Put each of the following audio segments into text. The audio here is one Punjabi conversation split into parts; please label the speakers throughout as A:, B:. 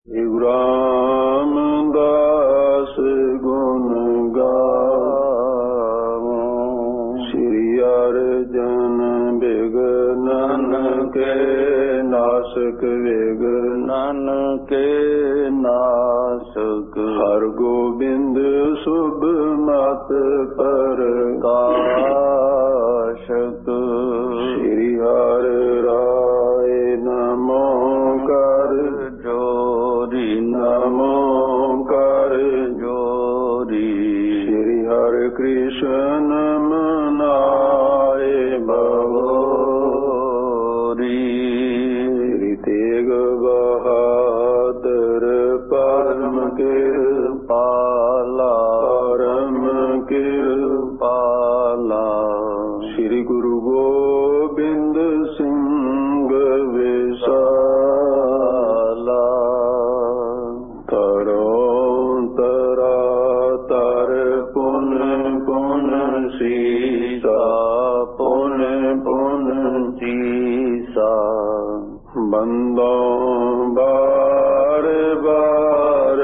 A: ਰਾਮਦਾਸ ਗੁਣ ਗਾਵੋ, ਸ੍ਰੀ ਅਰਜਨ ਬਿਘਨਨ ਕੇ ਨਾਸਕ, ਬਿਘਨਨ ਕੇ ਨਾਸਕ। ਹਰ ਗੋਬਿੰਦ ਸੁਭ ਮਤ ਪ੍ਰਕਾਸ਼ਕ, ਸ੍ਰੀ ਹਰਿ ਰਾਏ ਨਮੋ ਕਰ ਜੋਰੀ, ਨਮੋ ਕਰ ਜੋਰੀ। ਸ੍ਰੀ ਹਰਿ ਕ੍ਰਿਸ਼ਨ ਮਨਾਏ ਬਵੋਰੀ, ਸ੍ਰੀ ਤੇਗ ਬਹਾਦਰ ਪਰਮ ਕਿਰਪਾਲਾ, ਪਰਮ ਕਿਰਪਾਲਾ। ਸ੍ਰੀ ਗੁਰੂ ਗੋਬਿੰਦ ਸਿੰਘ ਵਿਸਾਲਾ, ਤਰੋ ਤਰਾ ਤਰ ਪੁਨ ਪੁਨ ਸੀਸਾ, ਪੁਨ ਪੁਨ ਸੀਸਾ। ਬੰਦੋਂ ਬਾਰ ਬਾਰ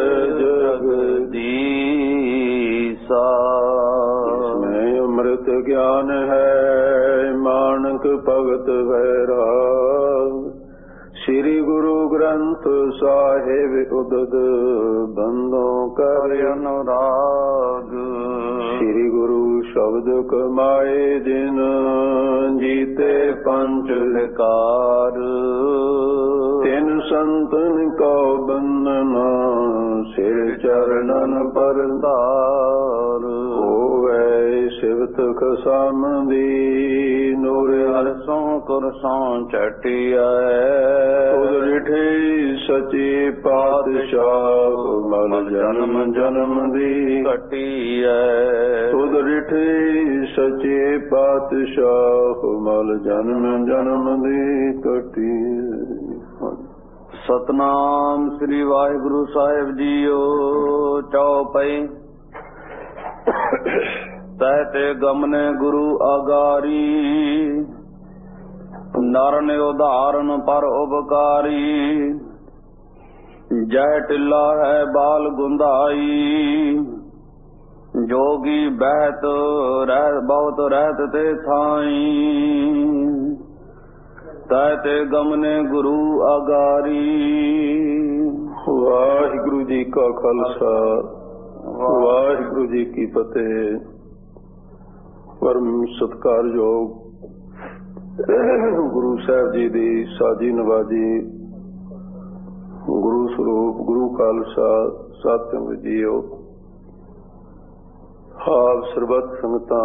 A: ਜਗਦੀਸਾ, ਇਸਮੇਂ ਅੰਮ੍ਰਿਤ ਗਿਆਨ ਹੈ ਮਾਨਕ ਭਗਤ ਵੈਰਾਗ। ਸ੍ਰੀ ਗੁਰੂ ਗ੍ਰੰਥ ਸਾਹਿਬ ਉਦਦ ਬੰਦੋਂ ਕਰ ਅਨੁਰਾਗ। ਸ੍ਰੀ ਗੁਰੂ ਸ਼ਬਦ ਕਮਾਏ ਜਿਨ ਜੀਤੇ ਪੰਚ ਵਿਕਾਰ, ਤਿਨ ਸੰਤਨ ਕੋ ਬੰਦਨਾ ਸਿਰ ਚਰਨਨ ਪਰਦਾਰ। ਹੋਵੇ ਸਿਵਤ ਖਸਮਦੀ ਨੂਰ ਅਰਸੋਂ ਕੁਰਸੋਂ ਚਟਿਆਏ, ਤੁਧ ਰਿਠੀ ਸਚੀ ਪਾਤਸ਼ਾਹ ਮਲ ਜਨਮ ਜਨਮ ਦੀ ਘਟਿਐ। ਤੁਧ ਰਿਠੀ ਸਚੇ ਪਾਤਸ਼ਾਹ ਮਲ ਜਨਮ ਜਨਮ ਦੀ ਘਟਿਐ। ਸਤਨਾਮ ਸ੍ਰੀ ਵਾਹਿਗੁਰੂ ਸਾਹਿਬ ਜੀਓ। ਚੌਪਈ। ਤਹਿਤੇ ਗਮਨੇ ਗੁਰੂ ਆਗਾਰੀ, ਨਰਨ ਉਦਾਹਰਨ ਪਰ ਉਪਕਾਰੀ। ਜੈ ਟਿੱਲਾ ਹੈ ਬਾਲ ਗੁੰਧਾਈ, ਜੋਗੀ ਬਹਿਤ ਰਹਿ ਬਹੁਤ ਰਹਿਤ ਤੇ ਥਾਈ। ਤਹਿਤੇ ਗਮਨੇ ਗੁਰੂ ਆਗਾਰੀ। ਵਾਹਿਗੁਰੂ ਜੀ ਕਾ ਖਾਲਸਾ, ਵਾਹਿਗੁਰੂ ਜੀ ਕੀ ਫਤਿਹ। ਪਰਮ ਸਤਿਕਾਰਯੋਗ ਗੁਰੂ ਸਾਹਿਬ ਜੀ ਦੀ ਸਾਜੀ ਨਵਾਜੀ, ਗੁਰੂ ਸਰੂਪ ਗੁਰੂ ਖਾਲਸਾ ਸਾਧ ਸੰਗਤ ਜੀਓ। ਆਪ ਸਰਬੱਤ ਸੰਗਤਾਂ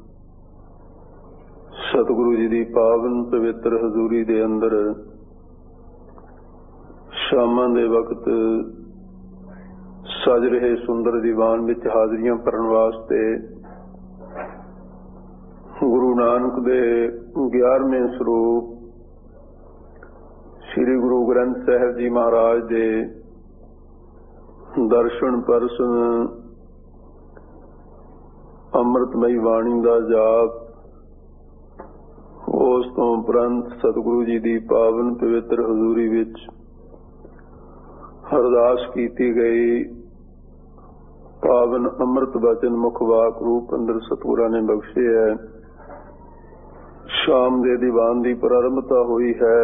A: ਸਤਿਗੁਰੂ ਜੀ ਦੀ ਪਾਵਨ ਪਵਿੱਤਰ ਹਜ਼ੂਰੀ ਦੇ ਅੰਦਰ ਸ਼ਾਮਾਂ ਦੇ ਵਕਤ ਸਜ ਰਹੇ ਸੁੰਦਰ ਦੀਵਾਨ ਵਿੱਚ ਹਾਜ਼ਰੀਆਂ ਭਰਨ ਵਾਸਤੇ ਗੁਰੂ ਨਾਨਕ ਦੇ 11ਵੇਂ ਸਰੂਪ ਸ੍ਰੀ ਗੁਰੂ ਗ੍ਰੰਥ ਸਾਹਿਬ ਜੀ ਮਹਾਰਾਜ ਦੇ ਦਰਸ਼ਨ ਪਰਸਨ ਅੰਮ੍ਰਿਤਮਈ ਬਾਣੀ ਦਾ ਜਾਪ, ਉਸ ਤੋਂ ਉਪਰੰਤ ਸਤਿਗੁਰੂ ਜੀ ਦੀ ਪਾਵਨ ਪਵਿੱਤਰ ਹਜ਼ੂਰੀ ਵਿੱਚ ਅਰਦਾਸ ਕੀਤੀ ਗਈ ਪਾਵਨ ਅੰਮ੍ਰਿਤ ਬਚਨ ਮੁਖ ਵਾਕ ਰੂਪ ਅੰਦਰ ਸਤਿਗੁਰਾਂ ਨੇ ਬਖਸ਼ੇ ਹੈ। ਸ਼ਾਮ ਦੇ ਦੀਵਾਨ ਦੀ ਪ੍ਰਾਰੰਭਤਾ ਹੋਈ ਹੈ।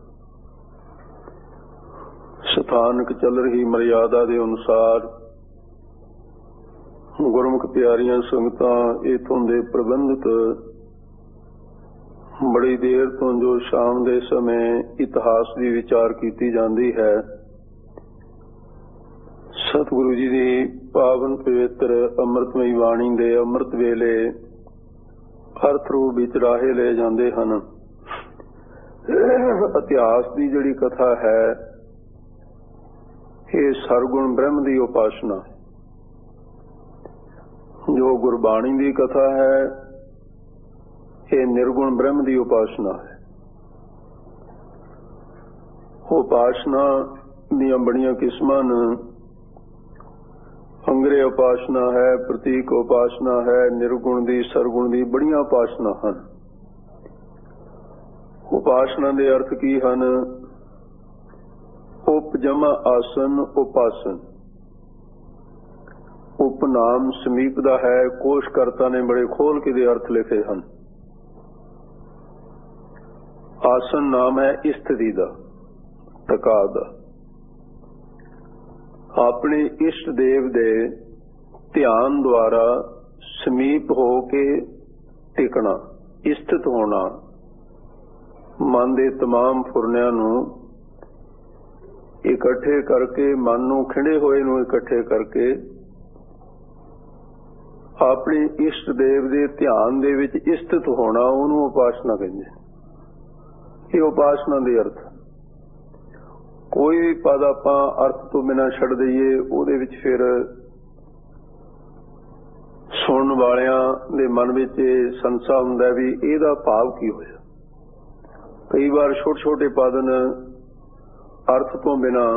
A: ਸਥਾਨਕ ਚੱਲ ਰਹੀ ਮਰਿਆਦਾ ਦੇ ਅਨੁਸਾਰ ਗੁਰਮੁਖ ਪਿਆਰੀਆਂ ਸੰਗਤਾਂ ਇਥੋਂ ਦੇ ਪ੍ਰਬੰਧਕ ਬੜੀ ਦੇਰ ਤੋਂ ਜੋ ਸ਼ਾਮ ਦੇ ਸਮੇਂ ਇਤਿਹਾਸ ਦੀ ਵਿਚਾਰ ਕੀਤੀ ਜਾਂਦੀ ਹੈ, ਸਤਿਗੁਰੂ ਜੀ ਦੀ ਪਾਵਨ ਪਵਿੱਤਰ ਅੰਮ੍ਰਿਤਮਈ ਬਾਣੀ ਦੇ ਅੰਮ੍ਰਿਤ ਵੇਲੇ ਅਰਥ ਰੂਪ ਵਿੱਚ ਰਾਹੇ ਲਏ ਜਾਂਦੇ ਹਨ। ਇਤਿਹਾਸ ਦੀ ਜਿਹੜੀ ਕਥਾ ਹੈ, ਇਹ ਸਰਗੁਣ ਬ੍ਰਹਮ ਦੀ ਉਪਾਸਨਾ ਹੈ। ਜੋ ਗੁਰਬਾਣੀ ਦੀ ਕਥਾ ਹੈ, ਇਹ ਨਿਰਗੁਣ ਬ੍ਰਹਮ ਦੀ ਉਪਾਸਨਾ ਹੈ। ਉਪਾਸਨਾ ਦੀਆਂ ਬੜੀਆਂ ਕਿਸਮਾਂ ਨੇ। ਅੰਗਰੇ ਉਪਾਸਨਾ ਹੈ, ਪ੍ਰਤੀਕ ਉਪਾਸਨਾ ਹੈ, ਨਿਰਗੁਣ ਦੀ, ਸਰਗੁਣ ਦੀ ਬੜੀਆਂ ਉਪਾਸਨਾ ਹਨ। ਉਪਾਸਨਾ ਦੇ ਅਰਥ ਕੀ ਹਨ? ਉਹ ਉਪਜਮਾ ਆਸਨ ਉਪਾਸਨ। ਉਪਨਾਮ ਸਮੀਪ ਦਾ ਹੈ। ਕੋਸ਼ ਕਰਤਾ ਨੇ ਬੜੇ ਖੋਲ ਕੇ ਦੇ ਅਰਥ ਲਿਖੇ ਹਨ। ਆਸਨ ਨਾਮ ਹੈ ਇਸਤਰੀ ਦਾ, ਟਿਕਾ ਦਾ। ਆਪਣੇ ਇਸ਼ਟ ਦੇਵ ਦੇ ਧਿਆਨ ਦੁਆਰਾ ਸਮੀਪ ਹੋ ਕੇ ਟਿਕਣਾ, ਸਥਿਤ ਹੋਣਾ, ਮਨ ਦੇ ਤਮਾਮ ਫੁਰਨਿਆਂ ਨੂੰ ਇਕੱਠੇ ਕਰਕੇ, ਮਨ ਨੂੰ ਖਿੰਡੇ ਹੋਏ ਨੂੰ ਇਕੱਠੇ ਕਰਕੇ ਆਪਣੇ ਇਸ਼ਟ ਦੇਵ ਦੇ ਧਿਆਨ ਦੇ ਵਿੱਚ ਸਥਿਤ ਹੋਣਾ, ਉਹਨੂੰ ਉਪਾਸਨਾ ਕਹਿੰਦੇ। ਇਹ ਉਪਾਸਨਾ ਦੇ ਅਰਥ। ਕੋਈ ਵੀ ਪਦ ਆਪਾਂ ਅਰਥ ਤੋਂ ਬਿਨਾਂ ਛੱਡ ਦਈਏ, ਉਹਦੇ ਵਿੱਚ ਫਿਰ ਸੁਣਨ ਵਾਲਿਆਂ ਦੇ ਮਨ ਵਿੱਚ ਸੰਸਾ ਹੁੰਦਾ ਵੀ ਇਹਦਾ ਭਾਵ ਕੀ ਹੋਇਆ। ਕਈ ਵਾਰ ਛੋਟੇ ਛੋਟੇ ਪਦ ਅਰਥ ਤੋਂ ਬਿਨਾਂ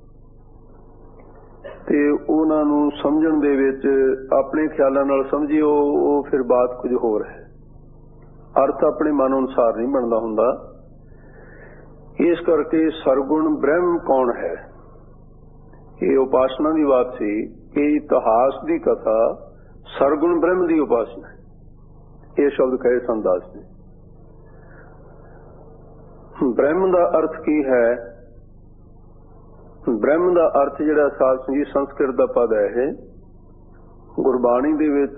A: ਤੇ ਉਹਨਾਂ ਨੂੰ ਸਮਝਣ ਦੇ ਵਿੱਚ ਆਪਣੇ ਖਿਆਲਾਂ ਨਾਲ ਸਮਝੀਏ, ਉਹ ਫਿਰ ਬਾਤ ਕੁਝ ਹੋਰ ਹੈ। ਅਰਥ ਆਪਣੇ ਮਨ ਅਨੁਸਾਰ ਨਹੀਂ ਬਣਦਾ ਹੁੰਦਾ। ਇਸ ਕਰਕੇ ਸਰਗੁਣ ਬ੍ਰਹਮ ਕੌਣ ਹੈ, ਇਹ ਉਪਾਸਨਾ ਦੀ ਬਾਤ ਸੀ। ਇਹ ਇਤਿਹਾਸ ਦੀ ਕਥਾ ਸਰਗੁਣ ਬ੍ਰਹਮ ਦੀ ਉਪਾਸਨਾ, ਇਹ ਸ਼ਬਦ ਕਹੇ ਸੰਦਾਸ ਨੇ। ਬ੍ਰਹਮ ਦਾ ਅਰਥ ਕੀ ਹੈ? ਬ੍ਰਹਮ ਦਾ ਅਰਥ ਜਿਹੜਾ ਸਾਧ ਸੰਗਤ ਸੰਸਕ੍ਰਿਤ ਦਾ ਪਦ ਹੈ, ਇਹ ਗੁਰਬਾਣੀ ਦੇ ਵਿੱਚ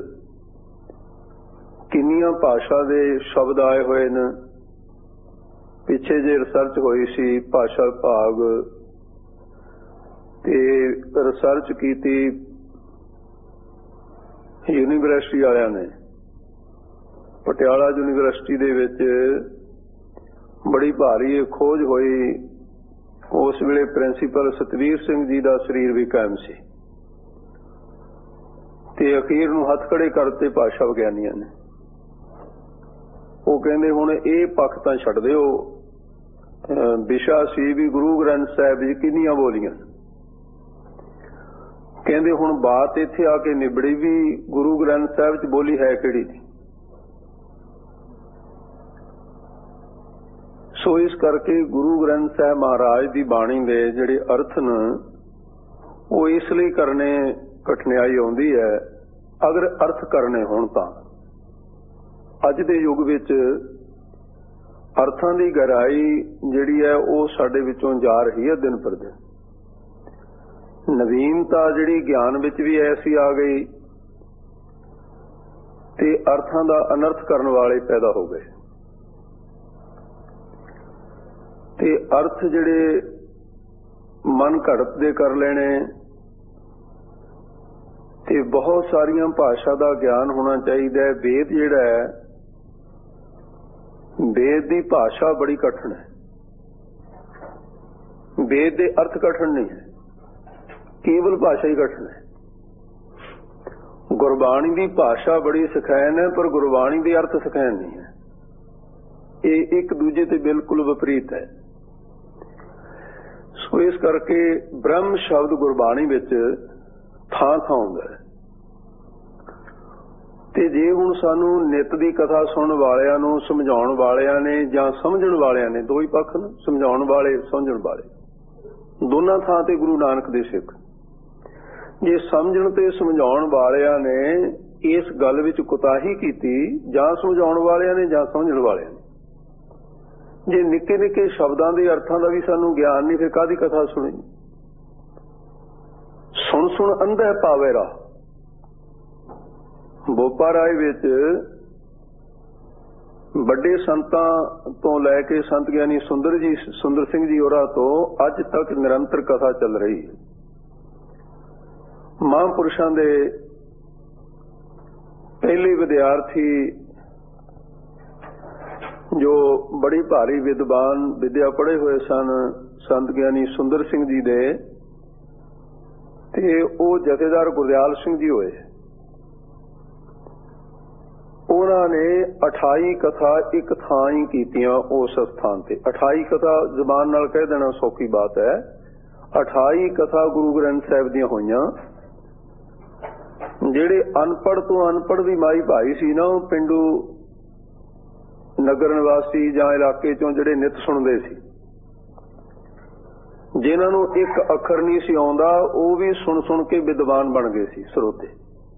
A: ਕਿੰਨੀਆਂ ਭਾਸ਼ਾ ਦੇ ਸ਼ਬਦ ਆਏ ਹੋਏ ਨੇ। ਪਿੱਛੇ ਜੇ ਰਿਸਰਚ ਹੋਈ ਸੀ ਭਾਸ਼ਾ ਵਿਭਾਗ ਤੇ ਰਿਸਰਚ ਕੀਤੀ ਯੂਨੀਵਰਸਿਟੀ ਵਾਲਿਆਂ ਨੇ। ਪਟਿਆਲਾ ਯੂਨੀਵਰਸਿਟੀ ਦੇ ਵਿੱਚ ਬੜੀ ਭਾਰੀ ਖੋਜ ਹੋਈ। ਉਸ ਵੇਲੇ ਪ੍ਰਿੰਸੀਪਲ ਸਤਵੀਰ ਸਿੰਘ ਜੀ ਦਾ ਸਰੀਰ ਵੀ ਕਾਇਮ ਸੀ ਤੇ ਅਖੀਰ ਨੂੰ ਹੱਥਕੜੇ ਕਰਤੇ ਭਾਸ਼ਾ ਵਿਗਿਆਨੀਆਂ ਨੇ। ਉਹ ਕਹਿੰਦੇ ਹੁਣ ਇਹ ਪੱਖ ਤਾਂ ਛੱਡ ਦਿਓ, ਵਿਸ਼ਾ ਸੀ ਵੀ ਗੁਰੂ ਗ੍ਰੰਥ ਸਾਹਿਬ ਜੀ ਕਿੰਨੀਆਂ ਬੋਲੀਆਂ। ਕਹਿੰਦੇ ਹੁਣ ਬਾਤ ਇੱਥੇ ਆ ਕੇ ਨਿਬੜੀ ਵੀ ਗੁਰੂ ਗ੍ਰੰਥ ਸਾਹਿਬ 'ਚ ਬੋਲੀ ਹੈ ਕਿਹੜੀ। ਸੋ ਇਸ ਕਰਕੇ ਗੁਰੂ ਗ੍ਰੰਥ ਸਾਹਿਬ ਮਹਾਰਾਜ ਦੀ ਬਾਣੀ ਦੇ ਜਿਹੜੇ ਅਰਥ ਨੇ ਉਹ ਇਸ ਲਈ ਕਰਨੇ ਕਠਿਨਾਈ ਆਉਂਦੀ ਹੈ। ਅਗਰ ਅਰਥ ਕਰਨੇ ਹੋਣ ਤਾਂ ਅੱਜ ਦੇ ਯੁੱਗ ਵਿੱਚ ਅਰਥਾਂ ਦੀ ਗਹਿਰਾਈ ਜਿਹੜੀ ਹੈ ਉਹ ਸਾਡੇ ਵਿੱਚੋਂ ਜਾ ਰਹੀ ਹੈ ਦਿਨ ਪਰ ਦਿਨ। ਨਵੀਨਤਾ ਜਿਹੜੀ ਗਿਆਨ ਵਿੱਚ ਵੀ ਐਸੀ ਆ ਗਈ ਤੇ ਅਰਥਾਂ ਦਾ ਅਨਰਥ ਕਰਨ ਵਾਲੇ ਪੈਦਾ ਹੋ ਗਏ ਤੇ ਅਰਥ ਜਿਹੜੇ ਮਨ ਘੜਤ ਦੇ ਕਰ ਲੈਣੇ ਤੇ ਬਹੁਤ ਸਾਰੀਆਂ ਭਾਸ਼ਾ ਦਾ ਗਿਆਨ ਹੋਣਾ ਚਾਹੀਦਾ ਹੈ। ਵੇਦ ਜਿਹੜਾ ਹੈ, ਵੇਦ ਦੀ ਭਾਸ਼ਾ ਬੜੀ ਕਠਿਨ ਹੈ। ਵੇਦ ਦੇ ਅਰਥ ਕਠਿਨ ਨਹੀਂ ਹੈ, ਕੇਵਲ ਭਾਸ਼ਾ ਹੀ ਕਠਿਨ ਹੈ। ਗੁਰਬਾਣੀ ਦੀ ਭਾਸ਼ਾ ਬੜੀ ਸਖੈਨ ਹੈ ਪਰ ਗੁਰਬਾਣੀ ਦੇ ਅਰਥ ਸਖੈਨ ਨਹੀਂ ਹੈ। ਇਹ ਇੱਕ ਦੂਜੇ ਤੇ ਬਿਲਕੁਲ ਵਿਪਰੀਤ ਹੈ। ਸੋ ਇਸ ਕਰਕੇ ਬ੍ਰਹਮ ਸ਼ਬਦ ਗੁਰਬਾਣੀ ਵਿੱਚ ਥਾਂ ਥਾਂ ਆਉਂਦਾ ਹੈ ਤੇ ਜੇ ਹੁਣ ਸਾਨੂੰ ਨਿਤ ਦੀ ਕਥਾ ਸੁਣਨ ਵਾਲਿਆਂ ਨੂੰ, ਸਮਝਾਉਣ ਵਾਲਿਆਂ ਨੇ ਜਾਂ ਸਮਝਣ ਵਾਲਿਆਂ ਨੇ, ਦੋ ਹੀ ਪੱਖ ਨੇ, ਸਮਝਾਉਣ ਵਾਲੇ ਸਮਝਣ ਵਾਲੇ, ਦੋਨਾਂ ਥਾਂ ਤੇ ਗੁਰੂ ਨਾਨਕ ਦੇ ਸਿੱਖ। ਜੇ ਸਮਝਣ ਤੇ ਸਮਝਾਉਣ ਵਾਲਿਆਂ ਨੇ ਇਸ ਗੱਲ ਵਿੱਚ ਕੁਤਾਹੀ ਕੀਤੀ, ਜਾਂ ਸਮਝਾਉਣ ਵਾਲਿਆਂ ਨੇ ਜਾਂ ਸਮਝਣ ਵਾਲਿਆਂ ਨੇ, ਜੇ ਨਿੱਕੇ ਨਿੱਕੇ ਸ਼ਬਦਾਂ ਦੇ ਅਰਥਾਂ ਦਾ ਵੀ ਸਾਨੂੰ ਗਿਆਨ ਨਹੀਂ, ਫਿਰ ਕਾਹਦੀ ਕਥਾ ਸੁਣੀ। ਸੁਣ ਸੁਣ ਅੰਧੇ ਪਾਵੇ ਰਾਹ। ਬੋਪਾ ਰਾਏ ਵਿੱਚ ਵੱਡੇ ਸੰਤਾਂ ਤੋਂ ਲੈ ਕੇ ਸੰਤ ਗਿਆਨੀ ਸੁੰਦਰ ਸਿੰਘ ਜੀ ਹੋਰਾਂ ਤੋਂ ਅੱਜ ਤੱਕ ਨਿਰੰਤਰ ਕਥਾ ਚੱਲ ਰਹੀ ਹੈ। ਮਹਾਂਪੁਰਸ਼ਾਂ ਦੇ ਪਹਿਲੇ ਵਿਦਿਆਰਥੀ ਜੋ ਬੜੀ ਭਾਰੀ ਵਿਦਵਾਨ ਵਿਦਿਆ ਪੜ੍ਹੇ ਹੋਏ ਸਨ, ਸੰਤ ਗਿਆਨੀ ਸੁੰਦਰ ਸਿੰਘ ਜੀ ਦੇ, ਤੇ ਉਹ ਜਥੇਦਾਰ ਗੁਰਦਿਆਲ ਸਿੰਘ ਜੀ ਹੋਏ। ਉਹਨਾਂ ਨੇ 28 ਕਥਾ ਇੱਕ ਥਾਂ ਹੀ ਕੀਤੀਆਂ ਉਸ ਸਥਾਨ ਤੇ। 28 ਕਥਾ ਜ਼ਬਾਨ ਨਾਲ ਕਹਿ ਦੇਣਾ ਸੌਖੀ ਬਾਤ ਹੈ। 28 ਕਥਾ ਗੁਰੂ ਗ੍ਰੰਥ ਸਾਹਿਬ ਦੀਆਂ ਹੋਈਆਂ। ਜਿਹੜੇ ਅਨਪੜ੍ਹ ਤੋਂ ਅਨਪੜ੍ਹ ਦੀ ਮਾਈ ਭਾਈ ਸੀ ਨਾ, ਉਹ ਪਿੰਡੂ ਨਗਰ ਨਿਵਾਸੀ ਜਾਂ ਇਲਾਕੇ ਚੋਂ ਜਿਹੜੇ ਨਿਤ ਸੁਣਦੇ ਸੀ, ਜਿਨ੍ਹਾਂ ਨੂੰ ਇੱਕ ਅੱਖਰ ਨਹੀਂ ਸੀ ਆਉਂਦਾ ਉਹ ਵੀ ਸੁਣ ਸੁਣ ਕੇ ਵਿਦਵਾਨ ਬਣ ਗਏ ਸੀ ਸਰੋਤੇ।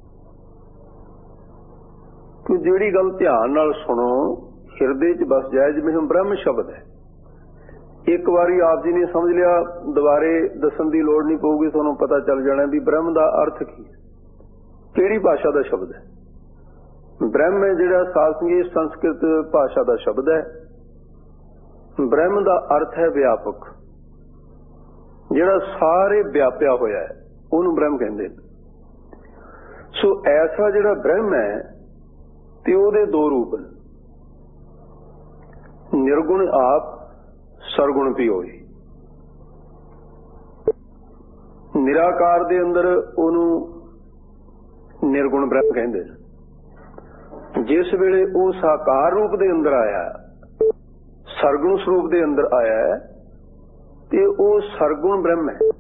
A: ਕਿ ਜਿਹੜੀ ਗੱਲ ਧਿਆਨ ਨਾਲ ਸੁਣੋ ਹਿਰਦੇ 'ਚ ਬਸ ਜਾਏ। ਜਿਵੇਂ ਹੁਣ ਬ੍ਰਹਮ ਸ਼ਬਦ ਹੈ, ਇੱਕ ਵਾਰੀ ਆਪ ਜੀ ਨੇ ਸਮਝ ਲਿਆ, ਦੁਬਾਰੇ ਦੱਸਣ ਦੀ ਲੋੜ ਨਹੀਂ ਪਊਗੀ, ਤੁਹਾਨੂੰ ਪਤਾ ਚੱਲ ਜਾਣਾ ਵੀ ਬ੍ਰਹਮ ਦਾ ਅਰਥ ਕੀ ਹੈ, ਕਿਹੜੀ ਭਾਸ਼ਾ ਦਾ ਸ਼ਬਦ ਹੈ। ਬ੍ਰਹਮ ਹੈ ਜਿਹੜਾ ਸਾਸੰਗੀ ਸੰਸਕ੍ਰਿਤ ਭਾਸ਼ਾ ਦਾ ਸ਼ਬਦ ਹੈ। ਬ੍ਰਹਮ ਦਾ ਅਰਥ ਹੈ ਵਿਆਪਕ, ਜਿਹੜਾ ਸਾਰੇ ਵਿਆਪਿਆ ਹੋਇਆ ਹੈ, ਉਹਨੂੰ ਬ੍ਰਹਮ ਕਹਿੰਦੇ। ਸੋ ਐਸਾ ਜਿਹੜਾ ਬ੍ਰਹਮ ਹੈ ਤੇ ਉਹਦੇ ਦੋ ਰੂਪ ਨੇ, ਨਿਰਗੁਣ ਆਪ, ਸਰਗੁਣ ਵੀ ਹੋਈ। ਨਿਰਾਕਾਰ ਦੇ ਅੰਦਰ ਉਹਨੂੰ ਨਿਰਗੁਣ ਬ੍ਰਹਮ ਕਹਿੰਦੇ। ਜਿਸ ਵੇਲੇ ਉਹ ਸਾਕਾਰ ਰੂਪ ਦੇ ਅੰਦਰ ਆਇਆ, ਸਰਗੁਣ ਸਰੂਪ ਦੇ ਅੰਦਰ ਆਇਆ ਤੇ ਉਹ ਸਰਗੁਣ ਬ੍ਰਹਮ ਹੈ।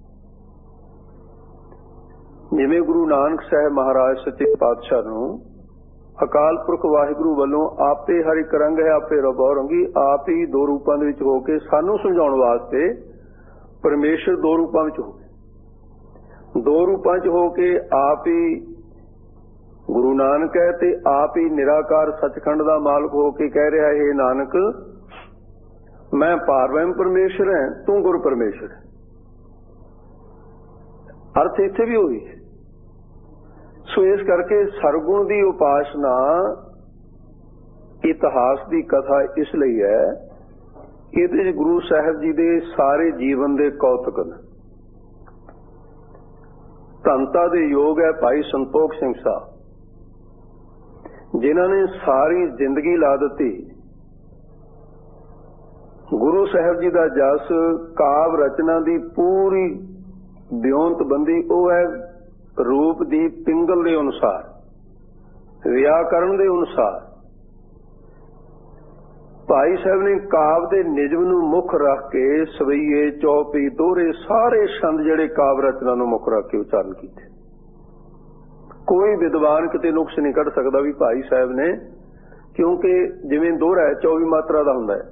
A: ਜਿਵੇਂ ਗੁਰੂ ਨਾਨਕ ਸਾਹਿਬ ਮਹਾਰਾਜ ਸੱਚੇ ਪਾਤਸ਼ਾਹ ਨੂੰ ਅਕਾਲ ਪੁਰਖ ਵਾਹਿਗੁਰੂ ਵੱਲੋਂ ਆਪੇ ਹਰਿ ਕਰੰਗ ਹੈ ਆਪੇ ਰਬੋ ਰੰਗੀ, ਆਪ ਹੀ ਦੋ ਰੂਪਾਂ ਦੇ ਵਿੱਚ ਹੋ ਕੇ ਸਾਨੂੰ ਸਮਝਾਉਣ ਵਾਸਤੇ ਪਰਮੇਸ਼ਰ ਦੋ ਰੂਪਾਂ ਵਿੱਚ ਹੋ ਕੇ, ਦੋ ਰੂਪਾਂ 'ਚ ਹੋ ਕੇ ਆਪ ਹੀ ਗੁਰੂ ਨਾਨਕ ਹੈ ਤੇ ਆਪ ਹੀ ਨਿਰਾਕਾਰ ਸੱਚਖੰਡ ਦਾ ਮਾਲਕ ਹੋ ਕੇ ਕਹਿ ਰਿਹਾ ਹੈ, ਨਾਨਕ ਮੈਂ ਪਾਰਬ੍ਰਹਮ ਪਰਮੇਸ਼ਰ ਹਾਂ, ਤੂੰ ਗੁਰ ਪਰਮੇਸ਼ਰ ਹੈ। ਅਰਥ ਇੱਥੇ ਵੀ ਹੋਈ ਹੈ। ਸੋ ਇਸ ਕਰਕੇ ਸਰਗੁਣ ਦੀ ਉਪਾਸਨਾ ਇਤਿਹਾਸ ਦੀ ਕਥਾ ਇਸ ਲਈ ਹੈ, ਇਹਦੇ 'ਚ ਗੁਰੂ ਸਾਹਿਬ ਜੀ ਦੇ ਸਾਰੇ ਜੀਵਨ ਦੇ ਕੌਤਕ ਨੇ। ਧੰਤਾ ਦੇ ਯੋਗ ਹੈ ਭਾਈ ਸੰਤੋਖ ਸਿੰਘ ਸਾਹਿਬ, ਜਿਨ੍ਹਾਂ ਨੇ ਸਾਰੀ ਜ਼ਿੰਦਗੀ ਲਾ ਦਿੱਤੀ ਗੁਰੂ ਸਾਹਿਬ ਜੀ ਦਾ ਜਸ, ਕਾਵ ਰਚਨਾ ਦੀ ਪੂਰੀ ਬਿਉਂਤਬੰਦੀ ਉਹ ਹੈ ਰੂਪ ਦੀ ਪਿੰਗਲ ਦੇ ਅਨੁਸਾਰ, ਵਿਆਕਰਨ ਦੇ ਅਨੁਸਾਰ। ਭਾਈ ਸਾਹਿਬ ਨੇ ਕਾਵ ਦੇ ਨਿਯਮ ਨੂੰ ਮੁੱਖ ਰੱਖ ਕੇ ਸਵਈਏ, ਚੌਪੀ, ਦੋਹਰੇ ਸਾਰੇ ਛੰਦ ਜਿਹੜੇ ਕਾਵ ਰਚਨਾ ਨੂੰ ਮੁੱਖ ਰੱਖ ਕੇ ਉਚਾਰਨ ਕੀਤੇ। ਕੋਈ ਵਿਦਵਾਨ ਕਿਤੇ ਨੁਕਸ ਨਹੀਂ ਕੱਢ ਸਕਦਾ ਵੀ ਭਾਈ ਸਾਹਿਬ ਨੇ, ਕਿਉਂਕਿ ਜਿਵੇਂ ਦੋਹਰਾ 24 ਮਾਤਰਾ ਦਾ ਹੁੰਦਾ ਹੈ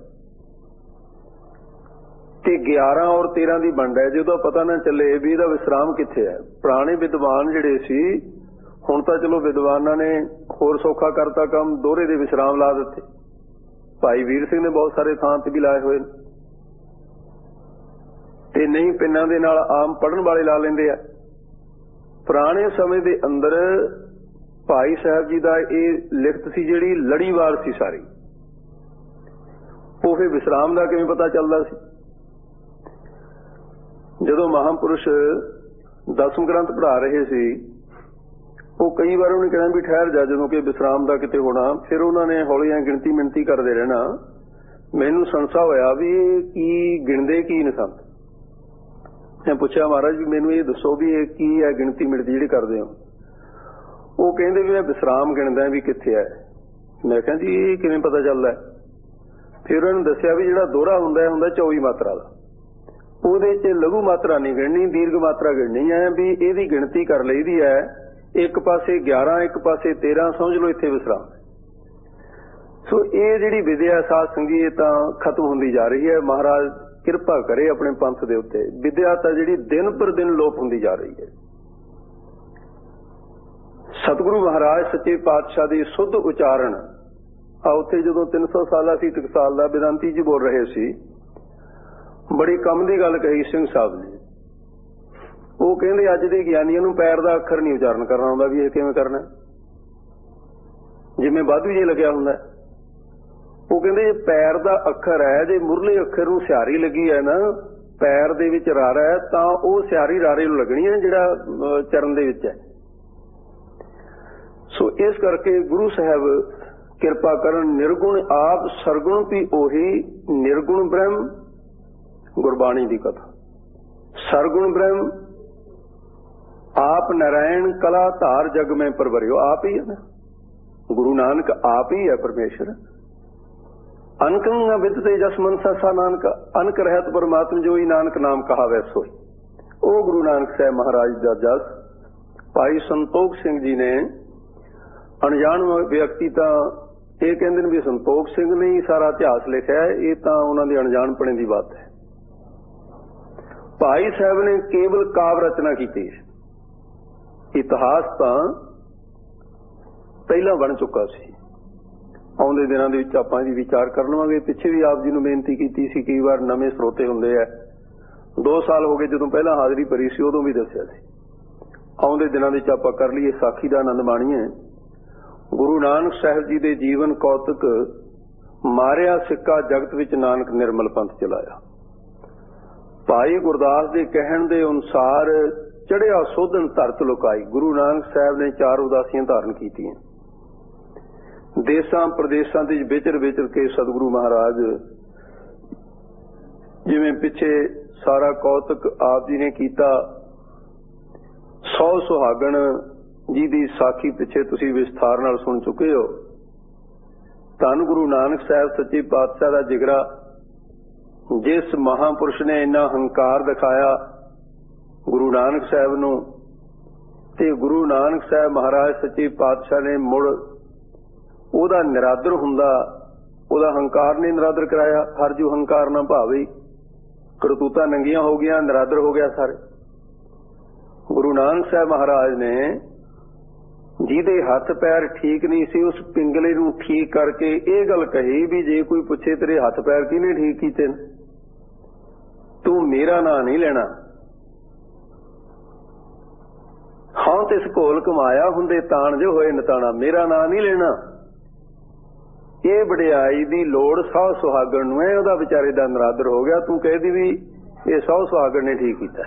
A: ਤੇ 11 ਔਰ 13 ਦੀ ਵੰਡ ਹੈ, ਜਦੋਂ ਪਤਾ ਨਾ ਚੱਲੇ ਵੀ ਇਹਦਾ ਵਿਸਰਾਮ ਕਿੱਥੇ ਹੈ। ਪੁਰਾਣੇ ਵਿਦਵਾਨ ਜਿਹੜੇ ਸੀ, ਹੁਣ ਤਾਂ ਚਲੋ ਵਿਦਵਾਨਾਂ ਨੇ ਹੋਰ ਸੌਖਾ ਕਰਤਾ ਕੰਮ, ਦੋਹਰੇ ਦੇ ਵਿਸਰਾਮ ਲਾ ਦਿੱਤੇ। ਭਾਈ ਵੀਰ ਸਿੰਘ ਨੇ ਬਹੁਤ ਸਾਰੇ ਥਾਂ ਤੇ ਵੀ ਲਾਏ ਹੋਏ ਨੇ, ਤੇ ਨਹੀਂ ਪਿੰਨਾਂ ਦੇ ਨਾਲ ਆਮ ਪੜ੍ਹਨ ਵਾਲੇ ਲਾ ਲੈਂਦੇ ਆ। ਪੁਰਾਣੇ ਸਮੇਂ ਦੇ ਅੰਦਰ ਭਾਈ ਸਾਹਿਬ ਜੀ ਦਾ ਇਹ ਲਿਖਤ ਸੀ ਜਿਹੜੀ ਲੜੀਵਾਰ ਸੀ ਸਾਰੀ, ਉਹ ਫਿਰ ਵਿਸਰਾਮ ਦਾ ਕਿਵੇਂ ਪਤਾ ਚੱਲਦਾ ਸੀ। ਜਦੋਂ ਮਹਾਂਪੁਰਸ਼ 10ਵੇਂ ਗ੍ਰੰਥ ਪੜ੍ਹਾ ਰਹੇ ਸੀ, ਉਹ ਕਈ ਵਾਰ ਉਹਨੇ ਕਹਿਣਾ ਵੀ ਠਹਿਰ ਜਾ, ਜਦੋਂ ਕਿ ਵਿਸਰਾਮ ਦਾ ਕਿਤੇ ਹੋਣਾ। ਫਿਰ ਉਹਨਾਂ ਨੇ ਹੌਲੀਆਂ ਗਿਣਤੀ ਮਿਣਤੀ ਕਰਦੇ ਰਹਿਣਾ। ਮੈਨੂੰ ਸੰਸਾ ਹੋਇਆ ਵੀ ਇਹ ਕੀ ਗਿਣਦੇ ਕੀ ਨੇ ਸੰਤ। ਮੈਂ ਪੁੱਛਿਆ ਮਹਾਰਾਜ ਵੀ ਮੈਨੂੰ ਇਹ ਦੱਸੋ ਵੀ ਇਹ ਕੀ ਹੈ ਗਿਣਤੀ ਮਿਣਤੀ ਜਿਹੜੀ ਕਰਦੇ ਹੋ। ਉਹ ਕਹਿੰਦੇ ਵੀ ਮੈਂ ਵਿਸਰਾਮ ਗਿਣਦਾ ਵੀ ਕਿੱਥੇ ਹੈ। ਮੈਂ ਕਿਹਾ ਜੀ ਇਹ ਕਿਵੇਂ ਪਤਾ ਚੱਲਦਾ। ਫਿਰ ਉਹਨੂੰ ਦੱਸਿਆ ਵੀ ਜਿਹੜਾ ਦੋਹਰਾ ਹੁੰਦਾ 24 ਮਾਤਰਾ ਦਾ, ਉਹਦੇ 'ਚ ਲਘੂ ਮਾਤਰਾ ਨਹੀਂ ਗਿਣਨੀ, ਦੀਰਘ ਮਾਤਰਾ ਗਿਣਨੀ ਹੈ। ਵੀ ਇਹਦੀ ਗਿਣਤੀ ਕਰ ਲਈਦੀ ਹੈ, ਇੱਕ ਪਾਸੇ 11 ਇੱਕ ਪਾਸੇ 13, ਸਮਝ ਲਓ ਇੱਥੇ ਵਿਸਰਾਮ। ਸੋ ਇਹ ਜਿਹੜੀ ਵਿਦਿਆ ਸਾਧ ਸੰਗੀ ਇਹ ਤਾਂ ਖਤਮ ਹੁੰਦੀ ਜਾ ਰਹੀ ਹੈ। ਮਹਾਰਾਜ ਕਿਰਪਾ ਕਰੇ ਆਪਣੇ ਪੰਥ ਦੇ ਉੱਤੇ। ਵਿਦਿਆ ਤਾਂ ਜਿਹੜੀ ਦਿਨ ਪਰ ਦਿਨ ਲੋਪ ਹੁੰਦੀ ਜਾ ਰਹੀ ਹੈ। ਸਤਿਗੁਰੂ ਮਹਾਰਾਜ ਸੱਚੇ ਪਾਤਸ਼ਾਹ ਦੀ ਸੁੱਧ ਉਚਾਰਨ ਆ ਉੱਥੇ ਜਦੋਂ 300 ਸਾਲਾ ਸੀ ਟਕਸਾਲ ਦਾ ਬਿਦਾਂਤੀ ਜੀ ਬੋਲ ਰਹੇ ਸੀ, ਬੜੀ ਕੰਮ ਦੀ ਗੱਲ ਕਹੀ ਸਿੰਘ ਸਾਹਿਬ ਨੇ। ਉਹ ਕਹਿੰਦੇ ਅੱਜ ਦੇ ਗਿਆਨੀਆਂ ਨੂੰ ਪੈਰ ਦਾ ਅੱਖਰ ਨਹੀਂ ਉਚਾਰਨ ਕਰਨਾ ਆਉਂਦਾ, ਵੀ ਇਹ ਕਿਵੇਂ ਕਰਨਾ, ਜਿਵੇਂ ਵਾਧੂ ਜੇ ਲੱਗਿਆ ਹੁੰਦਾ। ਉਹ ਕਹਿੰਦੇ ਪੈਰ ਦਾ ਅੱਖਰ ਹੈ, ਜੇ ਮੁਰਲੇ ਅੱਖਰ ਨੂੰ ਸਿਹਾਰੀ ਲੱਗੀ ਹੈ ਨਾ, ਪੈਰ ਦੇ ਵਿੱਚ ਰਾਰਾ ਹੈ, ਤਾਂ ਉਹ ਸਿਹਾਰੀ ਰਾਰੇ ਨੂੰ ਲੱਗਣੀ ਹੈ ਜਿਹੜਾ ਚਰਨ ਦੇ ਵਿੱਚ ਹੈ। ਸੋ ਇਸ ਕਰਕੇ ਗੁਰੂ ਸਾਹਿਬ ਕਿਰਪਾ ਕਰਨ, ਨਿਰਗੁਣ ਆਪ ਸਰਗੁਣ ਵੀ ਉਹੀ, ਨਿਰਗੁਣ ਬ੍ਰਹਮ ਗੁਰਬਾਣੀ ਦੀ ਕਥਾ। ਸਰਗੁਣ ਬ੍ਰਹਮ ਆਪ ਨਾਰਾਇਣ ਕਲਾ ਧਾਰ ਜਗ ਮੈਂ ਪਰਵਰਿਓ, ਆਪ ਹੀ ਹੈ ਨਾ। ਗੁਰੂ ਨਾਨਕ ਆਪ ਹੀ ਹੈ ਪਰਮੇਸ਼ਰ। ਅਨਕੰ ਵਿਦਤੇ ਜਸ ਮਨਸਾ ਸਾ ਨਾਨਕ, ਅਨਕ ਰਹਿਤ ਪਰਮਾਤਮ ਜੋਈ, ਨਾਨਕ ਨਾਮ ਕਹਾਵੈ ਸੋਈ। ਉਹ ਗੁਰੂ ਨਾਨਕ ਸਾਹਿਬ ਮਹਾਰਾਜ ਦਾ ਜਸ ਭਾਈ ਸੰਤੋਖ ਸਿੰਘ ਜੀ ਨੇ, ਅਣਜਾਣ ਵਿਅਕਤੀ ਤਾਂ ਇਹ ਕਹਿੰਦੇ ਨੇ ਵੀ ਸੰਤੋਖ ਸਿੰਘ ਨੇ ਹੀ ਸਾਰਾ ਇਤਿਹਾਸ ਲਿਖਿਆ, ਇਹ ਤਾਂ ਉਹਨਾਂ ਦੀ ਅਣਜਾਣਪਣੇ ਦੀ ਬਾਤ ਹੈ। ਭਾਈ ਸਾਹਿਬ ਨੇ ਕੇਵਲ ਕਾਵਿ ਰਚਨਾ ਕੀਤੀ ਹੈ। ਇਤਿਹਾਸ ਤਾਂ ਪਹਿਲਾਂ ਬਣ ਚੁੱਕਾ ਸੀ। ਆਉਂਦੇ ਦਿਨਾਂ ਦੇ ਵਿੱਚ ਆਪਾਂ ਜੀ ਵਿਚਾਰ ਕਰ ਲਵਾਂਗੇ। ਪਿੱਛੇ ਵੀ ਆਪ ਜੀ ਨੂੰ ਬੇਨਤੀ ਕੀਤੀ ਸੀ, ਕਈ ਵਾਰ ਨਵੇਂ ਸਰੋਤੇ ਹੁੰਦੇ ਆ। 2 ਸਾਲ ਹੋ ਗਏ ਜਦੋਂ ਪਹਿਲਾਂ ਹਾਜ਼ਰੀ ਭਰੀ ਸੀ, ਉਦੋਂ ਵੀ ਦੱਸਿਆ ਸੀ। ਆਉਂਦੇ ਦਿਨਾਂ ਵਿੱਚ ਆਪਾਂ ਕਰ ਲਈਏ, ਸਾਖੀ ਦਾ ਆਨੰਦ ਮਾਣੀਏ। ਗੁਰੂ ਨਾਨਕ ਸਾਹਿਬ ਜੀ ਦੇ ਜੀਵਨ ਕੌਤਕ। ਮਾਰਿਆ ਸਿੱਕਾ ਜਗਤ ਵਿੱਚ ਨਾਨਕ ਨਿਰਮਲ ਪੰਥ ਚਲਾਇਆ। ਭਾਈ ਗੁਰਦਾਸ ਦੇ ਕਹਿਣ ਦੇ ਅਨੁਸਾਰ ਚੜਿਆ ਸੋਧਣ ਧਰਤ ਲੁਕਾਈ। ਗੁਰੂ ਨਾਨਕ ਸਾਹਿਬ ਨੇ 4 ਉਦਾਸੀਆਂ ਧਾਰਨ ਕੀਤੀਆਂ। ਦੇਸਾਂ ਪ੍ਰਦੇਸਾਂ ਦੇ ਵਿਚਰ ਕੇ ਸਤਿਗੁਰੂ ਮਹਾਰਾਜ ਜਿਵੇਂ ਪਿੱਛੇ ਸਾਰਾ ਕੌਤਕ ਆਪ ਜੀ ਨੇ ਕੀਤਾ। 100 ਸੁਹਾਗਣ ਜੀ ਦੀ ਸਾਖੀ ਪਿੱਛੇ ਤੁਸੀਂ ਵਿਸਥਾਰ ਨਾਲ ਸੁਣ ਚੁੱਕੇ ਹੋ। ਧੰਨ ਗੁਰੂ ਨਾਨਕ ਸਾਹਿਬ ਸੱਚੇ ਪਾਤਸ਼ਾਹ ਦਾ ਜਿਗਰਾ, ਜਿਸ ਮਹਾਂਪੁਰਸ਼ ਨੇ ਇੰਨਾ ਹੰਕਾਰ ਦਿਖਾਇਆ ਗੁਰੂ ਨਾਨਕ ਸਾਹਿਬ ਨੂੰ, ਤੇ ਗੁਰੂ ਨਾਨਕ ਸਾਹਿਬ ਮਹਾਰਾਜ ਸੱਚੇ ਪਾਤਸ਼ਾਹ ਨੇ ਮੁੜ ਉਹਦਾ ਨਿਰਾਦਰ ਹੁੰਦਾ, ਉਹਦਾ ਹੰਕਾਰ ਨੇ ਨਿਰਾਦਰ ਕਰਾਇਆ। ਹਰ ਜੋ ਹੰਕਾਰ ਨਾ ਭਾਵੇ, ਕਰਤੂਤਾਂ ਨੰਗੀਆਂ ਹੋ ਗਈਆਂ, ਨਿਰਾਦਰ ਹੋ ਗਿਆ ਸਾਰੇ। ਗੁਰੂ ਨਾਨਕ ਸਾਹਿਬ ਮਹਾਰਾਜ ਨੇ ਜਿਹਦੇ ਹੱਥ ਪੈਰ ਠੀਕ ਨਹੀਂ ਸੀ, ਉਸ ਪਿੰਗਲੇ ਨੂੰ ਠੀਕ ਕਰਕੇ ਇਹ ਗੱਲ ਕਹੀ ਵੀ ਜੇ ਕੋਈ ਪੁੱਛੇ ਤੇਰੇ ਹੱਥ ਪੈਰ ਕਿਹਨੇ ਠੀਕ ਕੀਤੇ, ਤੂੰ ਮੇਰਾ ਨਾਂ ਨਹੀਂ ਲੈਣਾ। ਹਾਂ ਤਿਸ ਘੋਲ ਕਮਾਇਆ ਹੁੰਦੇ ਤਾਣ ਜੋ ਹੋਏ ਨਤਾਣਾ, ਮੇਰਾ ਨਾਂ ਨਹੀਂ ਲੈਣਾ। ਇਹ ਵਡਿਆਈ ਦੀ ਲੋੜ 100 ਸੁਹਾਗਣ ਨੂੰ ਹੈ, ਉਹਦਾ ਵਿਚਾਰੇ ਦਾ ਨਿਰਾਦਰ ਹੋ ਗਿਆ। ਤੂੰ ਕਹਿਦੀ ਵੀ ਇਹ 100 ਸੁਹਾਗਣ ਨੇ ਠੀਕ ਕੀਤਾ।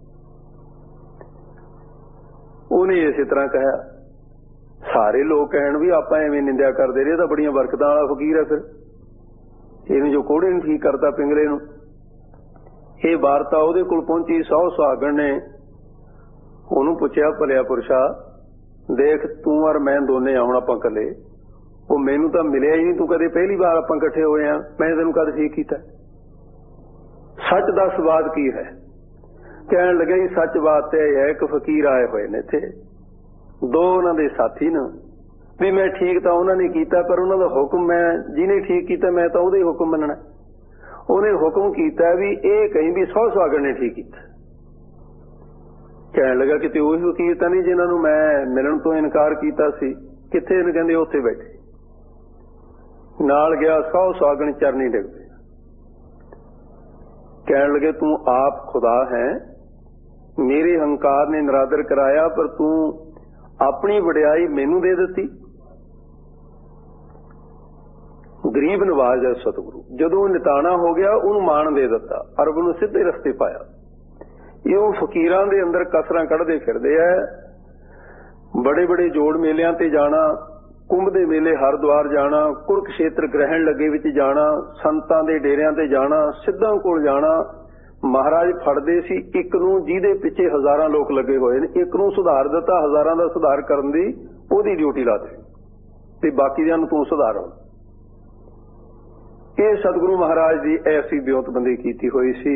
A: ਉਹਨੇ ਇਸੇ ਤਰ੍ਹਾਂ ਕਿਹਾ। ਸਾਰੇ ਲੋਕ ਕਹਿਣ ਵੀ ਆਪਾਂ ਐਵੇਂ ਨਿੰਦਿਆ ਕਰਦੇ ਰਹੇ, ਤਾਂ ਬੜੀਆਂ ਬਰਕਤਾਂ ਵਾਲਾ ਫਕੀਰ ਹੈ। ਫਿਰ ਇਹਨੂੰ ਜੋ ਕੋੜੇ ਨੂੰ ਠੀਕ ਕਰਤਾ ਪਿੰਗਲੇ ਨੂੰ। ਇਹ ਵਾਰਤਾ ਉਹਦੇ ਕੋਲ ਪਹੁੰਚੀ। 100 ਸੁਹਾਗਣ ਨੇ ਉਹਨੂੰ ਪੁੱਛਿਆ, ਭਲਿਆ ਪੁਰਸ਼ਾ ਦੇਖ ਤੂੰ ਔਰ ਮੈਂ ਦੋਨੇ ਆ, ਹੁਣ ਆਪਾਂ ਇਕੱਲੇ। ਉਹ ਮੈਨੂੰ ਤਾਂ ਮਿਲਿਆ ਹੀ ਨਹੀਂ, ਤੂੰ ਕਦੇ ਪਹਿਲੀ ਵਾਰ ਆਪਾਂ ਇਕੱਠੇ ਹੋਏ ਆ, ਮੈਂ ਤੈਨੂੰ ਕਦ ਠੀਕ ਕੀਤਾ? ਸੱਚ ਦੱਸ ਬਾਤ ਕੀ ਹੈ? ਕਹਿਣ ਲੱਗਾ ਜੀ ਸੱਚ ਬਾਤ ਇਹ ਹੈ, ਇੱਕ ਫਕੀਰ ਆਏ ਹੋਏ ਨੇ ਇੱਥੇ, 2 ਉਹਨਾਂ ਦੇ ਸਾਥੀ ਨੇ, ਵੀ ਮੈਂ ਠੀਕ ਤਾਂ ਉਹਨਾਂ ਨੇ ਕੀਤਾ, ਪਰ ਉਹਨਾਂ ਦਾ ਹੁਕਮ ਮੈਂ ਜਿਹਨੇ ਠੀਕ ਕੀਤਾ ਮੈਂ ਤਾਂ ਉਹਦਾ ਹੀ ਹੁਕਮ ਮੰਨਣਾ। ਉਹਨੇ ਹੁਕਮ ਕੀਤਾ ਵੀ ਇਹ ਕਹੀਂ ਵੀ 100 ਸੁਹਾਗਣ ਨੇ ਠੀਕ ਕੀਤਾ। ਕਹਿਣ ਲੱਗਾ ਕਿਤੇ ਉਹੀ ਫਕੀਰ ਤਾਂ ਨਹੀਂ ਜਿਨ੍ਹਾਂ ਨੂੰ ਮੈਂ ਮਿਲਣ ਤੋਂ ਇਨਕਾਰ ਕੀਤਾ ਸੀ? ਕਿੱਥੇ ਨੇ? ਕਹਿੰਦੇ ਉੱਥੇ ਬੈਠੇ। ਨਾਲ ਗਿਆ, 100 ਸੁਹਾਗਣ ਚਰਨੀ ਡਿੱਗ ਪਏ। ਕਹਿਣ ਲੱਗੇ ਤੂੰ ਆਪ ਖੁਦਾ ਹੈ, ਮੇਰੇ ਹੰਕਾਰ ਨੇ ਨਿਰਾਦਰ ਕਰਾਇਆ, ਪਰ ਤੂੰ ਆਪਣੀ ਵਡਿਆਈ ਮੈਨੂੰ ਦੇ ਦਿੱਤੀ। ਗਰੀਬ ਨਵਾਜ਼ ਹੈ ਸਤਿਗੁਰੂ। ਜਦੋਂ ਨਿਤਾਣਾ ਹੋ ਗਿਆ ਉਹਨੂੰ ਮਾਣ ਦੇ ਦਿੱਤਾ, ਅਰਬ ਨੂੰ ਸਿੱਧੇ ਰਸਤੇ ਪਾਇਆ। ਇਹ ਫਕੀਰਾਂ ਦੇ ਅੰਦਰ ਕਸਰਾਂ ਕੱਢਦੇ ਫਿਰਦੇ ਆ। ਬੜੇ ਬੜੇ ਜੋੜ ਮੇਲਿਆਂ ਤੇ ਜਾਣਾ, ਕੁੰਭ ਦੇ ਮੇਲੇ ਹਰਿਦੁਆਰ ਜਾਣਾ, ਕੁਰਕਸ਼ੇਤਰ ਗ੍ਰਹਿਣ ਲੱਗੇ ਵਿੱਚ ਜਾਣਾ, ਸੰਤਾਂ ਦੇ ਡੇਰਿਆਂ ਤੇ ਜਾਣਾ, ਸਿੱਧਾਂ ਕੋਲ ਜਾਣਾ। ਮਹਾਰਾਜ ਫੜਦੇ ਸੀ ਇੱਕ ਨੂੰ ਜਿਹਦੇ ਪਿੱਛੇ ਹਜ਼ਾਰਾਂ ਲੋਕ ਲੱਗੇ ਹੋਏ ਨੇ, ਇੱਕ ਨੂੰ ਸੁਧਾਰ ਦਿੱਤਾ, ਹਜ਼ਾਰਾਂ ਦਾ ਸੁਧਾਰ ਕਰਨ ਦੀ ਉਹਦੀ ਡਿਊਟੀ ਲਾ ਦਿੱਤੀ ਤੇ ਬਾਕੀਆਂ ਨੂੰ ਤੂੰ ਸੁਧਾਰੋ। ਇਹ ਸਤਿਗੁਰੂ ਮਹਾਰਾਜ ਦੀ ਐਸੀ ਵਿਉਂਤਬੰਦੀ ਕੀਤੀ ਹੋਈ ਸੀ।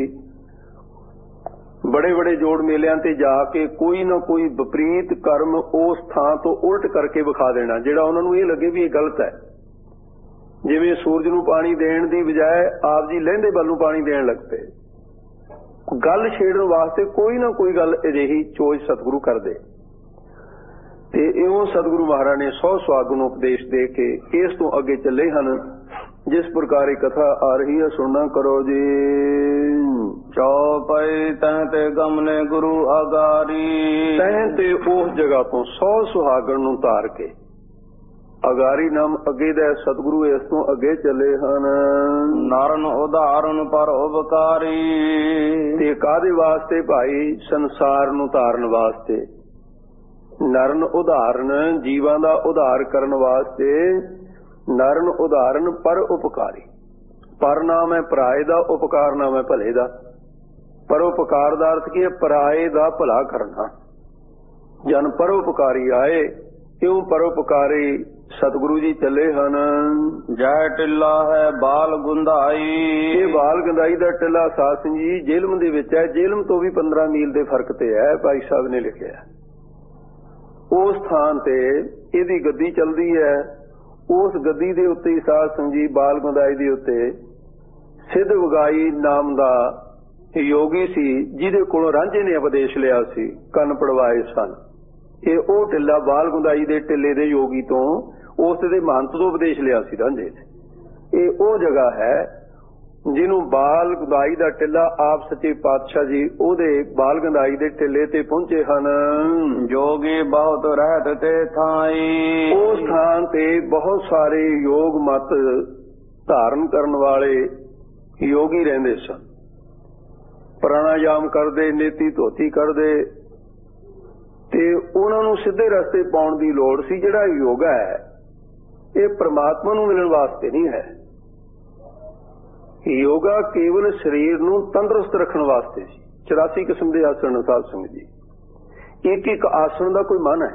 A: ਬੜੇ ਬੜੇ ਜੋੜ ਮੇਲਿਆਂ ਤੇ ਜਾ ਕੇ ਕੋਈ ਨਾ ਕੋਈ ਵਿਪਰੀਤ ਕਰਮ ਉਸ ਥਾਂ ਤੋਂ ਉਲਟ ਕਰਕੇ ਵਿਖਾ ਦੇਣਾ, ਜਿਹੜਾ ਉਹਨਾਂ ਨੂੰ ਇਹ ਲੱਗੇ ਵੀ ਇਹ ਗਲਤ ਹੈ। ਜਿਵੇਂ ਸੂਰਜ ਨੂੰ ਪਾਣੀ ਦੇਣ ਦੀ ਬਜਾਏ ਆਪ ਜੀ ਲਹਿੰਦੇ ਵੱਲ ਨੂੰ ਪਾਣੀ ਦੇਣ ਲੱਗ ਪਏ। ਗੱਲ ਛੇੜਨ ਵਾਸਤੇ ਕੋਈ ਨਾ ਕੋਈ ਗੱਲ ਅਜਿਹੀ ਚੋਜ ਸਤਿਗੁਰੂ ਕਰਦੇ। ਤੇ ਇਉਂ ਸਤਿਗੁਰੂ ਮਹਾਰਾਜ ਨੇ 100 ਸੁਹਾਗਣ ਨੂੰ ਉਪਦੇਸ਼ ਦੇ ਕੇ ਇਸ ਤੋਂ ਅੱਗੇ ਚੱਲੇ ਹਨ। ਜਿਸ ਪ੍ਰਕਾਰ ਕਥਾ ਆ ਰਹੀ ਹੈ ਸੁਣਨਾ ਕਰੋ ਜੀ। ਚੌਪਈ ਤੈਂ ਤੇ ਗਮਨੇ ਗੁਰੂ ਅਗਾਰੀ, ਤੈਂ ਤੇ ਉਸ ਜਗ੍ਹਾ ਤੋਂ 100 ਸੁਹਾਗਣ ਨੂੰ ਧਾਰ ਕੇ ਅਗਾਰੀ ਨਾਮ ਅੱਗੇ ਦਾ ਸਤਿਗੁਰੂ ਇਸ ਤੋਂ ਅੱਗੇ ਚੱਲੇ ਹਨ। ਨਰਨ ਉਦਾਹਰਨ ਪਰ ਉਪਕਾਰੀ, ਤੇ ਕਾਹਦੇ ਵਾਸਤੇ ਭਾਈ? ਸੰਸਾਰ ਨੂੰ ਧਾਰਨ ਵਾਸਤੇ। ਨਰਨ ਉਦਾਹਰਨ ਜੀਵਾਂ ਦਾ ਉਧਾਰ ਕਰਨ ਵਾਸਤੇ। ਨਰਨ ਉਦਾਹਰਨ ਪਰ ਉਪਕਾਰੀ। ਪਰ ਨਾਮ ਹੈ ਪਰਾਏ ਦਾ, ਉਪਕਾਰ ਨਾਮ ਹੈ ਭਲੇ ਦਾ। ਪਰਉਪਕਾਰ ਦਾ ਅਰਥ ਕੀ ਹੈ? ਪਰਾਏ ਦਾ ਭਲਾ ਕਰਨਾ। ਜਨ ਪਰਉਪਕਾਰੀ ਆਏ, ਕਿਉਂ ਪਰਉਪਕਾਰੀ ਸਤਿਗੁਰੂ ਜੀ ਚੱਲੇ ਹਨ। ਜੈ ਟਿੱਲਾ ਹੈ ਬਾਲ ਗੁੰਦਾਈ, ਇਹ ਬਾਲ ਗੰਦਾਈ ਦਾ ਟਿੱਲਾ ਸਾਧ ਸਿੰਘ ਜੀ ਜੇਲਮ ਦੇ ਵਿੱਚ ਹੈ। ਜੇਲਮ ਤੋਂ ਵੀ 15 ਮੀਲ ਦੇ ਫਰਕ ਤੇ ਹੈ। ਭਾਈ ਸਾਹਿਬ ਨੇ ਲਿਖਿਆ ਉਸ ਥਾਂ ਤੇ ਇਹਦੀ ਗੱਦੀ ਚੱਲਦੀ ਹੈ। ਉਸ ਗੱਦੀ ਦੇ ਉੱਤੇ ਸਾਧ ਸਿੰਘ ਜੀ ਬਾਲ ਗੁੰਦਾਈ ਦੇ ਉੱਤੇ ਸਿੱਧ ਵਗਾਈ ਨਾਮ ਦਾ ਯੋਗੀ ਸੀ ਜਿਹਦੇ ਕੋਲੋਂ ਰਾਂਝੇ ਨੇ ਉਪਦੇਸ਼ ਲਿਆ ਸੀ, ਕੰਨ ਪੜਵਾਏ ਸਨ। ਇਹ ਉਹ ਟਿੱਲਾ ਬਾਲ ਗੁੰਦਾਈ ਦੇ ਟਿੱਲੇ ਦੇ ਯੋਗੀ ਤੋਂ, ਉਸ ਦੇ ਮਹੰਤ ਤੋਂ ਉਪਦੇਸ਼ ਲਿਆ ਸੀ ਰਾਂਝੇ ਨੇ। ਇਹ ਉਹ ਜਗ੍ਹਾ ਹੈ ਜਿਹਨੂੰ ਬਾਲ ਗੁੰਦਾਈ ਦਾ ਟਿੱਲਾ ਆਪ ਸੱਚੇ ਪਾਤਸ਼ਾਹ ਜੀ ਉਹਦੇ ਬਾਲ ਗੁੰਦਾਈ ਦੇ ਟਿੱਲੇ ਤੇ ਪਹੁੰਚੇ ਹਨ।
B: ਜੋਗੀ ਬਹੁਤ ਰਹਿਤ ਤੇ ਥਾਈ,
A: ਉਸ ਥਾਂ ਤੇ ਬਹੁਤ ਸਾਰੇ ਯੋਗ ਮਤ ਧਾਰਨ ਕਰਨ ਵਾਲੇ ਯੋਗੀ ਰਹਿੰਦੇ ਸਨ। ਪ੍ਰਾਣਾਯਾਮ ਕਰਦੇ, ਨੇਤੀ ਧੋਤੀ ਕਰਦੇ, ਤੇ ਉਹਨਾਂ ਨੂੰ ਸਿੱਧੇ ਰਸਤੇ ਪਾਉਣ ਦੀ ਲੋੜ ਸੀ। ਜਿਹੜਾ ਯੋਗਾ ਹੈ ਇਹ ਪ੍ਰਮਾਤਮਾ ਨੂੰ ਮਿਲਣ ਵਾਸਤੇ ਨਹੀਂ ਹੈ। ਯੋਗਾ ਕੇਵਲ ਸਰੀਰ ਨੂੰ ਤੰਦਰੁਸਤ ਰੱਖਣ ਵਾਸਤੇ ਸੀ। 84 ਕਿਸਮ ਦੇ ਆਸਣ ਸਾਧ ਸੰਗਤ ਜੀ, ਇੱਕ ਇੱਕ ਆਸਣ ਦਾ ਕੋਈ ਮਨ ਹੈ।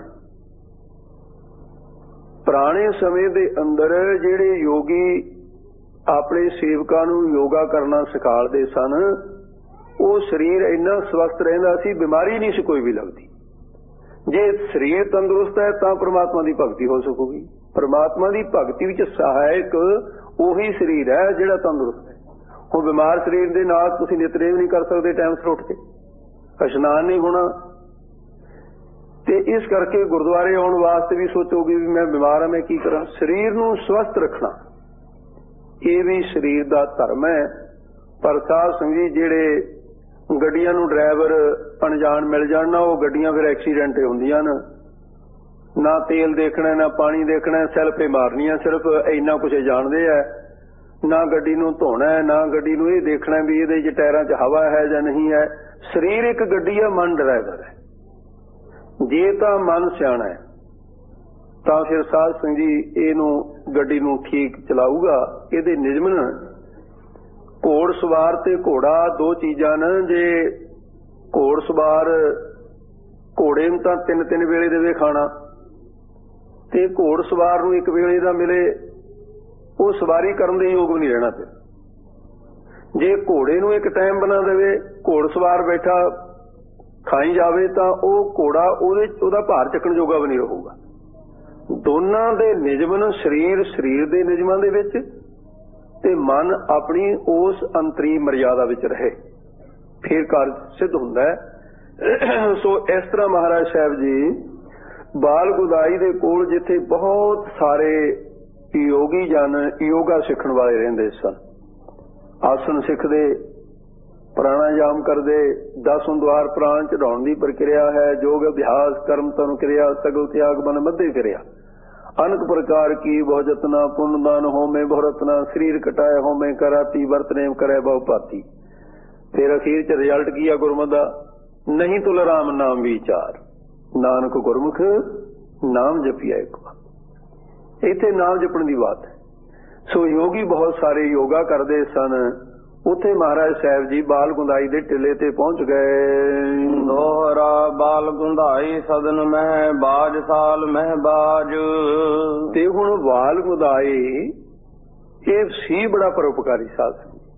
A: ਪੁਰਾਣੇ ਸਮੇਂ ਦੇ ਅੰਦਰ ਜਿਹੜੇ ਯੋਗੀ ਆਪਣੇ ਸੇਵਕਾਂ ਨੂੰ ਯੋਗਾ ਕਰਨਾ ਸਿਖਾਉਂਦੇ ਸਨ, ਉਹ ਸਰੀਰ ਇੰਨਾ ਸਵਸਥ ਰਹਿੰਦਾ ਸੀ, ਬਿਮਾਰੀ ਨਹੀਂ ਸੀ ਕੋਈ ਵੀ ਲੱਗਦੀ। ਜੇ ਸਰੀਰ ਤੰਦਰੁਸਤ ਹੈ ਤਾਂ ਪ੍ਰਮਾਤਮਾ ਦੀ ਭਗਤੀ ਹੋ ਸਕੂਗੀ। ਪ੍ਰਮਾਤਮਾ ਦੀ ਭਗਤੀ ਵਿੱਚ ਸਹਾਇਕ ਉਹੀ ਸਰੀਰ ਹੈ ਜਿਹੜਾ ਤੰਦਰੁਸਤ ਹੈ। ਉਹ ਬਿਮਾਰ ਸਰੀਰ ਦੇ ਨਾਲ ਤੁਸੀਂ ਨਿਤਨੇਮ ਨਹੀਂ ਕਰ ਸਕਦੇ, ਟਾਈਮ ਸਿਰ ਉੱਠ ਕੇ ਇਸ਼ਨਾਨ ਨਹੀਂ ਹੋਣਾ। ਤੇ ਇਸ ਕਰਕੇ ਗੁਰਦੁਆਰੇ ਆਉਣ ਵਾਸਤੇ ਵੀ ਸੋਚੋਗੇ ਵੀ ਮੈਂ ਬਿਮਾਰ ਹਾਂ, ਮੈਂ ਕੀ ਕਰਾਂ। ਸਰੀਰ ਨੂੰ ਸਵਸਥ ਰੱਖਣਾ ਇਹ ਵੀ ਸਰੀਰ ਦਾ ਧਰਮ ਹੈ। ਪਰ ਸਾਧ ਸੰਗਤ ਜੀ ਜਿਹੜੇ ਗੱਡੀਆਂ ਨੂੰ ਡਰਾਈਵਰ ਅਣਜਾਣ ਮਿਲ ਜਾਣ ਨਾ, ਉਹ ਗੱਡੀਆਂ ਫਿਰ ਐਕਸੀਡੈਂਟ ਹੁੰਦੀਆਂ ਨੇ। ਨਾ ਤੇਲ ਦੇਖਣਾ, ਨਾ ਪਾਣੀ ਦੇਖਣਾ, ਸੈਲਫੇ ਮਾਰਨੀਆਂ, ਸਿਰਫ ਇੰਨਾ ਕੁਝ ਜਾਣਦੇ ਆ। ਨਾ ਗੱਡੀ ਨੂੰ ਧੋਣਾ, ਨਾ ਗੱਡੀ ਨੂੰ ਇਹ ਦੇਖਣਾ ਵੀ ਇਹਦੇ 'ਚ ਟਾਇਰਾਂ 'ਚ ਹਵਾ ਹੈ ਜਾਂ ਨਹੀਂ ਹੈ। ਸਰੀਰ ਇੱਕ ਗੱਡੀ ਆ, ਮਨ ਡਰਾਈਵਰ ਹੈ। ਜੇ ਤਾਂ ਮਨ ਸਿਆਣਾ ਹੈ ਤਾਂ ਫਿਰ ਸਾਧ ਸੰਗਤ ਜੀ ਇਹਨੂੰ ਗੱਡੀ ਨੂੰ ਠੀਕ ਚਲਾਊਗਾ। ਇਹਦੇ ਨਿਯਮਨ ਘੋੜ ਸਵਾਰ ਤੇ ਘੋੜਾ ਦੋ ਚੀਜ਼ਾਂ ਨੇ। ਜੇ ਘੋੜ ਸਵਾਰ ਘੋੜੇ ਨੂੰ ਤਾਂ ਤਿੰਨ ਤਿੰਨ ਵੇਲੇ ਦੇਵੇ ਖਾਣਾ, ਤੇ ਘੋੜ ਸਵਾਰ ਨੂੰ ਇੱਕ ਵੇਲੇ ਦਾ ਮਿਲੇ, ਉਹ ਸਵਾਰੀ ਕਰਨ ਦੇ ਯੋਗ ਨਹੀਂ ਰਹਿਣਾ। ਤੇ ਜੇ ਘੋੜੇ ਨੂੰ ਇੱਕ ਟਾਈਮ ਬਣਾ ਦੇਵੇ, ਘੋੜ ਸਵਾਰ ਬੈਠਾ ਖਾਈ ਜਾਵੇ, ਤਾਂ ਉਹ ਘੋੜਾ ਉਹਦਾ ਭਾਰ ਚੱਕਣ ਜੋਗਾ ਵੀ ਨਹੀਂ ਰਹੂਗਾ। ਦੋਨਾਂ ਦੇ ਨਿਯਮਨ, ਸਰੀਰ ਦੇ ਨਿਯਮਾਂ ਦੇ ਵਿੱਚ ਤੇ ਮਨ ਆਪਣੀ ਉਸ ਅੰਤਰੀ ਮਰਿਆਦਾ ਵਿੱਚ ਰਹੇ, ਫਿਰ ਕਾਰਜ ਸਿੱਧ ਹੁੰਦਾ ਹੈ। ਸੋ ਇਸ ਤਰ੍ਹਾਂ ਮਹਾਰਾਜ ਸਾਹਿਬ ਜੀ ਬਾਲ ਗੁਦਾਈ ਦੇ ਕੋਲ, ਜਿੱਥੇ ਬਹੁਤ ਸਾਰੇ ਯੋਗੀ ਜਨ ਯੋਗਾ ਸਿੱਖਣ ਵਾਲੇ ਰਹਿੰਦੇ ਸਨ, ਆਸਣ ਸਿੱਖਦੇ, ਪ੍ਰਾਣਾਯਾਮ ਕਰਦੇ, 10 ਦੁਆਰ ਪ੍ਰਾਣ ਚੜਾਉਣ ਦੀ ਪ੍ਰਕਿਰਿਆ ਹੈ, ਯੋਗ ਅਭਿਆਸ ਕਰਮ ਤਨ ਕਿਰਿਆ, ਸਗਲ ਤਿਆਗ ਮਨ ਮੱਧੇ ਕਿਰਿਆ, ਅਨਕ ਪ੍ਰਕਾਰ ਕੀ ਬਹੁ ਜਤਨਾ, ਪੁੰਨ ਦਾਨ ਹੋਮੇ ਬਹੁ ਰਤਨਾ, ਸਰੀਰ ਕਟਾਏ ਹੋਮੇ ਕਰਾਤੀ, ਵਰਤਨੇਮ ਕਰੇ ਬਹੁ ਭਾਤੀ। ਫਿਰ ਅਖੀਰ ਚ ਰਿਜ਼ਲਟ ਕੀ ਆ ਗੁਰਮਤਿ ਦਾ? ਨਹੀਂ ਤੁਲ ਰਾਮ ਨਾਮ ਵਿਚਾਰ, ਨਾਨਕ ਗੁਰਮੁਖ ਨਾਮ ਜਪਿਆ ਇੱਕ ਵਾਰ। ਇੱਥੇ ਨਾਮ ਜਪਣ ਦੀ ਬਾਤ ਹੈ। ਸੋ ਯੋਗੀ ਬਹੁਤ ਸਾਰੇ ਯੋਗਾ ਕਰਦੇ ਸਨ। ਉੱਥੇ ਮਹਾਰਾਜ ਸਾਹਿਬ ਜੀ ਬਾਲ ਗੁੰਦਾਈ ਦੇ ਟਿੱਲੇ ਤੇ ਪਹੁੰਚ ਗਏ।
B: ਦੋਹਰਾ ਬਾਲ ਗੁੰਦਾਈ ਸਦਨ ਮਹਿ ਬਾਜ, ਸਾਲ ਮਹਿ ਬਾਜ।
A: ਤੇ ਹੁਣ ਬਾਲ ਗੁੰਦਾਈ ਇਹ ਸੀ ਬੜਾ ਪਰਉਪਕਾਰੀ ਸਾਧ।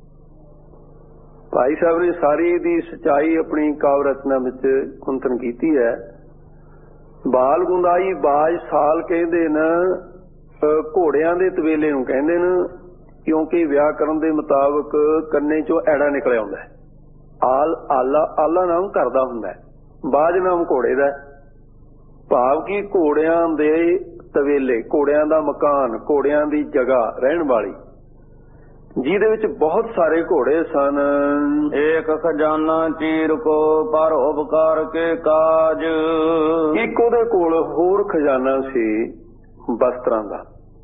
A: ਭਾਈ ਸਾਹਿਬ ਨੇ ਸਾਰੀ ਦੀ ਸਚਾਈ ਆਪਣੀ ਕਾਵਿ ਰਚਨਾ ਵਿੱਚ ਕੁੰਤਨ ਕੀਤੀ ਹੈ। ਬਾਲ ਗੁੰਦਾਈ ਬਾਜ ਸਾਲ ਕਹਿੰਦੇ ਨੇ, ਘੋੜਿਆਂ ਦੇ ਤਵੇਲੇ ਨੂੰ ਕਹਿੰਦੇ ਨੇ, ਕਿਉਂਕਿ ਵਿਆਕਰਨ ਦੇ ਮੁਤਾਬਕ ਕੰਨੇ ਚੋਂ ਐੜਾ ਨਿਕਲਿਆ ਹੁੰਦਾ ਹੈ। ਆਲਾ ਨਾਮ ਘਰ ਦਾ ਹੁੰਦਾ ਹੈ, ਬਾਜ ਨਾਮ ਘੋੜੇ ਦਾ। ਭਾਵ ਕਿ ਘੋੜਿਆਂ ਦੇ ਤਵੇਲੇ, ਘੋੜਿਆਂ ਦਾ ਮਕਾਨ, ਘੋੜਿਆਂ ਦੀ ਜਗ੍ਹਾ ਰਹਿਣ ਵਾਲੀ, ਜਿਹਦੇ ਵਿੱਚ ਬਹੁਤ ਸਾਰੇ ਘੋੜੇ ਸਨ।
B: ਏਕ ਖਜ਼ਾਨਾ ਚੀਰ ਕੋ ਪਰ ਉਪਕਾਰ ਕੇ ਕਾਜ।
A: ਇੱਕ ਉਹਦੇ ਕੋਲ ਹੋਰ ਖਜ਼ਾਨਾ ਸੀ ਵਸਤਰਾਂ ਦਾ।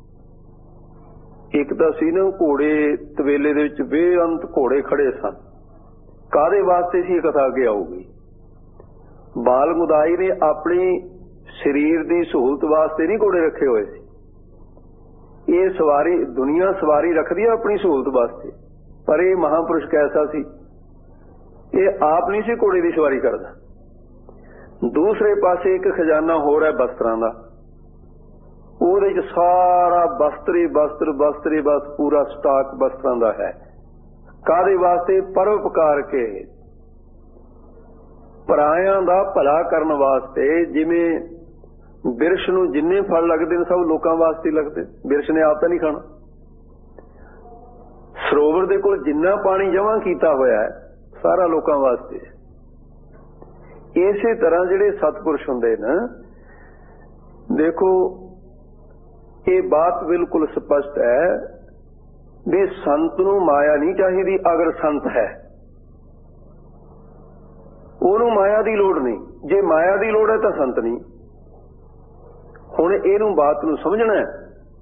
A: ਇੱਕ ਤਾਂ ਸੀ ਨਾ ਘੋੜੇ ਤਵੇਲੇ ਦੇ ਵਿੱਚ ਬੇਅੰਤ ਘੋੜੇ ਖੜੇ ਸਨ। ਕਾਹਦੇ ਵਾਸਤੇ ਸੀ, ਕਥਾ ਅੱਗੇ ਆਊਗੀ। ਬਾਲ ਗੁਦਾਈ ਨੇ ਆਪਣੀ ਸਰੀਰ ਦੀ ਸਹੂਲਤ ਵਾਸਤੇ ਨਹੀਂ ਘੋੜੇ ਰੱਖੇ ਹੋਏ ਸੀ। ਇਹ ਸਵਾਰੀ, ਦੁਨੀਆ ਸਵਾਰੀ ਰੱਖਦੀ ਆ ਆਪਣੀ ਸਹੂਲਤ ਵਾਸਤੇ, ਪਰ ਇਹ ਮਹਾਂਪੁਰਸ਼ ਕੈਸਾ ਸੀ, ਇਹ ਆਪ ਨਹੀਂ ਸੀ ਘੋੜੇ ਦੀ ਸਵਾਰੀ ਕਰਦਾ। ਦੂਸਰੇ ਪਾਸੇ ਇੱਕ ਖਜ਼ਾਨਾ ਹੋਰ ਹੈ ਵਸਤਰਾਂ ਦਾ। ਉਹਦੇ ਚ ਸਾਰਾ ਬਸਤਰ ਪੂਰਾ ਸਟਾਕ ਵਸਤਰਾਂ ਦਾ ਹੈ। ਕਾਹਦੇ ਵਾਸਤੇ? ਪਰਉਪਕਾਰ ਕੇ, ਪਰਾਇਆਂ ਦਾ ਭਲਾ ਕਰਨ ਵਾਸਤੇ। ਜਿਵੇਂ ਬਿਰਸ਼ ਨੂੰ ਜਿੰਨੇ ਫਲ ਲੱਗਦੇ ਨੇ ਸਭ ਲੋਕਾਂ ਵਾਸਤੇ ਲੱਗਦੇ, ਬਿਰਸ਼ ਨੇ ਆਪ ਤਾਂ ਨਹੀਂ ਖਾਣਾ। ਸਰੋਵਰ ਦੇ ਕੋਲ ਜਿੰਨਾ ਪਾਣੀ ਜਮ੍ਹਾਂ ਕੀਤਾ ਹੋਇਆ ਹੈ ਸਾਰਾ ਲੋਕਾਂ ਵਾਸਤੇ। ਇਸੇ ਤਰ੍ਹਾਂ ਜਿਹੜੇ ਸਤਿਪੁਰਸ਼ ਹੁੰਦੇ ਨੇ, ਦੇਖੋ ਇਹ ਬਾਤ ਬਿਲਕੁਲ ਸਪਸ਼ਟ ਹੈ ਵੀ ਸੰਤ ਨੂੰ ਮਾਇਆ ਨਹੀਂ ਚਾਹੀਦੀ। ਅਗਰ ਸੰਤ ਹੈ ਉਹਨੂੰ ਮਾਇਆ ਦੀ ਲੋੜ ਨਹੀਂ, ਜੇ ਮਾਇਆ ਦੀ ਲੋੜ ਹੈ ਤਾਂ ਸੰਤ ਨਹੀਂ। ਹੁਣ ਇਹਨੂੰ ਬਾਤ ਨੂੰ ਸਮਝਣਾ ਹੈ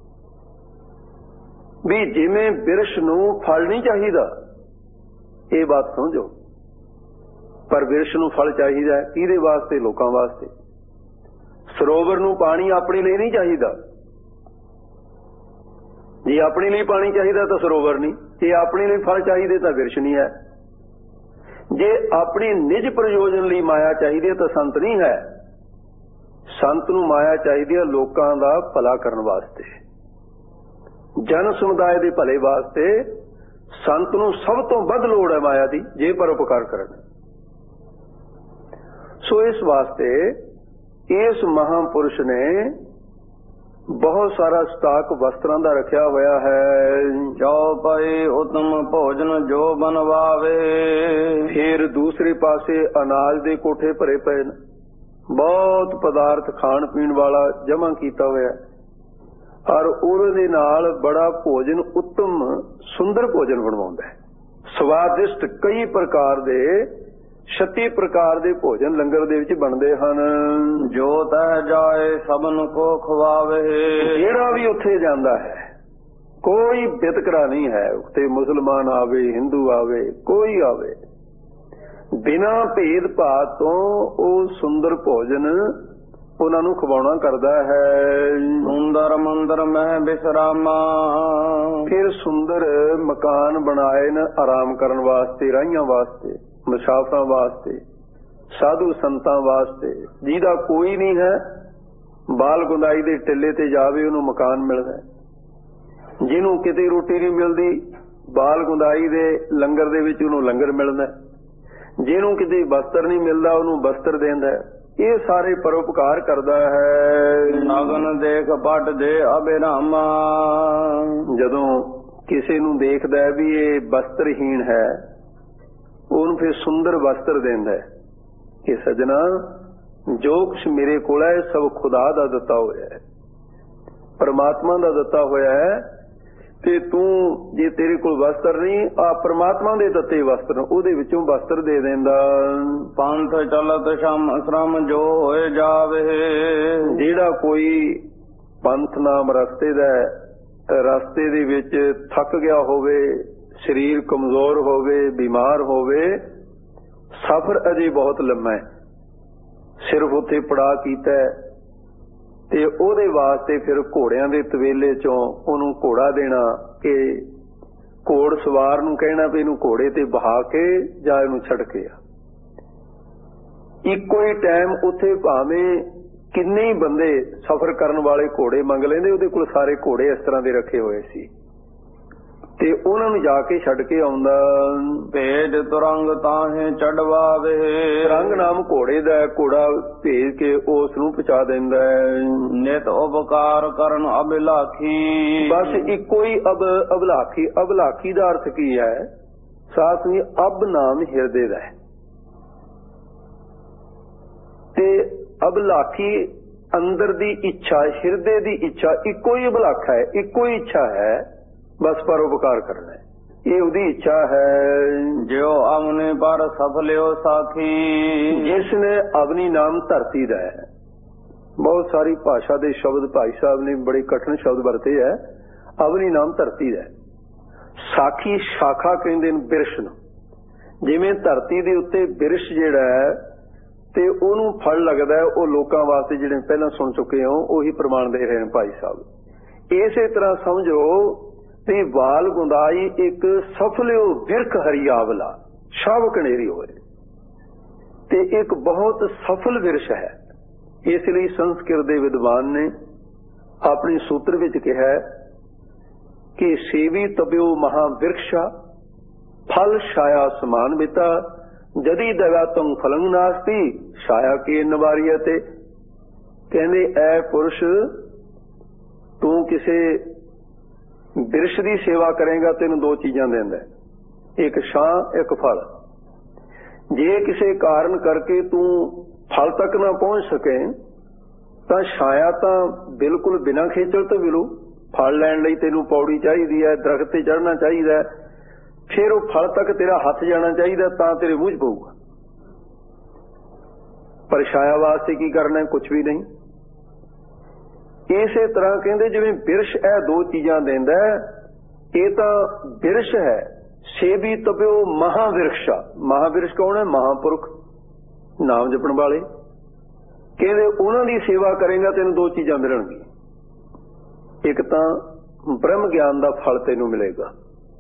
A: ਵੀ ਜਿਵੇਂ ਬਿਰਸ਼ ਨੂੰ ਫਲ ਨਹੀਂ ਚਾਹੀਦਾ, ਇਹ ਬਾਤ ਸਮਝੋ, ਪਰ ਬਿਰਸ਼ ਨੂੰ ਫਲ ਚਾਹੀਦਾ ਹੈ। ਕਿਹਦੇ ਵਾਸਤੇ? ਲੋਕਾਂ ਵਾਸਤੇ। ਸਰੋਵਰ ਨੂੰ ਪਾਣੀ ਆਪਣੇ ਲਈ ਨਹੀਂ ਚਾਹੀਦਾ। ਜੇ ਆਪਣੇ ਲਈ ਪਾਣੀ ਚਾਹੀਦਾ ਤਾਂ ਸਰੋਵਰ ਨਹੀਂ, ਜੇ ਆਪਣੇ ਲਈ ਫਲ ਚਾਹੀਦੇ ਤਾਂ ਬਿਰਸ਼ ਨਹੀਂ ਹੈ। ਜੇ ਆਪਣੀ ਨਿਜ ਪ੍ਰਯੋਜਨ ਲਈ ਮਾਇਆ ਚਾਹੀਦੀ ਹੈ ਤਾਂ ਸੰਤ ਨਹੀਂ ਹੈ। ਸੰਤ ਨੂੰ ਮਾਇਆ ਚਾਹੀਦੀ ਹੈ ਲੋਕਾਂ ਦਾ ਭਲਾ ਕਰਨ ਵਾਸਤੇ, ਜਨ ਸਮੁਦਾਇ ਦੇ ਭਲੇ ਵਾਸਤੇ। ਸੰਤ ਨੂੰ ਸਭ ਤੋਂ ਵੱਧ ਲੋੜ ਹੈ ਮਾਇਆ ਦੀ, ਜੇ ਪਰਉਪਕਾਰ ਕਰਨ। ਸੋ ਇਸ ਵਾਸਤੇ ਇਸ ਮਹਾਂਪੁਰਸ਼ ਨੇ ਬਹੁਤ ਸਾਰਾ ਸਟਾਕ ਵਸਤਰਾਂ ਦਾ ਰੱਖਿਆ ਹੋਇਆ ਹੈ।
B: ਚੌਪਈ ਉਤਮ ਭੋਜਨ ਜੋ ਬਣਵਾਵੇ।
A: ਫਿਰ ਦੂਸਰੇ ਪਾਸੇ ਅਨਾਜ ਦੇ ਕੋਠੇ ਭਰੇ ਪਏ ਨੇ, ਬਹੁਤ ਪਦਾਰਥ ਖਾਣ ਪੀਣ ਵਾਲਾ ਜਮ੍ਹਾਂ ਕੀਤਾ ਹੋਇਆ, ਔਰ ਉਹਦੇ ਨਾਲ ਬੜਾ ਭੋਜਨ, ਉੱਤਮ ਸੁੰਦਰ ਭੋਜਨ ਬਣਵਾਉਂਦਾ ਹੈ। ਸਵਾਦਿਸ਼ਟ ਕਈ ਪ੍ਰਕਾਰ ਦੇ 36 ਪ੍ਰਕਾਰ ਦੇ ਭੋਜਨ ਲੰਗਰ ਦੇ ਵਿੱਚ ਬਣਦੇ ਹਨ।
B: ਜੋ ਤਹਿ ਜਾਏ ਸਭਨ ਕੋ ਖਵਾਵੇ।
A: ਜਿਹੜਾ ਵੀ ਉੱਥੇ ਜਾਂਦਾ ਹੈ, ਕੋਈ ਵਿਤਕਰਾ ਨਹੀਂ ਹੈ ਉੱਥੇ, ਮੁਸਲਮਾਨ ਆਵੇ, ਹਿੰਦੂ ਆਵੇ, ਕੋਈ ਆਵੇ, ਬਿਨਾਂ ਭੇਦ ਭਾਵ ਤੋਂ ਉਹ ਸੁੰਦਰ ਭੋਜਨ ਉਹਨਾਂ ਨੂੰ ਖਵਾਉਣਾ ਕਰਦਾ ਹੈ।
B: ਸੁੰਦਰ ਮੰਦਰ ਮਹਿ ਬਿਸਰਾਮਾ।
A: ਫਿਰ ਸੁੰਦਰ ਮਕਾਨ ਬਣਾਏ ਨੇ ਆਰਾਮ ਕਰਨ ਵਾਸਤੇ, ਰਾਹੀਆਂ ਵਾਸਤੇ, ਮੁਸਾਫਰਾਂ ਵਾਸਤੇ, ਸਾਧੂ ਸੰਤਾਂ ਵਾਸਤੇ। ਜਿਹਦਾ ਕੋਈ ਨਹੀਂ ਹੈ, ਬਾਲ ਗੁੰਦਾਈ ਦੇ ਟਿੱਲੇ ਤੇ ਜਾਵੇ ਉਹਨੂੰ ਮਕਾਨ ਮਿਲਦਾ। ਜਿਹਨੂੰ ਕਿਤੇ ਰੋਟੀ ਨਹੀਂ ਮਿਲਦੀ, ਬਾਲ ਗੁੰਦਾਈ ਦੇ ਲੰਗਰ ਦੇ ਵਿੱਚ ਉਹਨੂੰ ਲੰਗਰ ਮਿਲਦਾ। ਜਿਹਨੂੰ ਕਿਤੇ ਵਸਤਰ ਨਹੀਂ ਮਿਲਦਾ ਉਹਨੂੰ ਵਸਤਰ ਦਿੰਦਾ। ਇਹ ਸਾਰੇ ਪਰਉਪਕਾਰ ਕਰਦਾ ਹੈ।
B: ਨਗਨ ਦੇਖ ਪਟ ਦੇ ਅਬਿਰਾਮਾ।
A: ਜਦੋਂ ਕਿਸੇ ਨੂੰ ਦੇਖਦਾ ਵੀ ਇਹ ਵਸਤਰਹੀਣ ਹੈ, ਉਹਨੂੰ ਫਿਰ ਸੁੰਦਰ ਵਸਤਰ ਦਿੰਦਾ ਹੈ ਕਿ ਸਜਣਾ, ਜੋ ਕੁਛ ਮੇਰੇ ਕੋਲ ਹੈ ਸਭ ਖੁਦਾ ਦਾ ਦਿੱਤਾ ਹੋਇਆ ਹੈ, ਪਰਮਾਤਮਾ ਦਾ ਦਿੱਤਾ ਹੋਇਆ ਹੈ, ਤੇ ਤੂੰ ਜੇ ਤੇਰੇ ਕੋਲ ਵਸਤਰ ਨਹੀਂ, ਆ ਪਰਮਾਤਮਾ ਦੇ ਦਿੱਤੇ ਵਸਤਰ, ਉਹਦੇ ਵਿੱਚੋਂ ਵਸਤਰ ਦੇ ਦਿੰਦਾ।
B: ਪੰਥ ਚਲਤ ਸ਼ਰਮ ਜੋ ਹੋਏ ਜਾਵੇ।
A: ਜਿਹੜਾ ਕੋਈ ਪੰਥ ਨਾਮ ਰਸਤੇ ਦਾ, ਰਸਤੇ ਦੇ ਵਿੱਚ ਥੱਕ ਗਿਆ ਹੋਵੇ, ਸਰੀਰ ਕਮਜ਼ੋਰ ਹੋਵੇ, ਬਿਮਾਰ ਹੋਵੇ, ਸਫ਼ਰ ਅਜੇ ਬਹੁਤ ਲੰਮਾ ਹੈ, ਸਿਰਫ ਉੱਥੇ ਪੜਾਅ ਕੀਤਾ ਤੇ ਉਹਦੇ ਵਾਸਤੇ ਫਿਰ ਘੋੜਿਆਂ ਦੇ ਤਵੇਲੇ ਚੋਂ ਉਹਨੂੰ ਘੋੜਾ ਦੇਣਾ, ਕਿ ਘੋੜ ਸਵਾਰ ਨੂੰ ਕਹਿਣਾ ਵੀ ਇਹਨੂੰ ਘੋੜੇ ਤੇ ਬਹਾ ਕੇ ਜਾਂ ਇਹਨੂੰ ਛੱਡ ਕੇ ਆ। ਇੱਕੋ ਹੀ ਟਾਈਮ ਉੱਥੇ ਭਾਵੇਂ ਕਿੰਨੇ ਹੀ ਬੰਦੇ ਸਫ਼ਰ ਕਰਨ ਵਾਲੇ ਘੋੜੇ ਮੰਗ ਲੈਂਦੇ, ਉਹਦੇ ਕੋਲ ਸਾਰੇ ਘੋੜੇ ਇਸ ਤਰ੍ਹਾਂ ਦੇ ਰੱਖੇ ਹੋਏ ਸੀ, ਤੇ ਉਹਨਾਂ ਨੂੰ ਜਾ ਕੇ ਛੱਡ ਕੇ ਆਉਂਦਾ।
B: ਭੇਜ ਤੁਰੰਗ ਤਾਹੇ ਚੜਵਾਵੇ।
A: ਰੰਗ ਨਾਮ ਘੋੜੇ ਦਾ, ਘੋੜਾ ਭੇਜ ਕੇ ਉਸ ਨੂੰ ਪਹੁੰਚਾ ਦਿੰਦਾ।
B: ਨਿਤ ਉਪਕਾਰ ਕਰਨ ਅਭਿਲਾਖੀ।
A: ਬਸ ਇੱਕੋ ਹੀ ਅਭਿਲਾਖੀ। ਅਭਿਲਾਖੀ ਦਾ ਅਰਥ ਕੀ ਹੈ? ਸਾਥ ਵੀ ਅਬ ਨਾਮ ਹਿਰਦੇ ਦਾ ਹੈ, ਤੇ ਅਭਿਲਾਖੀ ਅੰਦਰ ਦੀ ਇੱਛਾ, ਹਿਰਦੇ ਦੀ ਇੱਛਾ, ਇੱਕੋ ਹੀ ਅਭਿਲਾਖਾ ਹੈ, ਇੱਕੋ ਹੀ ਇੱਛਾ ਹੈ, ਬਸ ਪਰਉਪਕਾਰ ਕਰਨਾ ਹੈ, ਇਹ ਉਹਦੀ ਇੱਛਾ ਹੈ।
B: ਜਿਉ ਅਵਨੇ ਪਰ ਸਫਲਿਓ ਸਾਖੀ।
A: ਜਿਸ ਨੇ ਅਵਨੀ ਨਾਮ ਧਰਤੀ ਦਾ ਹੈ। ਬਹੁਤ ਸਾਰੀ ਭਾਸ਼ਾ ਦੇ ਸ਼ਬਦ ਭਾਈ ਸਾਹਿਬ ਨੇ ਬੜੇ ਕਠਿਨ ਸ਼ਬਦ ਵਰਤੇ ਹੈ। ਅਵਨੀ ਨਾਮ ਧਰਤੀ ਦਾ, ਸਾਖੀ ਸ਼ਾਖਾ ਕਹਿੰਦੇ ਨੇ ਬਿਰਸ਼ ਨੂੰ। ਜਿਵੇਂ ਧਰਤੀ ਦੇ ਉੱਤੇ ਬਿਰਸ਼ ਜਿਹੜਾ ਹੈ ਤੇ ਉਹਨੂੰ ਫਲ ਲੱਗਦਾ, ਉਹ ਲੋਕਾਂ ਵਾਸਤੇ ਜਿਹੜੇ ਪਹਿਲਾਂ ਸੁਣ ਚੁੱਕੇ ਹੋ ਉਹੀ ਪ੍ਰਮਾਣ ਦੇ ਰਹੇ ਨੇ ਭਾਈ ਸਾਹਿਬ। ਇਸੇ ਤਰ੍ਹਾਂ ਸਮਝੋ ਤੇ ਵਾਲ ਗੁੰਦਾਈ ਇੱਕ ਸਫਲਿਓ ਬਿਰਖ ਹਰੀਆਵਲਾ, ਸ਼ਾਵ ਕਨੇਰੀ ਹੋਏ, ਤੇ ਇੱਕ ਬਹੁਤ ਸਫਲ ਵਿਰਸ਼ ਹੈ। ਇਸ ਲਈ ਸੰਸਕ੍ਰਿਤ ਦੇ ਵਿਦਵਾਨ ਨੇ ਆਪਣੇ ਸੂਤਰ ਵਿੱਚ ਕਿਹਾ ਕਿ ਸੇਵੀ ਤਬਿਓ ਮਹਾਵਿਰਕਸ਼ਾ ਫਲ ਛਾਇਆ ਸਮਾਨ ਬਿਤਾ ਜਦੀ ਦਗਾ ਤੁਮ ਫਲੰ ਨਾਸਤੀ ਛਾਇਆ ਕੀ ਨਵਾਰੀਆ। ਤੇ ਕਹਿੰਦੇ ਐ ਪੁਰਸ਼, ਤੂੰ ਕਿਸੇ ਬਿਰਸ਼ ਦੀ ਸੇਵਾ ਕਰੇਗਾ ਤੈਨੂੰ ਦੋ ਚੀਜ਼ਾਂ ਦਿੰਦਾ, ਇੱਕ ਛਾਂ, ਇੱਕ ਫਲ। ਜੇ ਕਿਸੇ ਕਾਰਨ ਕਰਕੇ ਤੂੰ ਫਲ ਤੱਕ ਨਾ ਪਹੁੰਚ ਸਕੇ ਤਾਂ ਛਾਇਆ ਤਾਂ ਬਿਲਕੁਲ ਬਿਨਾਂ ਖੇਚਲ ਤੋਂ ਮਿਲੂ। ਫਲ ਲੈਣ ਲਈ ਤੈਨੂੰ ਪੌੜੀ ਚਾਹੀਦੀ ਹੈ, ਦਰਖਤ ਤੇ ਚੜ੍ਹਨਾ ਚਾਹੀਦਾ ਹੈ, ਫਿਰ ਉਹ ਫਲ ਤੱਕ ਤੇਰਾ ਹੱਥ ਜਾਣਾ ਚਾਹੀਦਾ ਤਾਂ ਤੇਰੇ ਮੂੰਹ 'ਚ ਪਊਗਾ। ਪਰ ਛਾਇਆ ਵਾਸਤੇ ਕੀ ਕਰਨਾ? ਕੁਝ ਵੀ ਨਹੀਂ। ਇਸੇ ਤਰ੍ਹਾਂ ਕਹਿੰਦੇ ਜਿਵੇਂ ਬਿਰਸ਼ ਇਹ ਦੋ ਚੀਜ਼ਾਂ ਦਿੰਦਾ, ਇਹ ਤਾਂ ਬਿਰਸ਼ ਹੈ। ਸੇਵੀ ਤਪਿਓ ਮਹਾਵਿਰਕਸ਼ਾ। ਮਹਾਵਿਰਸ਼ ਕੌਣ ਹੈ? ਮਹਾਂਪੁਰਖ, ਨਾਮ ਜਪਣ ਵਾਲੇ। ਕਹਿੰਦੇ ਉਹਨਾਂ ਦੀ ਸੇਵਾ ਕਰੇਗਾ ਤੈਨੂੰ ਦੋ ਚੀਜ਼ਾਂ ਮਿਲਣਗੀਆਂ। ਇੱਕ ਤਾਂ ਬ੍ਰਹਮ ਗਿਆਨ ਦਾ ਫਲ ਤੈਨੂੰ ਮਿਲੇਗਾ।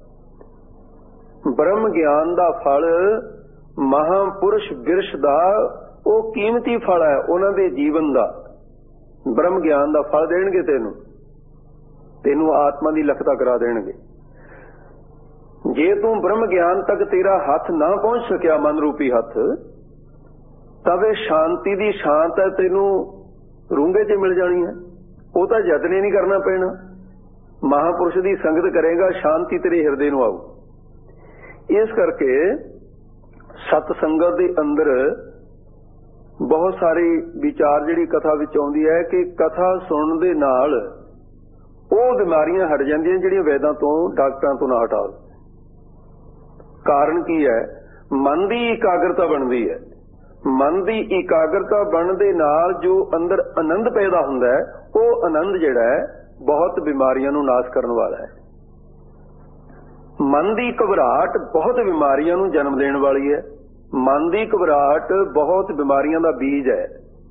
A: ਬ੍ਰਹਮ ਗਿਆਨ ਦਾ ਫਲ ਮਹਾਂਪੁਰਸ਼ ਬਿਰਸ਼ ਦਾ ਉਹ ਕੀਮਤੀ ਫਲ ਹੈ ਉਹਨਾਂ ਦੇ ਜੀਵਨ ਦਾ। ਬ੍ਰਹਮ ਗਿਆਨ ਦਾ ਫਲ ਦੇਣਗੇ ਤੈਨੂੰ ਆਤਮਾ ਦੀ ਲਖਤਾ ਕਰਾ ਦੇਣਗੇ। ਜੇ ਤੂੰ ਬ੍ਰਹਮ ਗਿਆਨ ਤੱਕ ਤੇਰਾ ਹੱਥ ਨਾ ਪਹੁੰਚ ਸਕਿਆ, ਮਨ ਰੂਪੀ ਹੱਥ, ਤਾਂ ਵੇ ਸ਼ਾਂਤੀ ਦੀ ਸ਼ਾਂਤ ਹੈ ਤੈਨੂੰ ਰੂੰਗੇ 'ਚ ਮਿਲ ਜਾਣੀ ਹੈ। ਉਹ ਤਾਂ ਯਤਨ ਹੀ ਨਹੀਂ ਕਰਨਾ ਪੈਣਾ। ਮਹਾਂਪੁਰਸ਼ ਦੀ ਸੰਗਤ ਕਰੇਗਾ, ਸ਼ਾਂਤੀ ਤੇਰੇ ਹਿਰਦੇ ਨੂੰ ਆਊ। ਇਸ ਕਰਕੇ ਸਤ ਸੰਗਤ ਦੇ ਅੰਦਰ ਬਹੁਤ ਸਾਰੇ ਵਿਚਾਰ ਜਿਹੜੀ ਕਥਾ ਵਿੱਚ ਆਉਂਦੀ ਹੈ ਕਿ ਕਥਾ ਸੁਣਨ ਦੇ ਨਾਲ ਉਹ ਬਿਮਾਰੀਆਂ ਹਟ ਜਾਂਦੀਆਂ ਜਿਹੜੀਆਂ ਵੈਦਾਂ ਤੋਂ, ਡਾਕਟਰਾਂ ਤੋਂ ਨਾ ਹਟਾ। ਕਾਰਨ ਕੀ ਹੈ? ਮਨ ਦੀ ਇਕਾਗਰਤਾ ਬਣਦੀ ਹੈ। ਮਨ ਦੀ ਇਕਾਗਰਤਾ ਬਣਨ ਦੇ ਨਾਲ ਜੋ ਅੰਦਰ ਆਨੰਦ ਪੈਦਾ ਹੁੰਦਾ ਹੈ, ਉਹ ਆਨੰਦ ਜਿਹੜਾ ਹੈ ਬਹੁਤ ਬਿਮਾਰੀਆਂ ਨੂੰ ਨਾਸ਼ ਕਰਨ ਵਾਲਾ ਹੈ। ਮਨ ਦੀ ਘਬਰਾਹਟ ਬਹੁਤ ਬਿਮਾਰੀਆਂ ਨੂੰ ਜਨਮ ਦੇਣ ਵਾਲੀ ਹੈ। ਮਨ ਦੀ ਘਬਰਾਹਟ ਬਹੁਤ ਬਿਮਾਰੀਆਂ ਦਾ ਬੀਜ ਹੈ।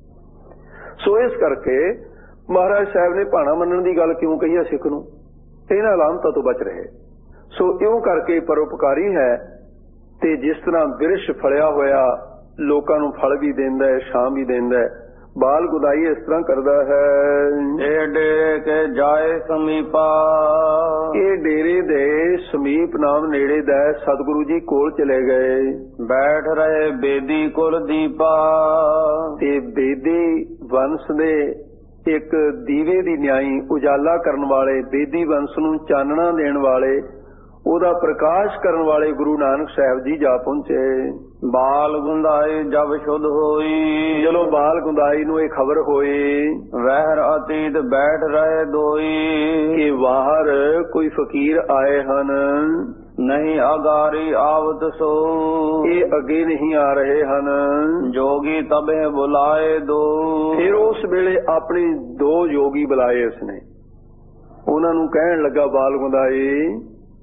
A: ਸੋ ਇਸ ਕਰਕੇ ਮਹਾਰਾਜ ਸਾਹਿਬ ਨੇ ਭਾਣਾ ਮੰਨਣ ਦੀ ਗੱਲ ਕਿਉਂ ਕਹੀ ਹੈ ਸਿੱਖ ਨੂੰ? ਇਹਨਾਂ ਅਲਾਮਤਾਂ ਤੋਂ ਬਚ ਰਹੇ। ਸੋ ਇਉਂ ਕਰਕੇ ਪਰਉਪਕਾਰੀ ਹੈ। ਤੇ ਜਿਸ ਤਰ੍ਹਾਂ ਬਿਰਸ਼ ਫਲਿਆ ਹੋਇਆ ਲੋਕਾਂ ਨੂੰ ਫਲ ਵੀ ਦਿੰਦਾ ਹੈ, ਛਾਂ ਵੀ ਦਿੰਦਾ ਹੈ, ਬਾਲ ਗੁਦਾਈ ਇਸ ਤਰ੍ਹਾਂ ਕਰਦਾ ਹੈ।
B: ਇਹ ਡੇਰੇ ਕੇ ਜਾਏ ਸਮੀਪਾ।
A: ਇਹ ਡੇਰੇ ਦੇ ਸਮੀਪ ਨਾਮ ਨੇੜੇ ਦਾ ਸਤਿਗੁਰੂ ਜੀ ਕੋਲ ਚਲੇ ਗਏ।
B: ਬੈਠ ਰਹੇ ਬੇਦੀ ਕੁਲ ਦੀਪਾ।
A: ਤੇ ਬੇਦੀ ਵੰਸ਼ ਦੇ ਇੱਕ ਦੀਵੇ ਦੀ ਨਿਆਈ ਉਜਾਲਾ ਕਰਨ ਵਾਲੇ, ਬੇਦੀ ਵੰਸ਼ ਨੂੰ ਚਾਨਣਾ ਦੇਣ ਵਾਲੇ, ਉਹਦਾ ਪ੍ਰਕਾਸ਼ ਕਰਨ ਵਾਲੇ ਗੁਰੂ ਨਾਨਕ ਸਾਹਿਬ ਜੀ ਜਾ ਪਹੁੰਚੇ।
B: ਬਾਲ ਗੁੰਦਾਈ ਜਬ ਸ਼ੁੱਧ ਹੋਈ।
A: ਜਦੋਂ ਬਾਲ ਗੁੰਦਾਈ ਨੂੰ ਇਹ ਖਬਰ ਹੋਈ,
B: ਵਹਿਰ ਅਤੀਤ ਬੈਠ ਰਹੇ ਦੋਈ।
A: ਕਿ ਬਾਹਰ ਕੋਈ ਫਕੀਰ ਆਏ ਹਨ,
B: ਨਹੀਂ ਅਗਾਰੀ ਆਵਤ ਸੋ।
A: ਇਹ ਅੱਗੇ ਨਹੀਂ ਆ ਰਹੇ ਹਨ।
B: ਜੋਗੀ ਤਬੇ ਬੁਲਾਏ ਦੋ।
A: ਫਿਰ ਉਸ ਵੇਲੇ ਆਪਣੇ ਦੋ ਯੋਗੀ ਬੁਲਾਏ ਉਸਨੇ। ਉਹਨਾਂ ਨੂੰ ਕਹਿਣ ਲੱਗਾ ਬਾਲ ਗੁੰਦਾਈ,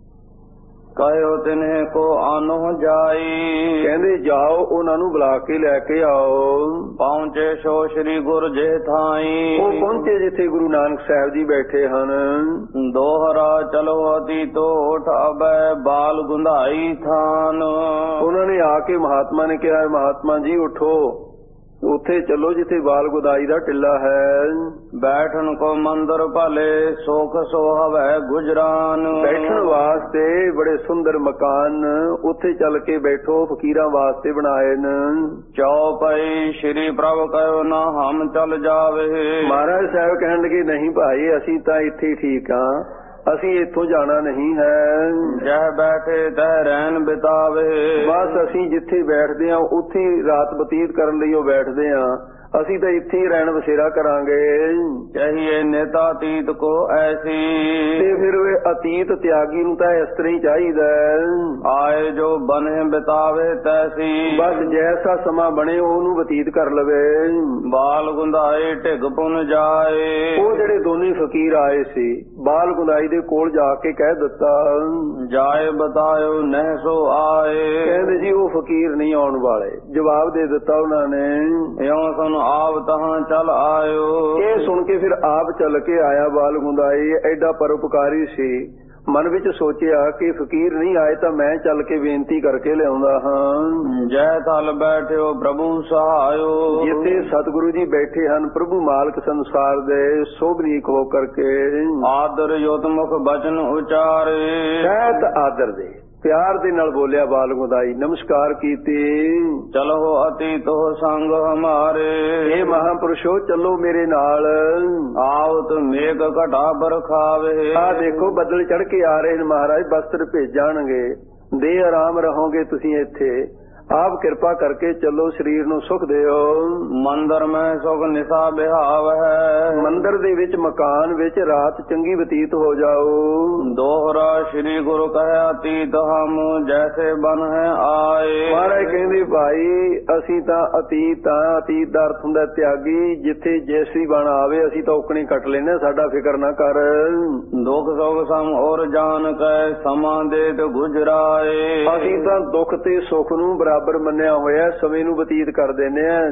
B: ਕਹਿਓ ਤਿਨਹਿ ਕੋ ਆਨੋ ਜਾਈ।
A: ਕਹਿੰਦੇ ਜਾਓ ਉਹਨਾਂ ਨੂੰ ਬੁਲਾ ਕੇ ਲੈ ਕੇ ਆਓ।
B: ਪਹੁੰਚੇ ਸੋ ਸ੍ਰੀ ਗੁਰ ਜੇ ਥਾਈ।
A: ਉਹ ਪਹੁੰਚੇ ਜਿੱਥੇ ਗੁਰੂ ਨਾਨਕ ਸਾਹਿਬ ਜੀ ਬੈਠੇ ਹਨ।
B: ਦੋਹਰਾ ਚਲੋ ਅਤੀ ਤੋ ਉਠ ਅਬੈ ਬਾਲ ਗੁੰਧਾਈ ਥਾਨ।
A: ਉਹਨਾਂ ਨੇ ਆ ਕੇ ਮਹਾਤਮਾ ਨੇ ਕਿਹਾ, ਮਹਾਤਮਾ ਜੀ ਉਠੋ, ਉੱਥੇ ਚੱਲੋ ਜਿੱਥੇ ਬਾਲ ਗੁਦਾਈ ਦਾ ਟਿੱਲਾ ਹੈ।
B: ਬੈਠਣ ਕੋ ਮੰਦਰ ਭਲੇ ਸੁਖ ਸੋਹਵੈ ਗੁਜਰਾਨ।
A: ਬੈਠਣ ਵਾਸਤੇ ਬੜੇ ਸੁੰਦਰ ਮਕਾਨ ਉੱਥੇ ਚੱਲ ਕੇ ਬੈਠੋ, ਫਕੀਰਾਂ ਵਾਸਤੇ ਬਣਾਏ ਨੇ।
B: ਚੌਪਈ ਸ਼੍ਰੀ ਪ੍ਰਭ ਕਹਿਓ ਨਾ ਹਮ ਚੱਲ ਜਾਵੇ।
A: ਮਹਾਰਾਜ ਸਾਹਿਬ ਕਹਿਣ ਲੱਗੇ, ਨਹੀਂ ਭਾਈ ਅਸੀਂ ਤਾਂ ਇੱਥੇ ਠੀਕ ਹਾਂ, ਅਸੀਂ ਇੱਥੋਂ ਜਾਣਾ ਨਹੀਂ ਹੈ।
B: ਜਹ ਬੈਠੇ ਤਹ ਰਹਿਣ ਬਿਤਾਵੇ।
A: ਬਸ ਅਸੀਂ ਜਿੱਥੇ ਬੈਠਦੇ ਹਾਂ ਉੱਥੇ ਰਾਤ ਬਤੀਤ ਕਰਨ ਲਈ ਉਹ ਬੈਠਦੇ ਹਾਂ, ਅਸੀਂ ਤਾਂ ਇੱਥੇ ਹੀ ਰਹਿਣ ਬਸੇਰਾ ਕਰਾਂਗੇ।
B: ਚਾਹੀਏ ਨੇਤਾ ਅਤੀਤ ਕੋ ਐਸੀ।
A: ਤੇ ਫਿਰ ਉਹ ਅਤੀਤ ਤਿਆਗੀ ਨੂੰ ਤਾਂ ਇਸ ਤਰ੍ਹਾਂ ਹੀ ਚਾਹੀਦਾ,
B: ਆਏ ਜੋ ਬਨੇ ਬਿਤਾਵੇ ਤੈਸੀ।
A: ਬਸ ਜੈਸਾ ਸਮਾਂ ਬਣੇ ਉਹਨੂੰ ਬਤੀਤ ਕਰ ਲਵੇ।
B: ਬਾਲ ਗੁੰਦਾਈ ਢਿੱਗ ਪੁਨ ਜਾਏ।
A: ਉਹ ਜਿਹੜੇ ਦੋਨੇ ਫਕੀਰ ਆਏ ਸੀ, ਬਾਲ ਗੁੰਦਾਈ ਦੇ ਕੋਲ ਜਾ ਕੇ ਕਹਿ ਦਿੱਤਾ,
B: ਜਾਏ ਬਤਾਇਓ ਨਹਿ ਸੋ ਆਏ।
A: ਕਹਿੰਦੇ ਜੀ ਉਹ ਫਕੀਰ ਨਹੀਂ ਆਉਣ ਵਾਲੇ। ਜਵਾਬ ਦੇ ਦਿੱਤਾ ਉਹਨਾਂ ਨੇ,
B: ਇਉਂ ਸੁਣ ਆਪ ਤਹਾਂ ਚੱਲ ਆਇਓ।
A: ਇਹ ਸੁਣ ਕੇ ਫਿਰ ਆਪ ਚੱਲ ਕੇ ਆਇਆ ਬਾਲ ਗੁੰਦਾਈ। ਐਡਾ ਪਰਉਪਕਾਰੀ ਸੀ, ਮਨ ਵਿੱਚ ਸੋਚਿਆ ਕਿ ਫਕੀਰ ਨਹੀਂ ਆਏ ਤਾਂ ਮੈਂ ਚੱਲ ਕੇ ਬੇਨਤੀ ਕਰਕੇ ਲਿਆਉਂਦਾ ਹਾਂ।
B: ਜੈ ਥਲ ਬੈਠਿਓ ਪ੍ਰਭੂ ਸਹਾਇਓ।
A: ਜਿੱਥੇ ਸਤਿਗੁਰੂ ਜੀ ਬੈਠੇ ਹਨ, ਪ੍ਰਭੂ ਮਾਲਕ ਸੰਸਾਰ ਦੇ, ਸੋਭਨੀਕ ਹੋ ਕਰਕੇ
B: ਆਦਰ ਯੋਤਮੁਖ ਬਚਨ ਉਚਾਰੇ।
A: ਸਹਿਤ ਆਦਰ ਦੇ ਪਿਆਰ ਦੇ ਨਾਲ ਬੋਲਿਆ ਬਾਲ ਗੁੰਦਾਈ, ਨਮਸਕਾਰ ਕੀਤੀ।
B: ਚਲੋ ਅਤੀ ਤੋ ਸੰਗ ਹਮਾਰੇ।
A: ਇਹ ਮਹਾਂਪੁਰਸ਼ੋ ਚੱਲੋ ਮੇਰੇ ਨਾਲ।
B: ਆਵਤ ਮੇਘ ਘਟਾ ਬਰਖਾਵੇ।
A: ਆ ਦੇਖੋ ਬੱਦਲ ਚੜ ਕੇ ਆ ਰਹੇ ਨੇ ਮਹਾਰਾਜ, ਬਸਤਰ ਭੇਜਾਣਗੇ, ਦੇ ਆਰਾਮ ਰਹੋਗੇ ਤੁਸੀਂ ਇੱਥੇ। ਆਪ ਕਿਰਪਾ ਕਰਕੇ ਚੱਲੋ, ਸਰੀਰ ਨੂੰ ਸੁਖ ਦਿਓ।
B: ਮੰਦਰ ਮੈਂ ਸੁਖ ਨਿਸਾ ਬਿਹਾਵ ਹੈ,
A: ਮੰਦਰ ਦੇ ਵਿੱਚ ਮਕਾਨ ਵਿੱਚ ਰਾਤ ਚੰਗੀ ਬਤੀਤ ਹੋ ਜਾਓ।
B: ਦੋਹਰਾ ਸ੍ਰੀ ਗੁਰੂ ਕਹਿ ਅਤੀਤ ਹਮ ਜੈਸੇ ਬਨ ਹੈ ਆਏ।
A: ਮਹਾਰਾਜ ਕਹਿੰਦੇ ਭਾਈ ਅਸੀਂ ਤਾਂ ਅਤੀਤ ਆ, ਅਤੀਤ ਦਾ ਅਰਥ ਹੁੰਦਾ ਤਿਆਗੀ। ਜਿੱਥੇ ਜੈਸੀ ਬਣ ਆਵੇ ਅਸੀਂ ਤਾਂ ਉਕਣੀ ਕੱਟ ਲੈਨੇ, ਸਾਡਾ ਫਿਕਰ ਨਾ ਕਰ।
B: ਦੁਖ ਸੁਖ ਸਮ ਔਰ ਜਾਨ ਕੈ ਸਮਾਂ ਦੇ ਤੇ ਗੁਜਰਾਏ।
A: ਅਸੀਂ ਤਾਂ ਦੁੱਖ ਤੇ ਸੁੱਖ ਨੂੰ ਬਰਾਬਰ ਮੰਨਿਆ ਹੋਇਆ, ਸਮੇਂ ਨੂੰ ਬਤੀਤ ਕਰ ਦਿੰਦੇ ਆ।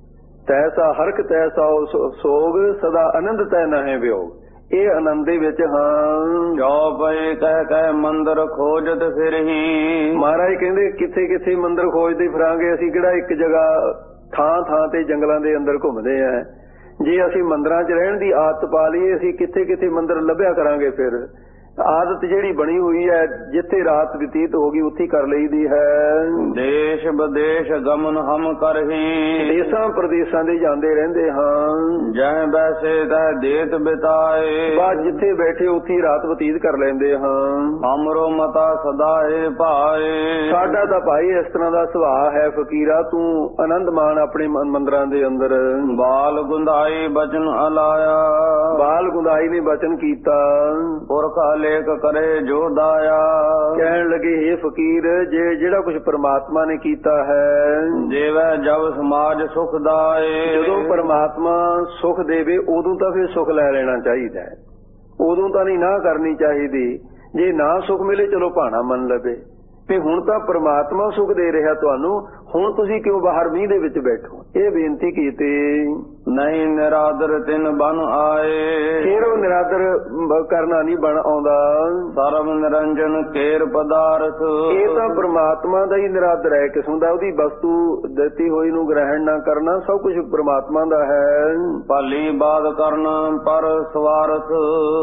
A: ਤੈਸਾ ਹਰਖ ਤੈਸਾ ਸੋਗ ਸਦਾ ਆਨੰਦ ਤੈ ਨਹਿ ਵਿਯੋਗ। ਇਹ ਆਨੰਦ ਦੇ ਵਿੱਚ ਹਾਂ।
B: ਜੋ ਪਏ ਕਹਿ ਕਹਿ ਮੰਦਰ ਖੋਜਤ ਫਿਰ ਹੀ।
A: ਮਹਾਰਾਜ ਕਹਿੰਦੇ ਕਿੱਥੇ ਕਿੱਥੇ ਮੰਦਰ ਖੋਜਦੇ ਫਿਰਾਂਗੇ, ਅਸੀਂ ਕਿਹੜਾ ਇੱਕ ਜਗ੍ਹਾ ਥਾਂ ਥਾਂ ਤੇ ਜੰਗਲਾਂ ਦੇ ਅੰਦਰ ਘੁੰਮਦੇ ਆ। ਜੇ ਅਸੀਂ ਮੰਦਰਾਂ 'ਚ ਰਹਿਣ ਦੀ ਆਦਤ ਪਾ ਲਈਏ ਅਸੀਂ ਕਿੱਥੇ ਕਿੱਥੇ ਮੰਦਰ ਲੱਭਿਆ ਕਰਾਂਗੇ। ਫਿਰ ਆਦਤ ਜਿਹੜੀ ਬਣੀ ਹੋਈ ਹੈ ਜਿੱਥੇ ਰਾਤ ਬਤੀਤ ਹੋ ਗਈ ਉੱਥੇ ਕਰ ਲਈਦੀ ਹੈ।
B: ਦੇਸ਼ ਵਿਦੇਸ਼ ਗਮਨ ਹਮ ਕਰਹੀ।
A: ਦੇਸ਼ਾਂ ਪ੍ਰਦੇਸ਼ਾਂ ਦੇ ਜਾਂਦੇ ਰਹਿੰਦੇ ਹਾਂ।
B: ਜਹ ਬੈਸੇ ਤਹ ਦੇਤ ਬਿਤਾਏ।
A: ਬਾਅਦ ਜਿੱਥੇ ਬੈਠੇ ਉੱਥੇ ਰਾਤ ਬਤੀਤ ਕਰ ਲੈਂਦੇ ਹਾਂ।
B: ਅਮਰੋ ਮਤਾ ਸਦਾਏ ਭਾਏ।
A: ਸਾਡਾ ਤਾਂ ਭਾਈ ਇਸ ਤਰ੍ਹਾਂ ਦਾ ਸੁਭਾਅ ਹੈ ਫਕੀਰਾ, ਤੂੰ ਆਨੰਦ ਮਾਣ ਆਪਣੇ ਮੰਦਰਾਂ ਦੇ ਅੰਦਰ।
B: ਬਾਲ ਗੁੰਦਾਈ ਬਚਨ ਅਲਾਇਆ।
A: ਬਾਲ ਗੁੰਦਾਈ ਨੇ ਬਚਨ ਕੀਤਾ।
B: ਪੁਰਖਾ ਲੇਖ ਕਰੇ ਜੋ ਦਾਇਆ।
A: ਕਹਿਣ ਲੱਗੇ ਇਹ ਫਕੀਰ ਜੇ ਜਿਹੜਾ ਕੁਝ ਪ੍ਰਮਾਤਮਾ ਨੇ ਕੀਤਾ ਹੈ,
B: ਦੇਵੈ ਜਬ ਸਮਾਜ ਸੁਖ ਦਾਏ।
A: ਜਦੋਂ ਪ੍ਰਮਾਤਮਾ ਸੁਖ ਦੇਵੇ ਉਦੋਂ ਤਾਂ ਫਿਰ ਸੁਖ ਲੈ ਲੈਣਾ ਚਾਹੀਦਾ ਹੈ, ਉਦੋਂ ਤਾਂ ਨਹੀਂ ਨਾ ਕਰਨੀ ਚਾਹੀਦੀ। ਜੇ ਨਾ ਸੁਖ ਮਿਲੇ ਚਲੋ ਭਾਣਾ ਮੰਨ ਲਵੇ ਤੇ ਹੁਣ ਤਾਂ ਪ੍ਰਮਾਤਮਾ ਸੁਖ ਦੇ ਰਿਹਾ ਤੁਹਾਨੂੰ, ਹੁਣ ਤੁਸੀਂ ਕਿਉਂ ਬਾਹਰ ਮੀਂਹ ਦੇ ਵਿੱਚ ਬੈਠੋ। ਇਹ ਬੇਨਤੀ ਕੀਤੀ।
B: ਨਹੀਂ ਨਿਰਾਦਰ ਤਿਨ ਬਨ ਆਏ।
A: ਫਿਰ ਉਹ ਨਿਰਾਦਰ ਕਰਨਾ ਨਹੀਂ ਬਣ ਆਉਂਦਾ।
B: ਸਰਬ ਨਿਰੰਜਨ ਕੇਰ ਪਦਾਰਥ।
A: ਇਹ ਤਾਂ ਪ੍ਰਮਾਤਮਾ ਦਾ ਹੀ ਨਿਰਾਦਰ ਹੈ ਕਿਸਮ ਦਾ, ਉਹਦੀ ਵਸਤੂ ਦਿੱਤੀ ਹੋਈ ਨੂੰ ਗ੍ਰਹਿਣ ਨਾ ਕਰਨਾ, ਸਭ ਕੁਝ ਪ੍ਰਮਾਤਮਾ ਦਾ ਹੈ।
B: ਭਲੀ ਬਾਤ ਕਰਨਾ ਪਰ ਸਵਾਰਥ।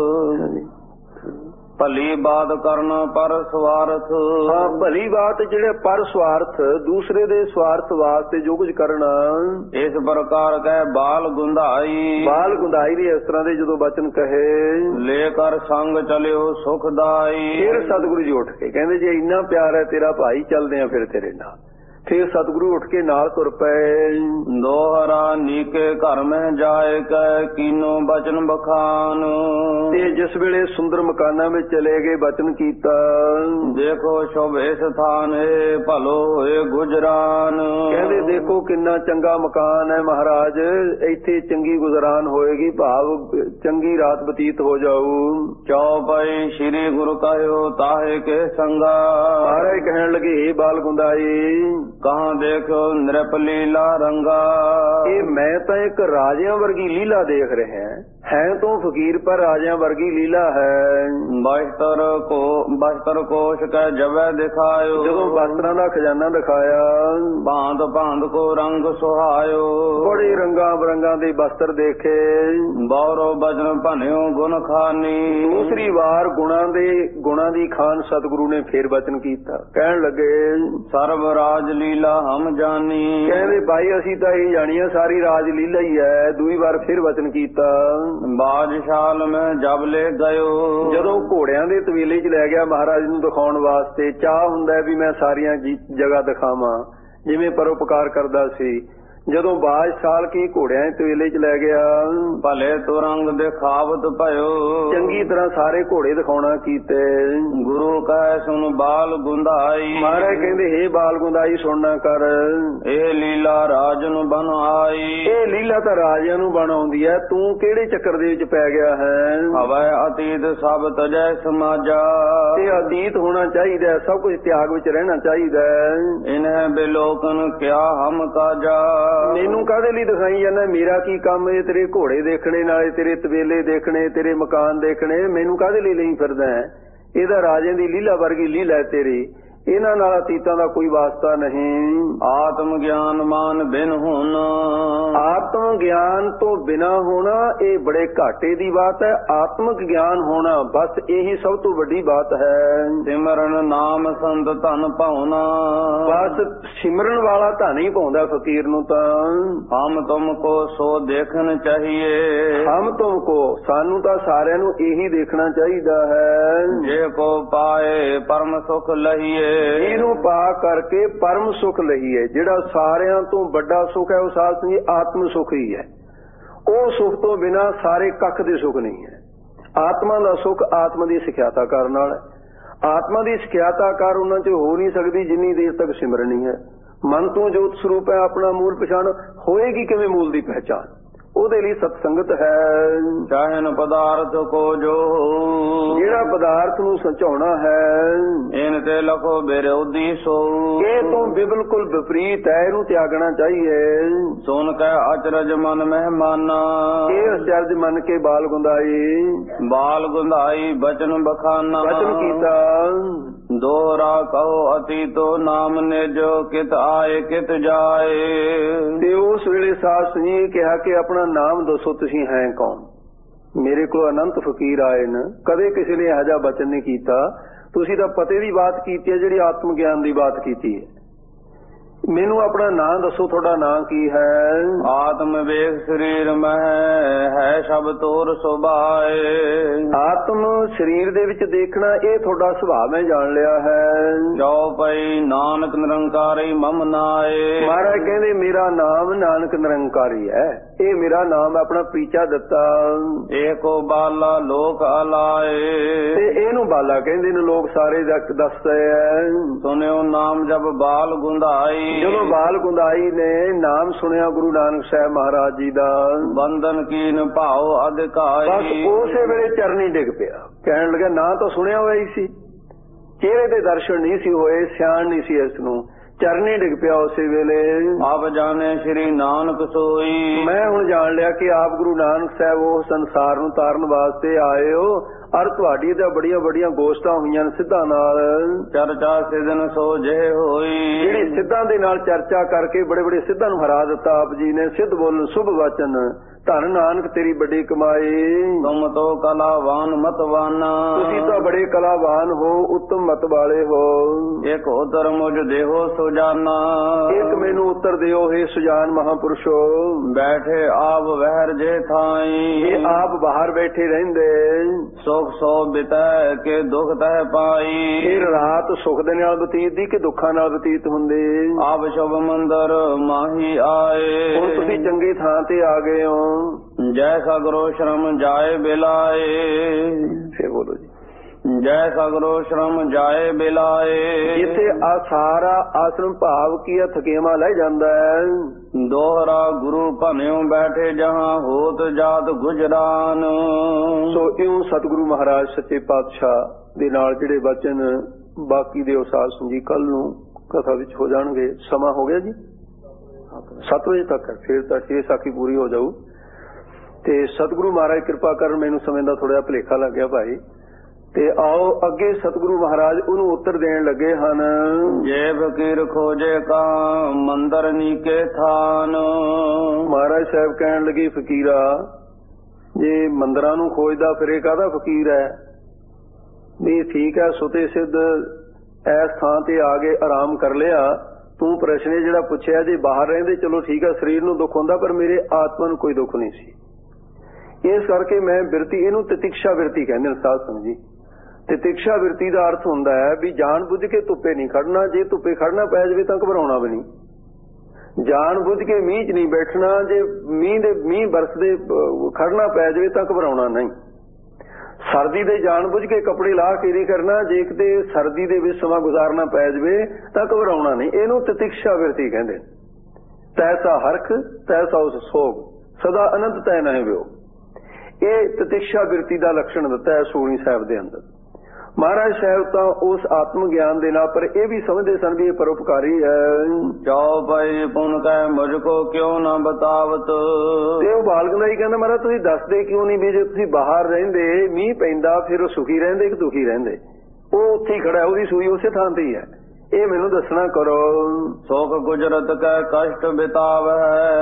B: ਭਲੀ ਬਾਤ ਕਰਨਾ ਪਰ ਸਵਾਰਥ।
A: ਹਾਂ ਭਲੀ ਬਾਤ ਜਿਹੜੇ ਪਰ ਸਵਾਰਥ, ਦੂਸਰੇ ਦੇ ਸਵਾਰਥ ਵਾਸਤੇ ਜੋ ਕੁਝ ਕਰਨਾ।
B: ਇਸ ਪ੍ਰਕਾਰ ਕਹਿ ਬਾਲ ਗੁੰਧਾਈ।
A: ਬਾਲ ਗੁੰਧਾਈ ਵੀ ਇਸ ਤਰ੍ਹਾਂ ਦੇ ਜਦੋਂ ਬਚਨ ਕਹੇ।
B: ਲੈ ਕਰ ਸੰਗ ਚਲਿਓ ਸੁਖਦਾਈ।
A: ਫਿਰ ਸਤਿਗੁਰੂ ਜੀ ਉੱਠ ਕੇ ਕਹਿੰਦੇ ਜੇ ਇੰਨਾ ਪਿਆਰ ਹੈ ਤੇਰਾ ਭਾਈ ਚੱਲਦੇ ਆ ਫਿਰ ਤੇਰੇ ਨਾਲ। ਫਿਰ ਸਤਿਗੁਰੂ ਉੱਠ ਕੇ ਨਾਲ ਤੁਰ ਪਏ।
B: ਦੋਹਰਾ ਨੀਕੇ ਘਰ ਮਹਿ ਜਾਏ ਕੈ ਕੀਨੋ ਬਚਨ ਬਖਾਨ।
A: ਤੇ ਜਿਸ ਵੇਲੇ ਸੁੰਦਰ ਮਕਾਨਾਂ ਵਿੱਚ ਚਲੇ ਗਏ ਬਚਨ ਕੀਤਾ।
B: ਦੇਖੋ ਸ਼ੋਭੇ ਸਥਾਨ ਏ ਭਲੋ ਹੋਏ ਗੁਜਰਾਨ।
A: ਕਹਿੰਦੇ ਦੇਖੋ ਕਿੰਨਾ ਚੰਗਾ ਮਕਾਨ ਹੈ ਮਹਾਰਾਜ, ਇੱਥੇ ਚੰਗੀ ਗੁਜ਼ਰਾਨ ਹੋਏਗੀ, ਭਾਵ ਚੰਗੀ ਰਾਤ ਬਤੀਤ ਹੋ ਜਾਊ।
B: ਚੌਪਈ ਸ੍ਰੀ ਗੁਰੂ ਕਹਿਓ ਤਾਹੇ ਕੇ ਸੰਗਾ।
A: ਮਹਾਰਾਜ ਕਹਿਣ ਲੱਗੇ ਇਹ ਬਾਲ ਗੁੰਦਾਈ
B: ਕਹਾਂ ਦੇਖੋ ਨਿਰਪ ਲੀਲਾ ਰੰਗਾ।
A: ਇਹ ਮੈਂ ਤਾਂ ਇੱਕ ਰਾਜਿਆਂ ਵਰਗੀ ਲੀਲਾ ਦੇਖ ਰਿਹਾ ਹੈ ਤੋਂ ਫਕੀਰ ਪਰ ਰਾਜਿਆਂ ਵਰਗੀ ਲੀਲਾ ਹੈ। ਬਸਤਰ ਕੋਸ਼ ਕੈ ਜਵੈ ਦਿਖਾਇਓ। ਜਦੋਂ ਬਸਤਰਾਂ ਦਾ ਖਜ਼ਾਨਾ ਦਿਖਾਇਆ।
B: ਭਾਂਤ ਭਾਂਤ ਕੋ ਰੰਗ ਸੁਹਾਇਓ।
A: ਬੜੇ ਰੰਗਾਂ ਬਰੰਗਾਂ ਦੇ ਬਸਤਰ ਦੇਖੇ।
B: ਬੌਰੋ ਬਚਨ ਭਨਿਓ ਗੁਣ ਖਾਨੀ।
A: ਦੂਸਰੀ ਵਾਰ ਗੁਣਾਂ ਦੀ ਖਾਨ ਸਤਿਗੁਰੂ ਨੇ ਫੇਰ ਬਚਨ ਕੀਤਾ। ਕਹਿਣ ਲੱਗੇ
B: ਸਰਬ ਰਾਜ ਲੀਲਾ ਹਮ ਜਾਨੀ।
A: ਕਹਿੰਦੇ ਭਾਈ ਅਸੀਂ ਤਾਂ ਇਹ ਜਾਣੀਏ ਸਾਰੀ ਰਾਜ ਲੀਲਾ ਹੀ ਹੈ। ਦੂਈ ਵਾਰ ਫਿਰ ਬਚਨ ਕੀਤਾ।
B: ਬਾਦਸ਼ਾਲ ਮੈਂ ਜਬ ਲੈ ਗਇਓ। ਜਦੋਂ
A: ਘੋੜਿਆਂ ਦੇ ਤਵੇਲੇ 'ਚ ਲੈ ਗਿਆ ਮਹਾਰਾਜ ਨੂੰ ਦਿਖਾਉਣ ਵਾਸਤੇ, ਚਾਹ ਹੁੰਦਾ ਵੀ ਮੈਂ ਸਾਰੀਆਂ ਜਗ੍ਹਾ ਦਿਖਾਵਾਂ ਜਿਵੇਂ ਪਰਉਪਕਾਰ ਕਰਦਾ ਸੀ। ਜਦੋਂ ਬਾਦਸ਼ਾਹ ਕੀ ਘੋੜਿਆਂ ਦੇ ਤਵੇਲੇ 'ਚ ਲੈ ਗਿਆ।
B: ਭਲੇ ਤੁਰੰਗ ਦਿਖਾਵਤ ਭਇਓ।
A: ਚੰਗੀ ਤਰ੍ਹਾਂ ਸਾਰੇ ਘੋੜੇ ਦਿਖਾਉਣਾ ਕੀਤੇ।
B: ਗੁਰੂ ਕਹਿ ਸੁਨ ਬਾਲ ਗੁੰਦਾਈ।
A: ਮਹਾਰਾਜ ਕਹਿੰਦੇ ਹੇ ਬਾਲ ਗੁੰਦਾਈ ਸੁਣਨਾ ਕਰ।
B: ਇਹ ਲੀਲਾ ਰਾਜਨ ਬਨ ਆਈ।
A: ਇਹ ਲੀਲਾ ਤਾਂ ਰਾਜਿਆਂ ਨੂੰ ਬਣ ਆਉਂਦੀ ਹੈ, ਤੂੰ ਕਿਹੜੇ ਚੱਕਰ ਦੇ ਵਿੱਚ ਪੈ ਗਿਆ ਹੈ।
B: ਹਵੈ ਅਤੀਤ ਸਭ ਤਜੈ ਸਮਾਜਾ।
A: ਤੇ ਅਤੀਤ ਹੋਣਾ ਚਾਹੀਦਾ, ਸਭ ਕੁਝ ਤਿਆਗ ਵਿੱਚ ਰਹਿਣਾ ਚਾਹੀਦਾ।
B: ਇਨਹਿ ਬਿਲੋਕਨ ਕਿਆ ਹਮ ਕਾਜਾ।
A: ਮੈਨੂੰ ਕਾਹਦੇ ਲਈ ਦਿਖਾਈ ਜਾਂਦਾ, ਮੇਰਾ ਕੀ ਕੰਮ ਇਹ ਤੇਰੇ ਘੋੜੇ ਦੇਖਣੇ, ਨਾਲੇ ਤੇਰੇ ਤਵੇਲੇ ਦੇਖਣੇ, ਤੇਰੇ ਮਕਾਨ ਦੇਖਣੇ, ਮੈਨੂੰ ਕਾਹਦੇ ਲਈ ਨਹੀਂ ਫਿਰਦਾ ਹੈ। ਇਹਦਾ ਰਾਜਿਆਂ ਦੀ ਲੀਲਾ ਵਰਗੀ ਲੀਲਾ ਤੇਰੀ, ਇਹਨਾਂ ਨਾਲ ਅਤੀਤਾਂ ਦਾ ਕੋਈ ਵਾਸਤਾ ਨਹੀਂ।
B: ਆਤਮ ਗਿਆਨ ਮਾਨ ਬਿਨ ਹੋਣਾ।
A: ਆਤਮ ਗਿਆਨ ਤੋਂ ਬਿਨਾ ਹੋਣਾ ਇਹ ਬੜੇ ਘਾਟੇ ਦੀ ਬਾਤ ਹੈ। ਆਤਮਿਕ ਗਿਆਨ ਹੋਣਾ ਬਸ ਇਹੀ ਸਭ ਤੋਂ ਵੱਡੀ ਬਾਤ ਹੈ।
B: ਸਿਮਰਨ ਨਾਮ ਸੰਤ ਧਨ ਪਾਉਣਾ।
A: ਬਸ ਸਿਮਰਨ ਵਾਲਾ ਧਨ ਹੀ ਪਾਉਂਦਾ ਫਕੀਰ ਨੂੰ ਤਾਂ।
B: ਹਮ ਤੁਮ ਕੋ ਸੋ ਦੇਖਣ ਚਾਹੀਏ।
A: ਹਮ ਤੁਮ ਕੋ ਸਾਨੂੰ ਤਾਂ ਸਾਰਿਆਂ ਨੂੰ ਇਹੀ ਦੇਖਣਾ ਚਾਹੀਦਾ ਹੈ।
B: ਜੇ ਕੋ ਪਾਏ ਪਰਮ ਸੁਖ ਲਹੀਏ।
A: ਇਹਨੂੰ ਪਾ ਕਰਕੇ ਪਰਮ ਸੁਖ ਲਈਏ। ਜਿਹੜਾ ਸਾਰਿਆਂ ਤੋਂ ਵੱਡਾ ਸੁਖ ਹੈ ਉਹ ਸਾਧ ਸੰਗਤ ਜੀ ਆਤਮ ਸੁਖ ਹੀ ਹੈ। ਉਹ ਸੁਖ ਤੋਂ ਬਿਨਾਂ ਸਾਰੇ ਕੱਖ ਦੇ ਸੁਖ ਨਹੀਂ ਹੈ। ਆਤਮਾ ਦਾ ਸੁਖ ਆਤਮਾ ਦੀ ਸਿਖਿਆਤਾ ਕਰਨ ਨਾਲ ਹੈ। ਆਤਮਾ ਦੀ ਸਿਖਿਆਤਾ ਕਰ ਉਹਨਾਂ 'ਚ ਹੋ ਨਹੀਂ ਸਕਦੀ ਜਿੰਨੀ ਦੇਰ ਤੱਕ ਸਿਮਰਨੀ ਹੈ। ਮਨ ਤੋਂ ਜੋਤ ਸਰੂਪ ਹੈ ਆਪਣਾ ਮੂਲ ਪਛਾਣ, ਹੋਏਗੀ ਕਿਵੇਂ ਮੂਲ ਦੀ ਪਹਿਚਾਣ? ਉਹਦੇ ਲਈ ਸਤਸੰਗਤ ਹੈ।
B: ਚਾਹਨ ਪਦਾਰਥ ਕੋ ਜੋ
A: ਜਿਹੜਾ ਪਦਾਰਥ ਨੂੰ ਸਚਾਉਣਾ ਹੈ
B: ਇਨ ਤੇ ਲਖੋ ਵਿਰੋਧੀ ਸੋ
A: ਇਹ ਤੋਂ ਬਿਲਕੁਲ ਵਿਪਰੀਤ ਹੈ, ਇਹਨੂੰ ਤਿਆਗਣਾ ਚਾਹੀਏ।
B: ਸੁਨ ਕੈ ਅਚਰਜ ਮਨ ਮਹਿਮਾਨਾ
A: ਇਹ ਅਚਰਜ ਮੰਨ ਕੇ ਬਾਲ ਗੁੰਦਾਈ
B: ਬਚਨ ਬਖਾਨਾ
A: ਬਚਨ ਕੀਤਾ।
B: ਦੋਹਰਾ ਕਹੋ ਅਤੀਤੋ ਨਾਮ ਨਿਜੋ ਕਿਤ ਆਏ ਕਿਤ ਜਾਏ।
A: ਤੇ ਉਸ ਵੇਲੇ ਸਾਧ ਸੰਗਤ ਜੀ ਕਿਹਾ ਕਿ ਆਪਣਾ ਨਾਮ ਦੱਸੋ, ਤੁਸੀਂ ਹੈ ਕੌਣ? ਮੇਰੇ ਕੋਲ ਅਨੰਤ ਫਕੀਰ ਆਏ ਨੇ, ਕਦੇ ਕਿਸੇ ਨੇ ਇਹੋ ਜਿਹਾ ਬਚਨ ਨਹੀਂ ਕੀਤਾ। ਤੁਸੀਂ ਤਾਂ ਪਤੇ ਦੀ ਬਾਤ ਕੀਤੀ ਹੈ, ਜਿਹੜੀ ਆਤਮ ਗਿਆਨ ਦੀ ਬਾਤ ਕੀਤੀ ਹੈ। ਮੈਨੂੰ ਆਪਣਾ ਨਾਂ ਦੱਸੋ, ਤੁਹਾਡਾ ਨਾਂ ਕੀ ਹੈ?
B: ਆਤਮ ਵੇਖ ਸਰੀਰ ਮਹਿ ਹੈ ਸਭ ਤੋਰ ਸੁਭਾਏ।
A: ਆਤਮ ਸਰੀਰ ਦੇ ਵਿੱਚ ਦੇਖਣਾ ਇਹ ਤੁਹਾਡਾ ਸੁਭਾਅ ਮੈਂ ਜਾਣ ਲਿਆ ਹੈ।
B: ਚੌਪਈ ਨਾਨਕ ਨਿਰੰਕਾਰੀ ਮਮ ਨਾਏ।
A: ਮਹਾਰਾਜ ਕਹਿੰਦੇ ਮੇਰਾ ਨਾਮ ਨਾਨਕ ਨਿਰੰਕਾਰੀ ਹੈ। ਇਹ ਮੇਰਾ ਨਾਮ ਆਪਣਾ ਪ੍ਰੀਚਾ ਦਿੱਤਾ।
B: ਏਕੋ ਬਾਲਾ ਲੋਕ ਅਲਾਏ।
A: ਤੇ ਇਹਨੂੰ ਬਾਲਾ ਕਹਿੰਦੇ ਨੇ ਲੋਕ ਸਾਰੇ ਦੱਸਦੇ ਐ।
B: ਸੁਣਿਓ ਨਾਮ ਜਬ ਬਾਲ ਗੁੰਦਾਈ।
A: ਜਦੋਂ ਬਾਲ ਗੁੰਦਾਈ ਨੇ ਨਾਮ ਸੁਣਿਆ ਗੁਰੂ ਨਾਨਕ ਸਾਹਿਬ ਮਹਾਰਾਜ ਜੀ ਦਾ,
B: ਬੰਧਨ ਕੀਨ ਭਾਉ ਅਧਿਕਾਈ।
A: ਬਸ ਉਸੇ ਵੇਲੇ ਚਰਨੀ ਡਿੱਗ ਪਿਆ। ਕਹਿਣ ਲੱਗਾ ਨਾ ਤਾਂ ਸੁਣਿਆ ਹੋਇਆ ਹੀ ਸੀ, ਚਿਹਰੇ ਦੇ ਦਰਸ਼ਨ ਨਹੀਂ ਸੀ ਹੋਏ, ਸਿਆਣ ਨਹੀਂ ਸੀ ਇਸ ਨੂੰ, ਚਰਨੀ ਡਿੱਗ ਪਿਆ ਉਸੇ ਵੇਲੇ।
B: ਆਪ ਜਾਣੇ ਸ੍ਰੀ ਨਾਨਕ ਸੋਈ। ਮੈਂ
A: ਹੁਣ ਜਾਣ ਲਿਆ ਕਿ ਆਪ ਗੁਰੂ ਨਾਨਕ ਸਾਹਿਬ ਉਹ ਸੰਸਾਰ ਨੂੰ ਤਾਰਨ ਵਾਸਤੇ ਆਏ ਹੋ, ਔਰ ਤੁਹਾਡੀ ਤਾਂ ਬੜੀਆਂ ਬੜੀਆਂ ਗੋਸ਼ਟਾਂ ਹੋਈਆਂ ਨੇ ਸਿੱਧਾਂ ਨਾਲ।
B: ਚਰਚਾ ਸਿਦਨ ਸੋ ਜੇ ਹੋਈ।
A: ਜਿਹੜੀ ਸਿੱਧਾਂ ਦੇ ਨਾਲ ਚਰਚਾ ਕਰਕੇ ਬੜੇ ਬੜੇ ਸਿੱਧਾਂ ਨੂੰ ਹਰਾ ਦਿੱਤਾ ਆਪ ਜੀ ਨੇ। ਸਿੱਧ ਬੋਲਣ ਸ਼ੁਭ ਵਚਨ, ਧਨ ਨਾਨਕ ਤੇਰੀ ਵੱਡੀ ਕਮਾਈ।
B: ਤੁਮ ਤੋ ਕਲਾਵਾਨ ਮਤਵਾਨਾ।
A: ਤੁਸੀਂ ਤਾਂ ਬੜੇ ਕਲਾਵਾਨ ਹੋ, ਉੱਤਮ ਮਤ ਵਾਲੇ ਹੋ।
B: ਇੱਕ ਉਤਰ ਮੁਝ ਦੇਹੋ ਸੁਜਾਨਾ।
A: ਇੱਕ ਮੈਨੂੰ ਉੱਤਰ ਦਿਓ हे ਸੁਜਾਨ ਮਹਾਪੁਰਸ਼ੋ।
B: ਬੈਠੇ ਆਪ ਵਹਿਰ ਜੇ ਥਾਈ।
A: ਇਹ ਆਪ ਬਾਹਰ ਬੈਠੇ ਰਹਿੰਦੇ,
B: ਸੁਖ ਸੋ ਬਿਤੈ ਕੇ ਦੁਖ ਤਹਿ ਪਾਈ।
A: ਫਿਰ ਰਾਤ ਸੁਖ ਦੇ ਨਾਲ ਬਤੀਤ ਦੀ ਕਿ ਦੁੱਖਾਂ ਨਾਲ ਬਤੀਤ ਹੁੰਦੇ।
B: ਆਪ ਸ਼ੁਭ ਮੰਦਰ ਮਾਹੀ ਆਏ।
A: ਹੁਣ ਤੁਸੀਂ ਚੰਗੀ ਥਾਂ ਤੇ ਆ ਗਏ ਹੋ।
B: ਜੈ ਸਗਰੋ ਸ਼ਰਮ ਜਾਏ ਬਿਲਾਏ।
A: ਫੇਰ ਬੋਲੋ ਜੀ।
B: ਜੈ ਸਗਰੋ ਸ਼ਰਮ ਜਾਏ ਬਿਲਾਏ।
A: ਜਿੱਥੇ ਆ ਸਾਰਾ ਆਸਰਮ ਭਾਵ ਕੀ ਥਕੇਵਾ ਲੈ ਜਾਂਦਾ ਹੈ।
B: ਦੋਹਰਾ ਗੁਰੂ ਭਨਿਓ ਬੈਠੇ ਜਹਾਂ ਹੋਤ ਜਾਤ ਗੁਜਰਾਨ।
A: ਸੋ ਇਉਂ ਸਤਿਗੁਰੂ ਮਹਾਰਾਜ ਸੱਚੇ ਪਾਤਸ਼ਾਹ ਦੇ ਨਾਲ ਜਿਹੜੇ ਵਚਨ ਬਾਕੀ ਦੇ ਉਸਾਸ ਜੀ ਕੱਲ ਨੂੰ ਕਥਾ ਵਿੱਚ ਹੋ ਜਾਣਗੇ। ਸਮਾਂ ਹੋ ਗਿਆ ਜੀ 7 ਵਜੇ ਤੱਕ, ਫਿਰ ਤਾਂ 6 ਸਾਖੀ ਪੂਰੀ ਹੋ ਜਾਊ। ਤੇ ਸਤਿਗੁਰੂ ਮਹਾਰਾਜ ਕਿਰਪਾ ਕਰਨ, ਮੈਨੂੰ ਸਮੇਂ ਦਾ ਥੋੜਾ ਭੁਲੇਖਾ ਲੱਗ ਗਿਆ ਭਾਈ। ਤੇ ਆਓ ਅੱਗੇ ਸਤਿਗੁਰੂ ਮਹਾਰਾਜ ਉਹਨੂੰ ਉੱਤਰ ਦੇਣ ਲੱਗੇ ਹਨ।
B: ਜੇ ਫਕੀਰ ਖੋਜੇ ਕਾ ਮੰਦਰ ਨੀਕੇ ਥਾਨ।
A: ਮਹਾਰਾਜ ਸਾਹਿਬ ਕਹਿਣ ਲੱਗੇ ਫਕੀਰਾ, ਜੇ ਮੰਦਰਾਂ ਨੂੰ ਖੋਜਦਾ ਫਿਰੇ ਕਾਹਦਾ ਫਕੀਰ ਹੈ? ਵੀ ਠੀਕ ਹੈ, ਸੁਤੇ ਸਿੱਧ ਇਸ ਥਾਂ ਤੇ ਆ ਕੇ ਆਰਾਮ ਕਰ ਲਿਆ। ਤੂੰ ਪ੍ਰਸ਼ਨ ਜਿਹੜਾ ਪੁੱਛਿਆ, ਜੇ ਬਾਹਰ ਰਹਿੰਦੇ ਚਲੋ ਠੀਕ ਹੈ, ਸਰੀਰ ਨੂੰ ਦੁੱਖ ਹੁੰਦਾ, ਪਰ ਮੇਰੇ ਆਤਮਾ ਨੂੰ ਕੋਈ ਦੁੱਖ ਨਹੀਂ ਸੀ। ਇਸ ਕਰਕੇ ਮੈਂ ਬਿਰਤੀ, ਇਹਨੂੰ ਤਿਤਿਕਸ਼ਾ ਬਿਰਤੀ ਕਹਿੰਦੇ ਨੇ ਸਾਧ ਸੰਗਤ ਜੀ। ਤਿਤਿਕਸ਼ਾ ਬਿਰਤੀ ਦਾ ਅਰਥ ਹੁੰਦਾ ਹੈ ਵੀ ਜਾਣ ਬੁੱਝ ਕੇ ਧੁੱਪੇ ਨਹੀਂ ਖੜਨਾ। ਜੇ ਧੁੱਪੇ ਖੜਨਾ ਪੈ ਜਾਵੇ ਤਾਂ ਘਬਰਾਉਣਾ ਵੀ ਨਹੀਂ। ਜਾਣ ਬੁੱਝ ਕੇ ਮੀਂਹ 'ਚ ਨਹੀਂ ਬੈਠਣਾ। ਜੇ ਮੀਂਹ ਬਰਸਦੇ ਖੜਨਾ ਪੈ ਜਾਵੇ ਤਾਂ ਘਬਰਾਉਣਾ ਨਹੀਂ। ਸਰਦੀ ਦੇ ਜਾਣ ਬੁੱਝ ਕੇ ਕੱਪੜੇ ਲਾਹ ਕੇ ਨਹੀਂ ਕਰਨਾ। ਜੇ ਕਿਤੇ ਸਰਦੀ ਦੇ ਵਿੱਚ ਸਮਾਂ ਗੁਜ਼ਾਰਨਾ ਪੈ ਜਾਵੇ ਤਾਂ ਘਬਰਾਉਣਾ ਨਹੀਂ। ਇਹਨੂੰ ਤਿਤਿਕਸ਼ਾ ਬਿਰਤੀ ਕਹਿੰਦੇ। ਤੈਸਾ ਹਰਖ ਤੈਸਾ ਉਸ ਸੋਗ, ਸਦਾ ਅਨੰਤ ਤੈ ਨਹੀਂ ਵਿਓ। ਇਹ ਤਿਤਿਕਸ਼ਾ ਬਿਰਤੀ ਦਾ ਲੱਛਣ ਦਿੱਤਾ ਹੈ ਸੂਣੀ ਸਾਹਿਬ ਦੇ ਅੰਦਰ। ਮਹਾਰਾਜ ਸਾਹਿਬ ਤਾਂ ਉਸ ਆਤਮ ਗਿਆਨ ਦੇ ਨਾਲ, ਪਰ ਇਹ ਵੀ ਸਮਝਦੇ ਸਨ ਵੀ ਇਹ ਪਰਉਪਕਾਰੀ ਹੈ।
B: ਜਾਓ ਭਾਈ ਪੁਨ ਕੈ ਮੁਝ ਕੋ ਕਿਉਂ ਨਾ ਬਤਾਵਤ।
A: ਤੇ ਉਹ ਬਾਲਕ ਦਾ ਹੀ ਕਹਿੰਦਾ, ਮਹਾਰਾਜ ਤੁਸੀਂ ਦੱਸਦੇ ਕਿਉਂ ਨਹੀਂ ਵੀ ਜੇ ਤੁਸੀਂ ਬਾਹਰ ਰਹਿੰਦੇ, ਮੀਂਹ ਪੈਂਦਾ, ਫਿਰ ਉਹ ਸੁਖੀ ਰਹਿੰਦੇ ਕਿ ਦੁਖੀ ਰਹਿੰਦੇ? ਉਹ ਉੱਥੇ ਹੀ ਖੜਾ, ਉਹਦੀ ਸੂਈ ਉਸੇ ਥਾਂ ਤੇ ਹੀ ਹੈ। ਇਹ ਮੈਨੂੰ ਦੱਸਣਾ ਕਰੋ।
B: ਸੁਖ ਗੁਜਰਤ ਕੈ ਕਸ਼ਟ ਬਿਤਾਵੈ।
A: ਉੱਥੇ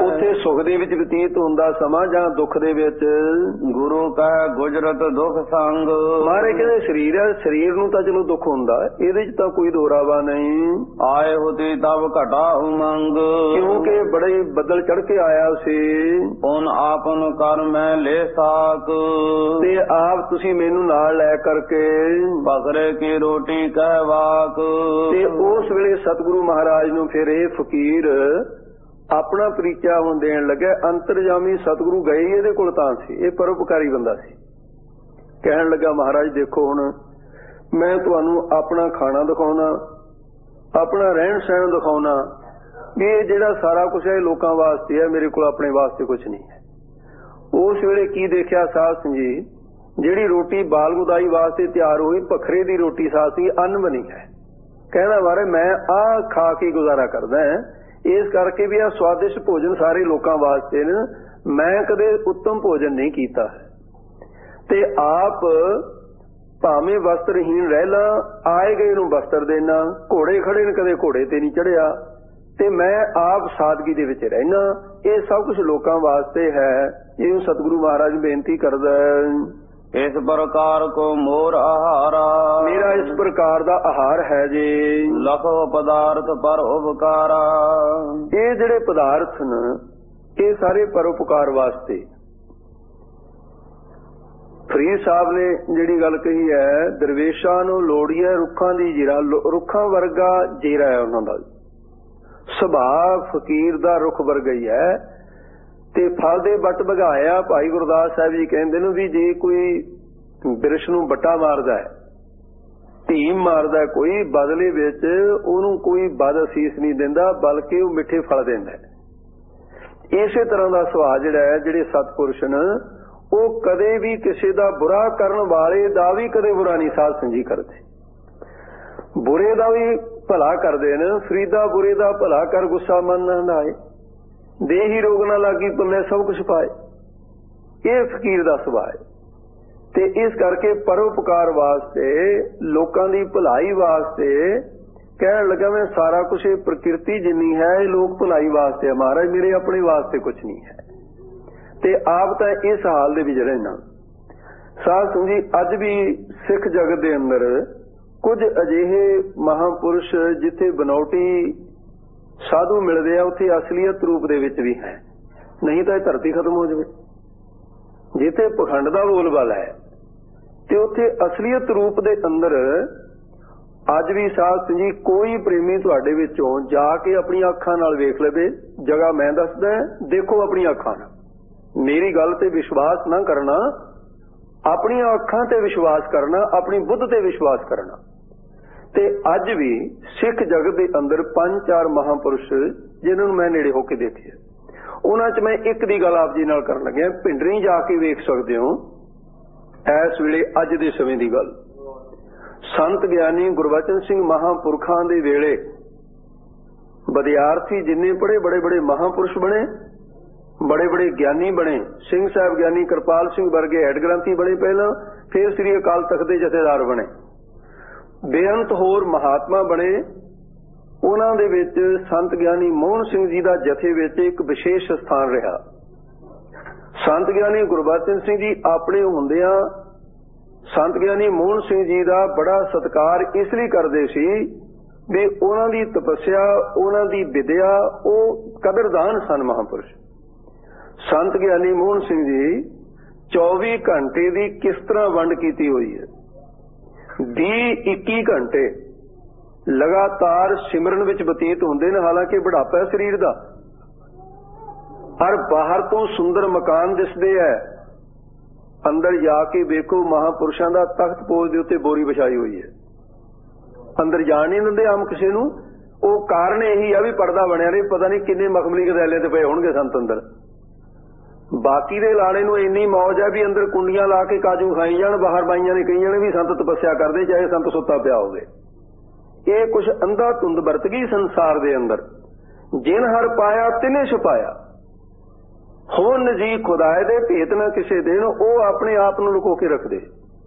A: ਸੁਖ ਦੇ ਵਿੱਚ ਬਤੀਤ ਹੁੰਦਾ ਸਮਾਂ ਜਾਂ ਦੁੱਖ ਦੇ ਵਿੱਚ।
B: ਗੁਰੂ ਕਹਿ ਗੁਜਰਤ ਦੁਖ ਸੰਗ।
A: ਮਾਰੇ ਕਹਿੰਦੇ ਸਰੀਰ ਹੈ, ਸਰੀਰ ਨੂੰ ਤਾਂ ਚਲੋ ਦੁੱਖ ਹੁੰਦਾ, ਇਹਦੇ ਚ ਤਾਂ ਕੋਈ ਦੋਰਾਵਾ ਨਹੀਂ।
B: ਆਏ ਹੋਤੀ ਤਬ ਘਟਾ ਉਮੰਗ।
A: ਕਿਉਂਕਿ ਬੜੇ ਬੱਦਲ ਚੜ ਕੇ ਆਇਆ ਸੀ।
B: ਪੁਨ ਆਪਨ ਕਰ ਮੈਂ ਲੈ ਸਾਕ।
A: ਤੇ ਆਪ ਤੁਸੀਂ ਮੈਨੂੰ ਨਾਲ ਲੈ ਕਰਕੇ
B: ਬਕਰੇ ਕੀ ਰੋਟੀ ਕਹਿ ਵਾਕ।
A: ਤੇ ਉਸ ਵੇਲੇ ਸਤਿਗੁਰੂ ਮਹਾਰਾਜ ਨੂੰ ਫਿਰ ਇਹ ਫਕੀਰ ਆਪਣਾ ਪਰਿਚਾ ਹੁਣ ਦੇਣ ਲੱਗਾ। ਅੰਤਰਜਾਮੀ ਸਤਿਗੁਰੂ ਗਏ ਇਹਦੇ ਕੋਲ ਤਾਂ ਸੀ, ਇਹ ਪਰਉਪਕਾਰੀ ਬੰਦਾ ਸੀ। ਕਹਿਣ ਲੱਗਾ ਮਹਾਰਾਜ ਦੇਖੋ ਹੁਣ ਮੈਂ ਤੁਹਾਨੂੰ ਆਪਣਾ ਖਾਣਾ ਦਿਖਾਉਣਾ, ਆਪਣਾ ਰਹਿਣ ਸਹਿਣ ਦਿਖਾਉਣਾ, ਵੀ ਇਹ ਜਿਹੜਾ ਸਾਰਾ ਕੁਝ ਹੈ ਲੋਕਾਂ ਵਾਸਤੇ ਹੈ, ਮੇਰੇ ਕੋਲ ਆਪਣੇ ਵਾਸਤੇ ਕੁਝ ਨਹੀਂ ਹੈ। ਉਸ ਵੇਲੇ ਕੀ ਦੇਖਿਆ ਸਾਧ ਸਿੰਘ ਜੀ, ਜਿਹੜੀ ਰੋਟੀ ਬਾਲ ਗੁਦਾਈ ਵਾਸਤੇ ਤਿਆਰ ਹੋਈ ਭਖਰੇ ਦੀ ਰੋਟੀ ਸਾਧ ਸਿੰਘ ਅੰਨ ਬਣੀ ਹੈ। ਕਹਿੰਦਾ ਬਾਰੇ ਮੈਂ ਆਹ ਖਾ ਕੇ ਗੁਜ਼ਾਰਾ ਕਰਦਾ ਹਾਂ, ਇਸ ਕਰਕੇ ਵੀ ਆਹ ਸਵਾਦਿਸ਼ਟ ਭੋਜਨ ਸਾਰੇ ਲੋਕਾਂ ਵਾਸਤੇ ਨੇ, ਮੈਂ ਕਦੇ ਉੱਤਮ ਭੋਜਨ ਨਹੀਂ ਕੀਤਾ। ਤੇ ਆਪ ਭਾਵੇਂ ਵਸਤਰਹੀਣ ਰਹਿ ਲਾ, ਆਏ ਗਏ ਨੂੰ ਵਸਤਰ ਦੇਣਾ, ਘੋੜੇ ਖੜੇ ਨੇ ਕਦੇ ਘੋੜੇ ਤੇ ਨਹੀਂ ਚੜਿਆ, ਤੇ ਮੈਂ ਆਪ ਸਾਦਗੀ ਦੇ ਵਿੱਚ ਰਹਿਣਾ। ਇਹ ਸਭ ਕੁਝ ਲੋਕਾਂ ਵਾਸਤੇ ਹੈ। ਇਹਨੂੰ ਸਤਿਗੁਰੂ ਮਹਾਰਾਜ ਬੇਨਤੀ ਕਰਦਾ
B: ਇਸ ਪ੍ਰਕਾਰ ਕੋ ਮੋਰ ਆਹਾਰਾ।
A: ਮੇਰਾ ਇਸ ਪ੍ਰਕਾਰ ਦਾ ਆਹਾਰ ਹੈ ਜੀ।
B: ਲਖੋ ਪਦਾਰਥ ਪਰ ਉਪਕਾਰਾ।
A: ਇਹ ਜਿਹੜੇ ਪਦਾਰਥ ਨੇ ਇਹ ਸਾਰੇ ਪਰਉਪਕਾਰ ਵਾਸਤੇ। ਫਰੀਦ ਸਾਹਿਬ ਨੇ ਜਿਹੜੀ ਗੱਲ ਕਹੀ ਹੈ, ਦਰਵੇਸ਼ਾਂ ਨੂੰ ਲੋੜੀ ਹੈ ਰੁੱਖਾਂ ਦੀ ਜੀਰਾ, ਰੁੱਖਾਂ ਵਰਗਾ ਜੀਰਾ ਹੈ ਉਹਨਾਂ ਦਾ ਸੁਭਾਅ, ਫਕੀਰ ਦਾ ਰੁੱਖ ਵਰਗਾ ਹੀ ਹੈ। ਤੇ ਫਲ ਦੇ ਵੱਟ ਵਗਾਇਆ। ਭਾਈ ਗੁਰਦਾਸ ਸਾਹਿਬ ਜੀ ਕਹਿੰਦੇ ਨੇ ਵੀ ਜੇ ਕੋਈ ਬਿਰਸ਼ ਨੂੰ ਵੱਟਾ ਮਾਰਦਾ ਹੈ, ਢੀਮ ਮਾਰਦਾ, ਕੋਈ ਬਦਲੇ ਵਿੱਚ ਉਹਨੂੰ ਕੋਈ ਬਦ ਅਸੀਸ ਨਹੀਂ ਦਿੰਦਾ, ਬਲਕਿ ਉਹ ਮਿੱਠੇ ਫਲ ਦਿੰਦਾ ਹੈ। ਇਸੇ ਤਰ੍ਹਾਂ ਦਾ ਸੁਭਾਅ ਜਿਹੜਾ ਹੈ, ਜਿਹੜੇ ਸਤਿਪੁਰਸ਼ ਨੇ ਉਹ ਕਦੇ ਵੀ ਕਿਸੇ ਦਾ ਬੁਰਾ ਕਰਨ ਵਾਲੇ ਦਾ ਵੀ ਕਦੇ ਬੁਰਾ ਨਹੀਂ ਸਾਧ ਸੰਜੀ ਕਰਦੇ, ਬੁਰੇ ਦਾ ਵੀ ਭਲਾ ਕਰਦੇ ਨੇ। ਫਰੀਦਾ ਬੁਰੇ ਦਾ ਭਲਾ ਕਰ ਗੁੱਸਾ ਮਨ ਨਾ ਹੰਡਾਏ, ਦੇਹੀ ਰੋਗ ਨਾ ਲਾਗੀ ਪੱਲੇ ਸਭ ਕੁਛ ਪਾਏ। ਇਹ ਫਕੀਰ ਦਾ ਸੁਭਾਅ ਹੈ। ਤੇ ਇਸ ਕਰਕੇ ਪਰਉਪਕਾਰ ਵਾਸਤੇ, ਲੋਕਾਂ ਦੀ ਭਲਾਈ ਵਾਸਤੇ ਕਹਿਣ ਲੱਗਾ ਮੈਂ ਸਾਰਾ ਕੁਛ ਇਹ ਪ੍ਰਕਿਰਤੀ ਜਿੰਨੀ ਹੈ ਇਹ ਲੋਕ ਭਲਾਈ ਵਾਸਤੇ ਹੈ ਮਹਾਰਾਜ, ਮੇਰੇ ਆਪਣੇ ਵਾਸਤੇ ਕੁਛ ਨਹੀਂ ਹੈ। ਤੇ ਆਪ ਤਾਂ ਇਸ ਹਾਲ ਦੇ ਵਿੱਚ ਰਹਿਣਾ। ਸਾਧ ਸੰਗਤ ਜੀ ਅੱਜ ਵੀ ਸਿੱਖ ਜਗਤ ਦੇ ਅੰਦਰ ਕੁਝ ਅਜਿਹੇ ਮਹਾਂਪੁਰਸ਼ ਜਿੱਥੇ ਬਨੌਟੀ ਸਾਧੂ ਮਿਲਦੇ ਆ ਉੱਥੇ ਅਸਲੀਅਤ ਰੂਪ ਦੇ ਵਿੱਚ ਵੀ ਹੈ, ਨਹੀਂ ਤਾਂ ਇਹ ਧਰਤੀ ਖਤਮ ਹੋ ਜਾਵੇ। ਜਿੱਥੇ ਪਖੰਡ ਦਾ ਬੋਲਬਾਲਾ ਹੈ ਤੇ ਉੱਥੇ ਅਸਲੀਅਤ ਰੂਪ ਦੇ ਅੰਦਰ ਅੱਜ ਵੀ ਸਾਧ ਸੰਗਤ ਜੀ ਕੋਈ ਪ੍ਰੇਮੀ ਤੁਹਾਡੇ ਵਿੱਚੋਂ ਜਾ ਕੇ ਆਪਣੀਆਂ ਅੱਖਾਂ ਨਾਲ ਵੇਖ ਲਵੇ, ਜਗ੍ਹਾ ਮੈਂ ਦੱਸਦਾ ਦੇਖੋ ਆਪਣੀਆਂ ਅੱਖਾਂ ਨਾਲ, ਮੇਰੀ ਗੱਲ ਤੇ ਵਿਸ਼ਵਾਸ ਨਾ ਕਰਨਾ, ਆਪਣੀਆਂ ਅੱਖਾਂ ਤੇ ਵਿਸ਼ਵਾਸ ਕਰਨਾ, ਆਪਣੀ ਬੁੱਧ ਤੇ ਵਿਸ਼ਵਾਸ ਕਰਨਾ। ਤੇ ਅੱਜ ਵੀ ਸਿੱਖ ਜਗਤ ਦੇ ਅੰਦਰ 5-4 ਮਹਾਂਪੁਰਸ਼ ਜਿਨ੍ਹਾਂ ਨੂੰ ਮੈਂ ਨੇੜੇ ਹੋ ਕੇ ਦੇਖਿਆ, ਉਹਨਾਂ 'ਚ ਮੈਂ ਇੱਕ ਦੀ ਗੱਲ ਆਪ ਜੀ ਨਾਲ ਕਰਨ ਲੱਗਿਆ। ਭਿੰਡਰੀ ਜਾ ਕੇ ਵੇਖ ਸਕਦੇ ਹੋ ਇਸ ਵੇਲੇ ਅੱਜ ਦੇ ਸਮੇਂ ਦੀ ਗੱਲ। ਸੰਤ ਗਿਆਨੀ ਗੁਰਬਚਨ ਸਿੰਘ ਮਹਾਂਪੁਰਖਾਂ ਦੇ ਵੇਲੇ ਵਿਦਿਆਰਥੀ ਜਿੰਨੇ ਪੜ੍ਹੇ ਬੜੇ ਬੜੇ ਮਹਾਂਪੁਰਸ਼ ਬਣੇ, ਬੜੇ ਬੜੇ ਗਿਆਨੀ ਬਣੇ। ਸਿੰਘ ਸਾਹਿਬ ਗਿਆਨੀ ਕਿਰਪਾਲ ਸਿੰਘ ਵਰਗੇ ਹੈਡ ਗ੍ਰੰਥੀ ਬਣੇ ਪਹਿਲਾਂ, ਫਿਰ ਸ੍ਰੀ ਅਕਾਲ ਤਖਤ ਦੇ ਜਥੇਦਾਰ ਬਣੇ। ਬੇਅੰਤ ਹੋਰ ਮਹਾਤਮਾ ਬਣੇ। ਉਹਨਾਂ ਦੇ ਵਿੱਚ ਸੰਤ ਗਿਆਨੀ ਮੋਹਨ ਸਿੰਘ ਜੀ ਦਾ ਜਥੇ ਵਿੱਚ ਇੱਕ ਵਿਸ਼ੇਸ਼ ਸਥਾਨ ਰਿਹਾ। ਸੰਤ ਗਿਆਨੀ ਗੁਰਬਚਨ ਸਿੰਘ ਜੀ ਆਪਣੇ ਹੁੰਦਿਆਂ ਸੰਤ ਗਿਆਨੀ ਮੋਹਨ ਸਿੰਘ ਜੀ ਦਾ ਬੜਾ ਸਤਿਕਾਰ ਇਸ ਲਈ ਕਰਦੇ ਸੀ ਵੀ ਉਹਨਾਂ ਦੀ ਤਪੱਸਿਆ, ਉਹਨਾਂ ਦੀ ਵਿਦਿਆ, ਉਹ ਕਦਰਦਾਨ ਸਨ ਮਹਾਂਪੁਰਸ਼। ਸੰਤ ਗਿਆਨੀ ਮੋਹਨ ਸਿੰਘ ਜੀ 24 ਘੰਟੇ ਦੀ ਕਿਸ ਤਰ੍ਹਾਂ ਵੰਡ ਕੀਤੀ ਹੋਈ ਹੈ। 20-21 ਘੰਟੇ ਲਗਾਤਾਰ ਸਿਮਰਨ ਵਿੱਚ ਬਤੀਤ ਹੁੰਦੇ ਨੇ, ਹਾਲਾਂਕਿ ਬੁਢਾਪਾ ਸਰੀਰ ਦਾ। ਹਰ ਬਾਹਰ ਤੋਂ ਸੁੰਦਰ ਮਕਾਨ ਦਿਸਦੇ ਹੈ, ਅੰਦਰ ਜਾ ਕੇ ਵੇਖੋ ਮਹਾਂਪੁਰਸ਼ਾਂ ਦਾ ਤਖਤ ਪੋਜ ਦੇ ਉੱਤੇ ਬੋਰੀ ਵਿਛਾਈ ਹੋਈ ਹੈ। ਅੰਦਰ ਜਾਣ ਨਹੀਂ ਦਿੰਦੇ ਆਮ ਕਿਸੇ ਨੂੰ। ਉਹ ਕਾਰਨ ਇਹੀ ਆ ਵੀ ਪਰਦਾ ਬਣਿਆ ਰਹੇ, ਪਤਾ ਨਹੀਂ ਕਿੰਨੇ ਮਖਮਲੀ ਗਦੈਲੇ ਤੇ ਪਏ ਹੋਣਗੇ ਸੰਤ ਅੰਦਰ। ਬਾਕੀ ਦੇ ਲਾਣੇ ਨੂੰ ਇੰਨੀ ਮੌਜ ਹੈ ਵੀ ਅੰਦਰ ਕੁੰਡੀਆਂ ਲਾ ਕੇ ਕਾਜੂ ਖਾਈ ਜਾਣ, ਬਾਹਰ ਬਾਈਆਂ ਨੇ ਕਹੀ ਜਾਣ ਵੀ ਸੰਤ ਤਪੱਸਿਆ ਕਰਦੇ, ਚਾਹੇ ਸੰਤ ਸੁੱਤਾ ਪਿਆ ਹੋਵੇ। ਇਹ ਕੁਛ ਅੰਧਾ ਧੁੰਦ ਵਰਤ ਗਈ ਸੰਸਾਰ ਦੇ ਅੰਦਰ। ਜਿਨ ਹਰ ਪਾਇਆ ਤਿਨੇ ਛੁਪਾਇਆ, ਹੁਣ ਜੀ ਖੁਦਾਏ ਦੇ ਭੇਤ ਨਾ ਕਿਸੇ ਦੇਣ, ਉਹ ਆਪਣੇ ਆਪ ਨੂੰ ਲੁਕੋ ਕੇ ਰੱਖਦੇ।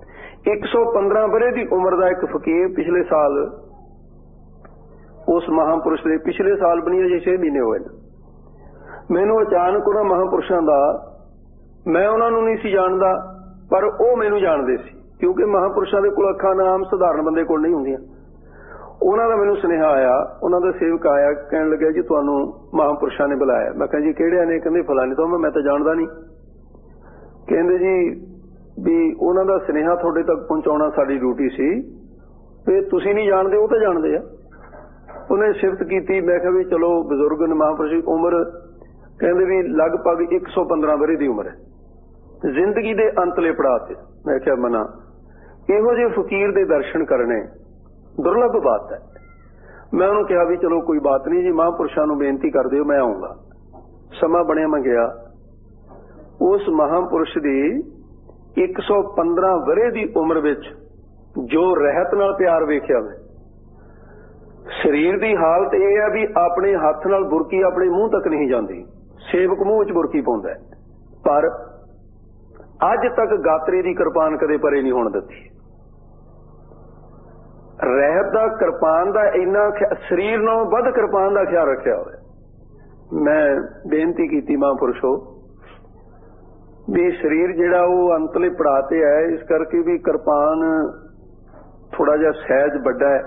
A: 115 ਵਰ੍ਹੇ ਦੀ ਉਮਰ ਦਾ ਇੱਕ ਫਕੀਰ ਪਿਛਲੇ ਸਾਲ, ਉਸ ਮਹਾਂਪੁਰਸ਼ ਦੇ ਪਿਛਲੇ ਸਾਲ ਬਣੀ ਅਜੇ 6 ਮਹੀਨੇ ਹੋਏ ਨੇ, ਮੈਨੂੰ ਅਚਾਨਕ ਉਹਨਾਂ ਮਹਾਂਪੁਰਸ਼ਾਂ ਦਾ, ਮੈਂ ਉਹਨਾਂ ਨੂੰ ਨਹੀਂ ਸੀ ਜਾਣਦਾ ਪਰ ਉਹ ਮੈਨੂੰ ਜਾਣਦੇ ਸੀ, ਕਿਉਂਕਿ ਮਹਾਂਪੁਰਸ਼ਾਂ ਦੇ ਕੋਲ ਅੱਖਾਂ ਨਾ ਆਮ ਸਧਾਰਨ ਬੰਦੇ ਕੋਲ ਨਹੀਂ ਹੁੰਦੀਆਂ। ਉਹਨਾਂ ਦਾ ਮੈਨੂੰ ਸੁਨੇਹਾ ਆਇਆ, ਉਹਨਾਂ ਦਾ ਸੇਵਕ ਆਇਆ, ਕਹਿਣ ਲੱਗਿਆ ਜੀ ਤੁਹਾਨੂੰ ਮਹਾਂਪੁਰਸ਼ਾਂ ਨੇ ਬੁਲਾਇਆ। ਮੈਂ ਕਿਹਾ ਜੀ ਕਿਹੜਿਆਂ ਨੇ? ਕਹਿੰਦੇ ਫਲਾਣੇ ਤੋਂ। ਮੈਂ ਤਾਂ ਜਾਣਦਾ ਨਹੀਂ। ਕਹਿੰਦੇ ਜੀ ਵੀ ਉਹਨਾਂ ਦਾ ਸੁਨੇਹਾ ਤੁਹਾਡੇ ਤੱਕ ਪਹੁੰਚਾਉਣਾ ਸਾਡੀ ਡਿਊਟੀ ਸੀ, ਤੇ ਤੁਸੀਂ ਨਹੀਂ ਜਾਣਦੇ, ਉਹ ਤਾਂ ਜਾਣਦੇ ਆ। ਉਹਨੇ ਸਿਫਤ ਕੀਤੀ। ਮੈਂ ਕਿਹਾ ਵੀ ਚਲੋ ਬਜ਼ੁਰਗ ਨੇ ਮਹਾਂਪੁਰਸ਼, ਉਮਰ ਕਹਿੰਦੇ ਵੀ ਲਗਭਗ 115 ਵਰ੍ਹੇ ਦੀ ਉਮਰ ਹੈ, ਜ਼ਿੰਦਗੀ ਦੇ ਅੰਤਲੇ ਪੜਾਅ ਤੇ। ਮੈਂ ਕਿਹਾ ਮਨਾ, ਇਹੋ ਜਿਹੇ ਫਕੀਰ ਦੇ ਦਰਸ਼ਨ ਕਰਨੇ ਦੁਰਲਭ ਬਾਤ ਹੈ। ਮੈਂ ਉਹਨੂੰ ਕਿਹਾ ਵੀ ਚਲੋ ਕੋਈ ਬਾਤ ਨਹੀਂ ਜੀ, ਮਹਾਂਪੁਰਸ਼ਾਂ ਨੂੰ ਬੇਨਤੀ ਕਰ ਦਿਓ, ਮੈਂ ਆਊਂਗਾ। ਸਮਾਂ ਬਣਿਆ, ਮੈਂ ਗਿਆ। ਉਸ ਮਹਾਂਪੁਰਸ਼ ਦੀ 115 ਵਰ੍ਹੇ ਦੀ ਉਮਰ ਵਿੱਚ ਜੋ ਰਹਿਤ ਨਾਲ ਪਿਆਰ ਵੇਖਿਆ ਮੈਂ, ਸਰੀਰ ਦੀ ਹਾਲਤ ਇਹ ਹੈ ਵੀ ਆਪਣੇ ਹੱਥ ਨਾਲ ਬੁਰਕੀ ਆਪਣੇ ਮੂੰਹ ਤੱਕ ਨਹੀਂ ਜਾਂਦੀ, ਸੇਵਕ ਮੂੰਹ ਵਿੱਚ ਬੁਰਕੀ ਪਾਉਂਦਾ, ਪਰ ਅੱਜ ਤੱਕ ਗਾਤਰੇ ਦੀ ਕਿਰਪਾਨ ਕਦੇ ਪਰੇ ਨਹੀਂ ਹੋਣ ਦਿੱਤੀ। ਰਹਿਤ ਦਾ ਕਿਰਪਾਨ ਦਾ ਇੰਨਾ ਸਰੀਰ ਨਾਲੋਂ ਵੱਧ ਕਿਰਪਾਨ ਦਾ ਖਿਆਲ ਰੱਖਿਆ ਹੋਇਆ। ਮੈਂ ਬੇਨਤੀ ਕੀਤੀ ਮਹਾਂਪੁਰਸ਼ੋ ਵੀ ਸਰੀਰ ਜਿਹੜਾ ਉਹ ਅੰਤਲੇ ਪੜਾਅ ਤੇ ਹੈ, ਇਸ ਕਰਕੇ ਵੀ ਕਿਰਪਾਨ ਥੋੜਾ ਜਿਹਾ ਸਹਿਜ ਵੱਡਾ ਹੈ,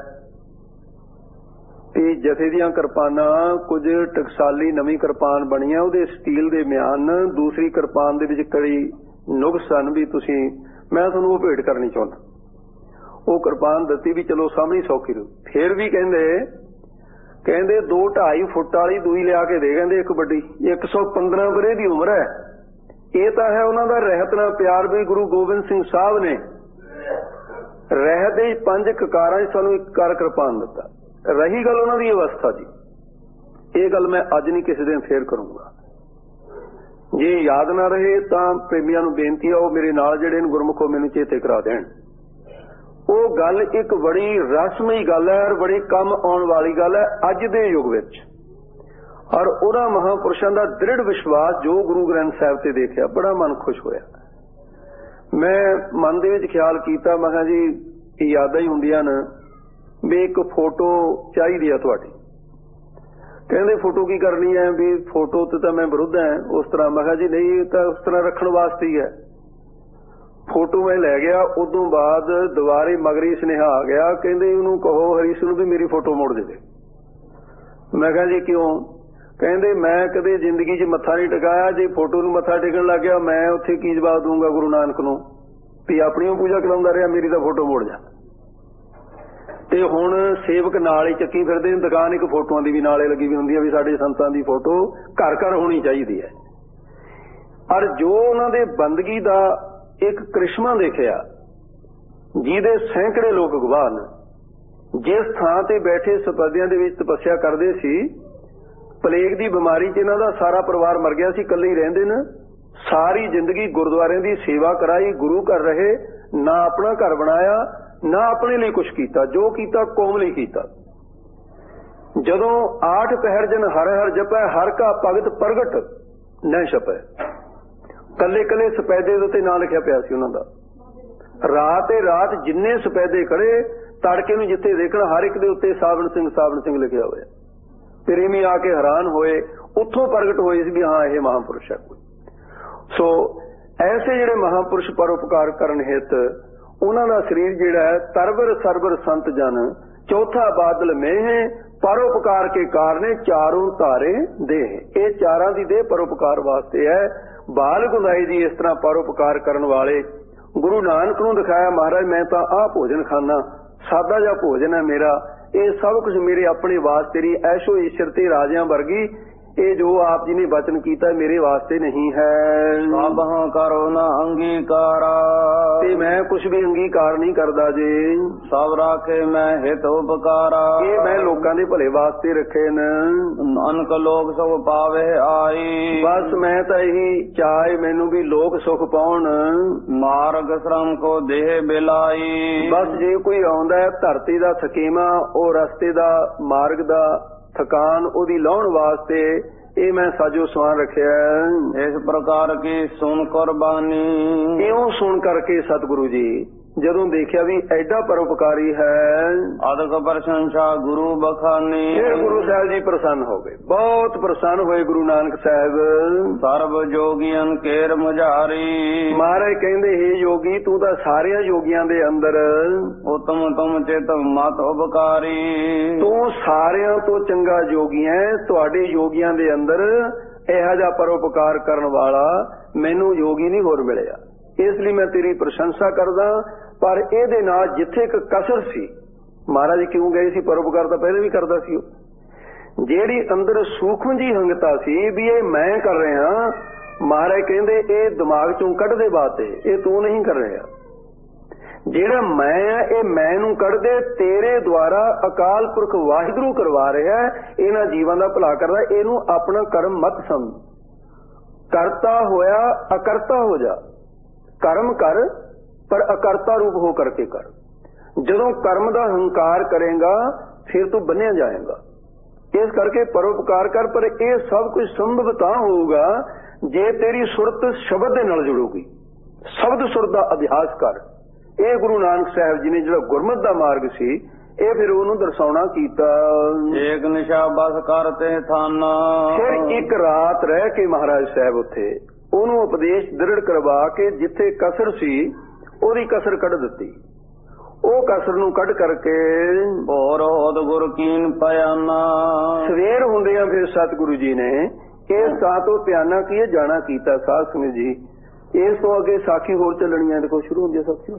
A: ਤੇ ਜਥੇ ਦੀਆਂ ਕਿਰਪਾਨਾਂ ਕੁਝ ਟਕਸਾਲੀ ਨਵੀਂ ਕਿਰਪਾਨ ਬਣੀ ਹੈ, ਉਹਦੇ ਸਟੀਲ ਦੇ ਮਿਆਨ, ਦੂਸਰੀ ਕਿਰਪਾਨ ਦੇ ਵਿੱਚ ਕਈ ਨੁਕਸ ਹਨ ਵੀ ਤੁਸੀਂ, ਮੈਂ ਤੁਹਾਨੂੰ ਉਹ ਭੇਟ ਕਰਨੀ ਚਾਹੁੰਦਾ। ਉਹ ਕਿਰਪਾਨ ਦਿੱਤੀ ਵੀ ਚਲੋ ਸਾਹਮਣੇ ਸੌਖੀ ਰਹੂ। ਫੇਰ ਵੀ ਕਹਿੰਦੇ 2-2.5 ਫੁੱਟ ਵਾਲੀ ਦੂਈ ਲਿਆ ਕੇ ਦੇ, ਕਹਿੰਦੇ ਇੱਕ ਵੱਡੀ। 115 ਵਰ੍ਹੇ ਦੀ ਉਮਰ ਹੈ। ਇਹ ਤਾਂ ਹੈ ਉਹਨਾਂ ਦਾ ਰਹਿਤ ਨਾਲ ਪਿਆਰ ਵੀ। ਗੁਰੂ ਗੋਬਿੰਦ ਸਿੰਘ ਸਾਹਿਬ ਨੇ ਰਹਿਤ ਦੇ 5 ਕਕਾਰਾਂ 'ਚ ਸਾਨੂੰ ਇੱਕ ਕਰ ਕਿਰਪਾਨ ਦਿੱਤਾ। ਰਹੀ ਗੱਲ ਉਹਨਾਂ ਦੀ ਅਵਸਥਾ ਦੀ, ਇਹ ਗੱਲ ਮੈਂ ਅੱਜ ਨਹੀਂ, ਕਿਸੇ ਦਿਨ ਫੇਰ ਕਰੂੰਗਾ। ਜੇ ਯਾਦ ਨਾ ਰਹੇ ਤਾਂ ਪ੍ਰੇਮੀਆਂ ਨੂੰ ਬੇਨਤੀ ਆ, ਉਹ ਮੇਰੇ ਨਾਲ ਜਿਹੜੇ ਨੇ ਗੁਰਮੁਖੋ ਮੈਨੂੰ ਚੇਤੇ ਕਰਾ ਦੇਣ। ਉਹ ਗੱਲ ਇੱਕ ਬੜੀ ਰਸਮਈ ਗੱਲ ਹੈ ਔਰ ਬੜੀ ਕੰਮ ਆਉਣ ਵਾਲੀ ਗੱਲ ਹੈ ਅੱਜ ਦੇ ਯੁੱਗ ਵਿੱਚ। ਔਰ ਉਹਨਾਂ ਮਹਾਂਪੁਰਸ਼ਾਂ ਦਾ ਦ੍ਰਿੜ ਵਿਸ਼ਵਾਸ ਜੋ ਗੁਰੂ ਗ੍ਰੰਥ ਸਾਹਿਬ ਤੇ ਦੇਖਿਆ, ਬੜਾ ਮਨ ਖੁਸ਼ ਹੋਇਆ। ਮੈਂ ਮਨ ਦੇ ਵਿੱਚ ਖਿਆਲ ਕੀਤਾ, ਮੈਂ ਕਿਹਾ ਜੀ ਯਾਦਾਂ ਹੀ ਹੁੰਦੀਆਂ ਨੇ ਵੀ ਇੱਕ ਫੋਟੋ ਚਾਹੀਦੀ ਆ ਤੁਹਾਡੀ। ਕਹਿੰਦੇ ਫੋਟੋ ਕੀ ਕਰਨੀ ਹੈ? ਵੀ ਫੋਟੋ ਤੇ ਤਾਂ ਮੈਂ ਵਿਰੁੱਧ ਹਾਂ ਉਸ ਤਰ੍ਹਾਂ। ਮੈਂ ਕਿਹਾ ਜੀ ਨਹੀਂ, ਇਹ ਤਾਂ ਉਸ ਤਰ੍ਹਾਂ ਰੱਖਣ ਵਾਸਤੇ ਹੀ ਹੈ। ਫੋਟੋ ਮੈਂ ਲੈ ਗਿਆ। ਉਦੋਂ ਬਾਅਦ ਦੁਬਾਰੇ ਮਗਰੀ ਸੁਨੇਹਾ ਆ ਗਿਆ, ਕਹਿੰਦੇ ਉਹਨੂੰ ਕਹੋ ਹਰੀਸ਼ ਨੂੰ ਵੀ ਮੇਰੀ ਫੋਟੋ ਮੋੜ ਦੇਵੇ। ਮੈਂ ਕਿਹਾ ਜੀ ਕਿਉਂ? ਕਹਿੰਦੇ ਮੈਂ ਕਦੇ ਜ਼ਿੰਦਗੀ 'ਚ ਮੱਥਾ ਨਹੀਂ ਟਿਕਾਇਆ, ਜੇ ਫੋਟੋ ਨੂੰ ਮੱਥਾ ਟੇਕਣ ਲੱਗ ਗਿਆ ਮੈਂ ਉੱਥੇ ਕੀ ਜਵਾਬ ਦੂੰਗਾ ਗੁਰੂ ਨਾਨਕ ਨੂੰ ਵੀ ਆਪਣੀ ਪੂਜਾ ਕਰਾਉਂਦਾ ਰਿਹਾ, ਮੇਰੀ ਤਾਂ ਫੋਟੋ ਮੋੜ ਜਾ। ਤੇ ਹੁਣ ਸੇਵਕ ਨਾਲ ਹੀ ਚੱਕੀ ਫਿਰਦੇ ਨੇ, ਦੁਕਾਨ ਇੱਕ ਫੋਟੋਆਂ ਦੀ ਵੀ ਨਾਲੇ ਲੱਗੀ ਵੀ ਹੁੰਦੀ ਹੈ ਵੀ ਸਾਡੇ ਸੰਤਾਂ ਦੀ ਫੋਟੋ ਘਰ ਘਰ ਹੋਣੀ ਚਾਹੀਦੀ ਹੈ। ਔਰ ਜੋ ਉਹਨਾਂ ਦੇ ਬੰਦਗੀ ਦਾ ਇੱਕ ਕ੍ਰਿਸ਼ਮਾ ਦੇਖਿਆ, ਜਿਹਦੇ ਸੈਂਕੜੇ ਲੋਕ ਗਵਾਹ ਨੇ, ਜਿਸ ਥਾਂ ਤੇ ਬੈਠੇ ਸਪਦਿਆਂ ਦੇ ਵਿੱਚ ਤਪੱਸਿਆ ਕਰਦੇ ਸੀ, ਪਲੇਗ ਦੀ ਬਿਮਾਰੀ 'ਚ ਇਹਨਾਂ ਦਾ ਸਾਰਾ ਪਰਿਵਾਰ ਮਰ ਗਿਆ ਸੀ, ਇਕੱਲੇ ਹੀ ਰਹਿੰਦੇ ਨੇ। ਸਾਰੀ ਜ਼ਿੰਦਗੀ ਗੁਰਦੁਆਰਿਆਂ ਦੀ ਸੇਵਾ ਕਰਾਈ, ਗੁਰੂ ਘਰ ਰਹੇ, ਨਾ ਆਪਣਾ ਘਰ ਬਣਾਇਆ ਨਾ ਆਪਣੇ ਲਈ ਕੁਛ ਕੀਤਾ, ਜੋ ਕੀਤਾ ਕੌਮ ਲਈ ਕੀਤਾ। ਜਦੋਂ 8 ਪਹਿਰ ਜਨ ਹਰ ਹਰ ਜਪੈ, ਹਰ ਕਾ ਭਗਤ ਪ੍ਰਗਟ ਨ ਛਪੈ, ਕੱਲੇ ਕੱਲੇ ਸਪੈਦੇ ਦੇ ਉੱਤੇ ਨਾਂ ਲਿਖਿਆ ਪਿਆ ਸੀ ਉਹਨਾਂ ਦਾ। ਰਾਤ ਤੇ ਰਾਤ ਜਿੰਨੇ ਸਪੈਦੇ ਖੜੇ, ਤੜਕੇ ਨੂੰ ਜਿੱਥੇ ਦੇਖਣ ਹਰ ਇੱਕ ਦੇ ਉੱਤੇ ਸਾਵਣ ਸਿੰਘ ਲਿਖਿਆ ਹੋਇਆ। ਪ੍ਰੇਮੀ ਆ ਕੇ ਹੈਰਾਨ ਹੋਏ, ਉੱਥੋਂ ਪ੍ਰਗਟ ਹੋਏ ਸੀ ਵੀ ਹਾਂ ਇਹ ਮਹਾਂਪੁਰਸ਼ ਹੈ ਕੋਈ। ਸੋ ਐਸੇ ਜਿਹੜੇ ਮਹਾਂਪੁਰਸ਼ ਪਰਉਪਕਾਰ ਕਰਨ ਹਿਤ, ਉਹਨਾਂ ਦਾ ਸਰੀਰ ਜਿਹੜਾ ਹੈ ਤਰਵਰ ਸਰਵਰ ਸੰਤ ਜਨ, ਚੌਥਾ ਬਾਦਲ ਮੇਹ, ਪਰਉਪਕਾਰ ਕੇ ਕਾਰਨੇ ਚਾਰੋਂ ਧਾਰੇ ਦੇਹ। ਇਹ ਚਾਰਾਂ ਦੀ ਦੇਹ ਪਰਉਪਕਾਰ ਵਾਸਤੇ ਹੈ। ਬਾਲ ਗੁੰਦਾਈ ਜੀ ਇਸ ਤਰ੍ਹਾਂ ਪਰਉਪਕਾਰ ਕਰਨ ਵਾਲੇ। ਗੁਰੂ ਨਾਨਕ ਨੂੰ ਦਿਖਾਇਆ, ਮਹਾਰਾਜ ਮੈਂ ਤਾਂ ਆਹ ਭੋਜਨ ਖਾਣਾ, ਸਾਦਾ ਜਿਹਾ ਭੋਜਨ ਹੈ ਮੇਰਾ, ਇਹ ਸਭ ਕੁਝ ਮੇਰੇ ਆਪਣੇ ਵਾਸਤੇ ਨਹੀਂ, ਐਸ਼ੋ ਈਸ਼ਰ ਤੇ ਰਾਜਿਆਂ ਵਰਗੀ ਇਹ ਜੋ ਆਪ ਜੀ ਨੇ ਬਚਨ ਕੀਤਾ ਮੇਰੇ ਵਾਸਤੇ ਨਹੀਂ ਹੈ।
B: ਸਭਾਂ ਕਰੋ ਨਾ ਅੰਗੀਕਾਰਾ,
A: ਤੇ ਮੈਂ ਕੁਝ ਵੀ ਅੰਗੀਕਾਰ ਨਹੀਂ ਕਰਦਾ ਜੀ।
B: ਸਭ ਰਾਖੇ ਮੈਂ ਹਿਤ ਉਪਕਾਰਾ, ਇਹ
A: ਮੈਂ ਲੋਕਾਂ ਦੇ ਭਲੇ ਵਾਸਤੇ ਰੱਖੇ ਨੇ।
B: ਅਨਕ ਲੋਕ ਸੁਖ ਪਾਵੇ ਆਈ,
A: ਬਸ ਮੈਂ ਤਾਂ ਇਹੀ ਚਾਹੇ ਮੈਨੂੰ ਵੀ ਲੋਕ ਸੁਖ ਪਾਉਣ।
B: ਮਾਰਗ ਸ਼ਰਮ ਕੋ ਦੇਹ ਬਿਲਾਈ, ਬਸ
A: ਜੇ ਕੋਈ ਆਉਂਦਾ ਹੈ ਧਰਤੀ ਦਾ ਥਕੇਵਾਂ, ਉਹ ਰਸਤੇ ਦਾ ਮਾਰਗ ਦਾ ਥਕਾਨ ਉਹਦੀ ਲਾਉਣ ਵਾਸਤੇ ਇਹ ਮੈਂ ਸਾਜੋ ਸਵਾਨ ਰੱਖਿਆ।
B: ਇਸ ਪ੍ਰਕਾਰ ਕੀ ਸੁਣ ਕੁਰਬਾਨੀ,
A: ਇਉਂ ਸੁਣ ਕਰਕੇ ਸਤਿਗੁਰੂ ਜੀ ਜਦੋਂ ਦੇਖਿਆ ਵੀ ਐਡਾ ਪਰਉਪਕਾਰੀ ਹੈ,
B: ਅਦਕ ਪ੍ਰਸ਼ੰਸਾ ਗੁਰੂ ਬਖਾਨੀ।
A: ਇਹ ਗੁਰੂ ਸਾਹਿਬ ਜੀ ਪ੍ਰਸੰਨ ਹੋ ਗਏ, ਬਹੁਤ ਪ੍ਰਸੰਨ ਹੋਏ ਗੁਰੂ ਨਾਨਕ ਸਾਹਿਬ।
B: ਸਰਬ ਜੋਗੀਆਂ ਕੇਰ ਮੁਝਾਰੀ।
A: ਮਹਾਰਾਜ ਕਹਿੰਦੇ, ਹੇ ਯੋਗੀ, ਤੂੰ ਤਾਂ ਸਾਰਿਆਂ ਯੋਗੀਆਂ ਦੇ ਅੰਦਰ
B: ਉਤਮ ਤੁਮ ਚਿਤ ਮਤ ਉਪਕਾਰੀ।
A: ਤੂੰ ਸਾਰਿਆਂ ਤੋਂ ਚੰਗਾ ਯੋਗੀ ਹੈ। ਤੁਹਾਡੇ ਯੋਗੀਆਂ ਦੇ ਅੰਦਰ ਇਹੋ ਜਿਹਾ ਪਰਉਪਕਾਰ ਕਰਨ ਵਾਲਾ ਮੈਨੂੰ ਯੋਗੀ ਨਹੀਂ ਹੋਰ ਮਿਲਿਆ। ਇਸ ਲਈ ਮੈਂ ਤੇਰੀ ਪ੍ਰਸ਼ੰਸਾ ਕਰਦਾ। ਪਰ ਇਹਦੇ ਨਾਲ ਜਿੱਥੇ ਇੱਕ ਕਸਰ ਸੀ, ਮਹਾਰਾਜ ਕਿਉਂ ਗਏ ਸੀ? ਪਰਉਪਕਾਰ ਤਾਂ ਪਹਿਲੇ ਵੀ ਕਰਦਾ ਸੀ ਉਹ। ਜਿਹੜੀ ਅੰਦਰ ਸੂਖਮ ਜੀ ਹੰਗਤਾ ਸੀ ਵੀ ਇਹ ਮੈਂ ਕਰ ਰਿਹਾ, ਮਹਾਰਾਜ ਕਹਿੰਦੇ ਇਹ ਦਿਮਾਗ ਚੋਂ ਕੱਢ ਦੇ ਬਾਤ, ਇਹ ਤੂੰ ਨਹੀਂ ਕਰ ਰਿਹਾ। ਜਿਹੜਾ ਮੈਂ ਆ ਇਹ ਮੈਂ ਨੂੰ ਕੱਢ ਦੇ। ਤੇਰੇ ਦੁਆਰਾ ਅਕਾਲ ਪੁਰਖ ਵਾਹਿਗੁਰੂ ਕਰਵਾ ਰਿਹਾ, ਇਹਨਾਂ ਜੀਵਾਂ ਦਾ ਭਲਾ ਕਰਦਾ। ਇਹਨੂੰ ਆਪਣਾ ਕਰਮ ਮਤ ਸਮਝ। ਕਰਤਾ ਹੋਇਆ ਅਕਰਤਾ ਹੋ ਜਾ। ਕਰਮ ਕਰ ਪਰ ਅਕਰਤਾ ਰੂਪ ਹੋ ਕਰਕੇ ਕਰ। ਜਦੋਂ ਕਰਮ ਦਾ ਹੰਕਾਰ ਕਰੇਗਾ ਫਿਰ ਤੂੰ ਬੰਨਿਆ ਜਾਏਗਾ। ਇਸ ਕਰਕੇ ਪਰਉਪਕਾਰ ਕਰ। ਪਰ ਇਹ ਸਭ ਕੁਝ ਸੰਭਵ ਤਾਂ ਹੋਊਗਾ ਜੇ ਤੇਰੀ ਸੁਰਤ ਸ਼ਬਦ ਦੇ ਨਾਲ ਜੁੜੂਗੀ। ਸ਼ਬਦ ਸੁਰ ਦਾ ਅਭਿਆਸ ਕਰ। ਇਹ ਗੁਰੂ ਨਾਨਕ ਸਾਹਿਬ ਜੀ ਨੇ ਜਿਹੜਾ ਗੁਰਮਤਿ ਦਾ ਮਾਰਗ ਸੀ, ਇਹ ਫਿਰ ਉਹਨੂੰ ਦਰਸਾਉਣਾ ਕੀਤਾ।
B: ਏਕ ਨਿਸ਼ਾ ਬਸ ਕਰਤੇ ਥਾਨਾ।
A: ਫਿਰ ਇੱਕ ਰਾਤ ਰਹਿ ਕੇ ਮਹਾਰਾਜ ਸਾਹਿਬ ਉੱਥੇ ਉਹਨੂੰ ਉਪਦੇਸ਼ ਦ੍ਰਿੜ ਕਰਵਾ ਕੇ ਜਿੱਥੇ ਕਸਰ ਸੀ ਉਹਦੀ ਕਸਰ ਕੱਢ ਦਿੱਤੀ। ਉਹ ਕਸਰ ਨੂੰ ਕੱਢ ਕਰਕੇ
B: ਹੋਰ ਹੋਦ ਗੁਰ ਕੀਨ ਪਿਆਨਾ।
A: ਸਵੇਰ ਹੁੰਦਿਆਂ ਫਿਰ ਸਤਿਗੁਰੂ ਜੀ ਨੇ ਇਸ ਥਾਂ ਤੋਂ ਪਿਆਨਾ ਕੀ ਜਾਣਾ ਕੀਤਾ। ਸਾਧ ਸੰਗਤ ਜੀ, ਇਸ ਤੋਂ ਅੱਗੇ ਸਾਖੀ ਹੋਰ ਚੱਲਣੀਆਂ ਦੇਖੋ ਸ਼ੁਰੂ ਹੁੰਦੀ ਹੈ। ਸਾਖੀ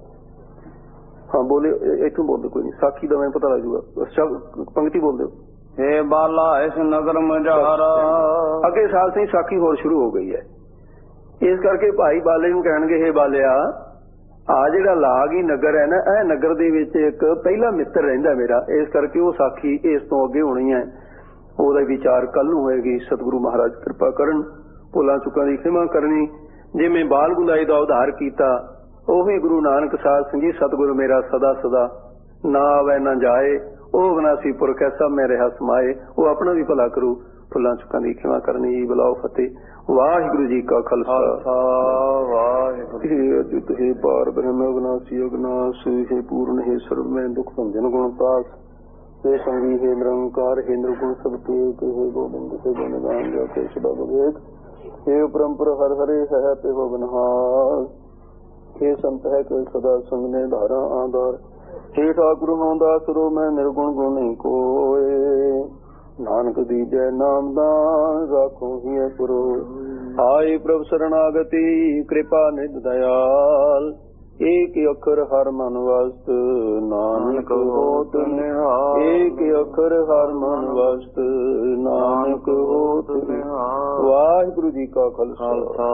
A: ਹਾਂ ਬੋਲੇ, ਇੱਥੋਂ ਬੋਲਦੇ ਕੋਈ ਨਹੀਂ। ਸਾਖੀ ਦਾ ਮੈਂ ਪਤਾ ਲੱਗ ਜੂਗਾ। ਪੰਕਤੀ ਬੋਲਦੇ ਹੋ।
B: ਹੇ ਬਾਲਾ ਇਸ ਨਗਰ ਮਝਾਰਾ।
A: ਅੱਗੇ ਸਾਧ ਸਿੰਘ ਸਾਖੀ ਹੋਰ ਸ਼ੁਰੂ ਹੋ ਗਈ ਹੈ। ਇਸ ਕਰਕੇ ਭਾਈ ਬਾਲੇ ਨੂੰ ਕਹਿਣਗੇ, ਹੇ ਬਾਲਿਆ, ਆ ਜਿਹੜਾ ਲਾਗ ਹੀ ਨਗਰ ਹੈ ਨਾ, ਇਹ ਨਗਰ ਦੇ ਵਿੱਚ ਇੱਕ ਪਹਿਲਾ ਮਿੱਤਰ ਰਹਿੰਦਾ ਮੇਰਾ। ਇਸ ਕਰਕੇ ਉਹ ਸਾਖੀ ਇਸ ਤੋਂ ਅੱਗੇ ਹੋਣੀ ਹੈ। ਉਹਦਾ ਵਿਚਾਰ ਕੱਲ ਨੂੰ ਹੋਏਗੀ। ਸਤਿਗੁਰੂ ਮਹਾਰਾਜ ਕਿਰਪਾ ਕਰਨ, ਭੁੱਲਾਂ ਚੁੱਕਾਂ ਦੀ ਖਿਮਾ ਕਰਨੀ। ਜਿਵੇਂ ਬਾਲ ਗੁਲਾਈ ਦਾ ਉਧਾਰ ਕੀਤਾ, ਉਹੀ ਗੁਰੂ ਨਾਨਕ ਸਾਧ ਸਿੰਘ ਜੀ ਸਤਿਗੁਰੂ ਮੇਰਾ ਸਦਾ ਸਦਾ ਨਾ ਆਵੇ ਨਾ ਜਾਏ। ਉਹ ਬਨਾਸੀ ਪੁਰਖ ਐਸਾ ਮੈਂ ਰਿਹਾ ਸਮਾਏ। ਉਹ ਆਪਣਾ ਵੀ ਭਲਾ ਕਰੂ, ਭੁੱਲਾਂ ਚੁੱਕਾਂ ਦੀ ਖਿਮਾ ਕਰਨੀ। ਜੀ ਬੁਲਾਓ ਫਤਿਹ। ਵਾਹਿਗੁਰੂ ਜੀ ਕਾ ਖਾਲਸਾ ਵਾਹਿਗੁਰੂ। ਤੁਹੇ ਪਾਰ ਬ੍ਰਹਮ ਅਵਿਨਾਸੀ ਅਗਨਾਸੀ ਹੈ ਪੂਰਨ ਹੈ ਸਰਬ ਮੈਂ ਦੁਖ ਭੰਜਨ ਗੁਣ ਪਾਸ। हे संगी हे निरंकार हे निर्गुण सब तेज हे गोविंद हे गुणगान जो के सदा विवेक हे परम्पर हर हरे है ते हो बनहास। हे संत है के सदा संग ने धारा आधार। हे ठाकुर होंदास रो मैं निर्गुण गुण कोय। नानक दीजै नाम दान राखो ही पुरो। आए प्रभु शरणागति कृपा निध दयाल। एक अखर हर मन वस्त नानक होत निहाल। एक अखर हर मन वस्त नानक होत निहाल। वाहिगुरु जी का खालसा।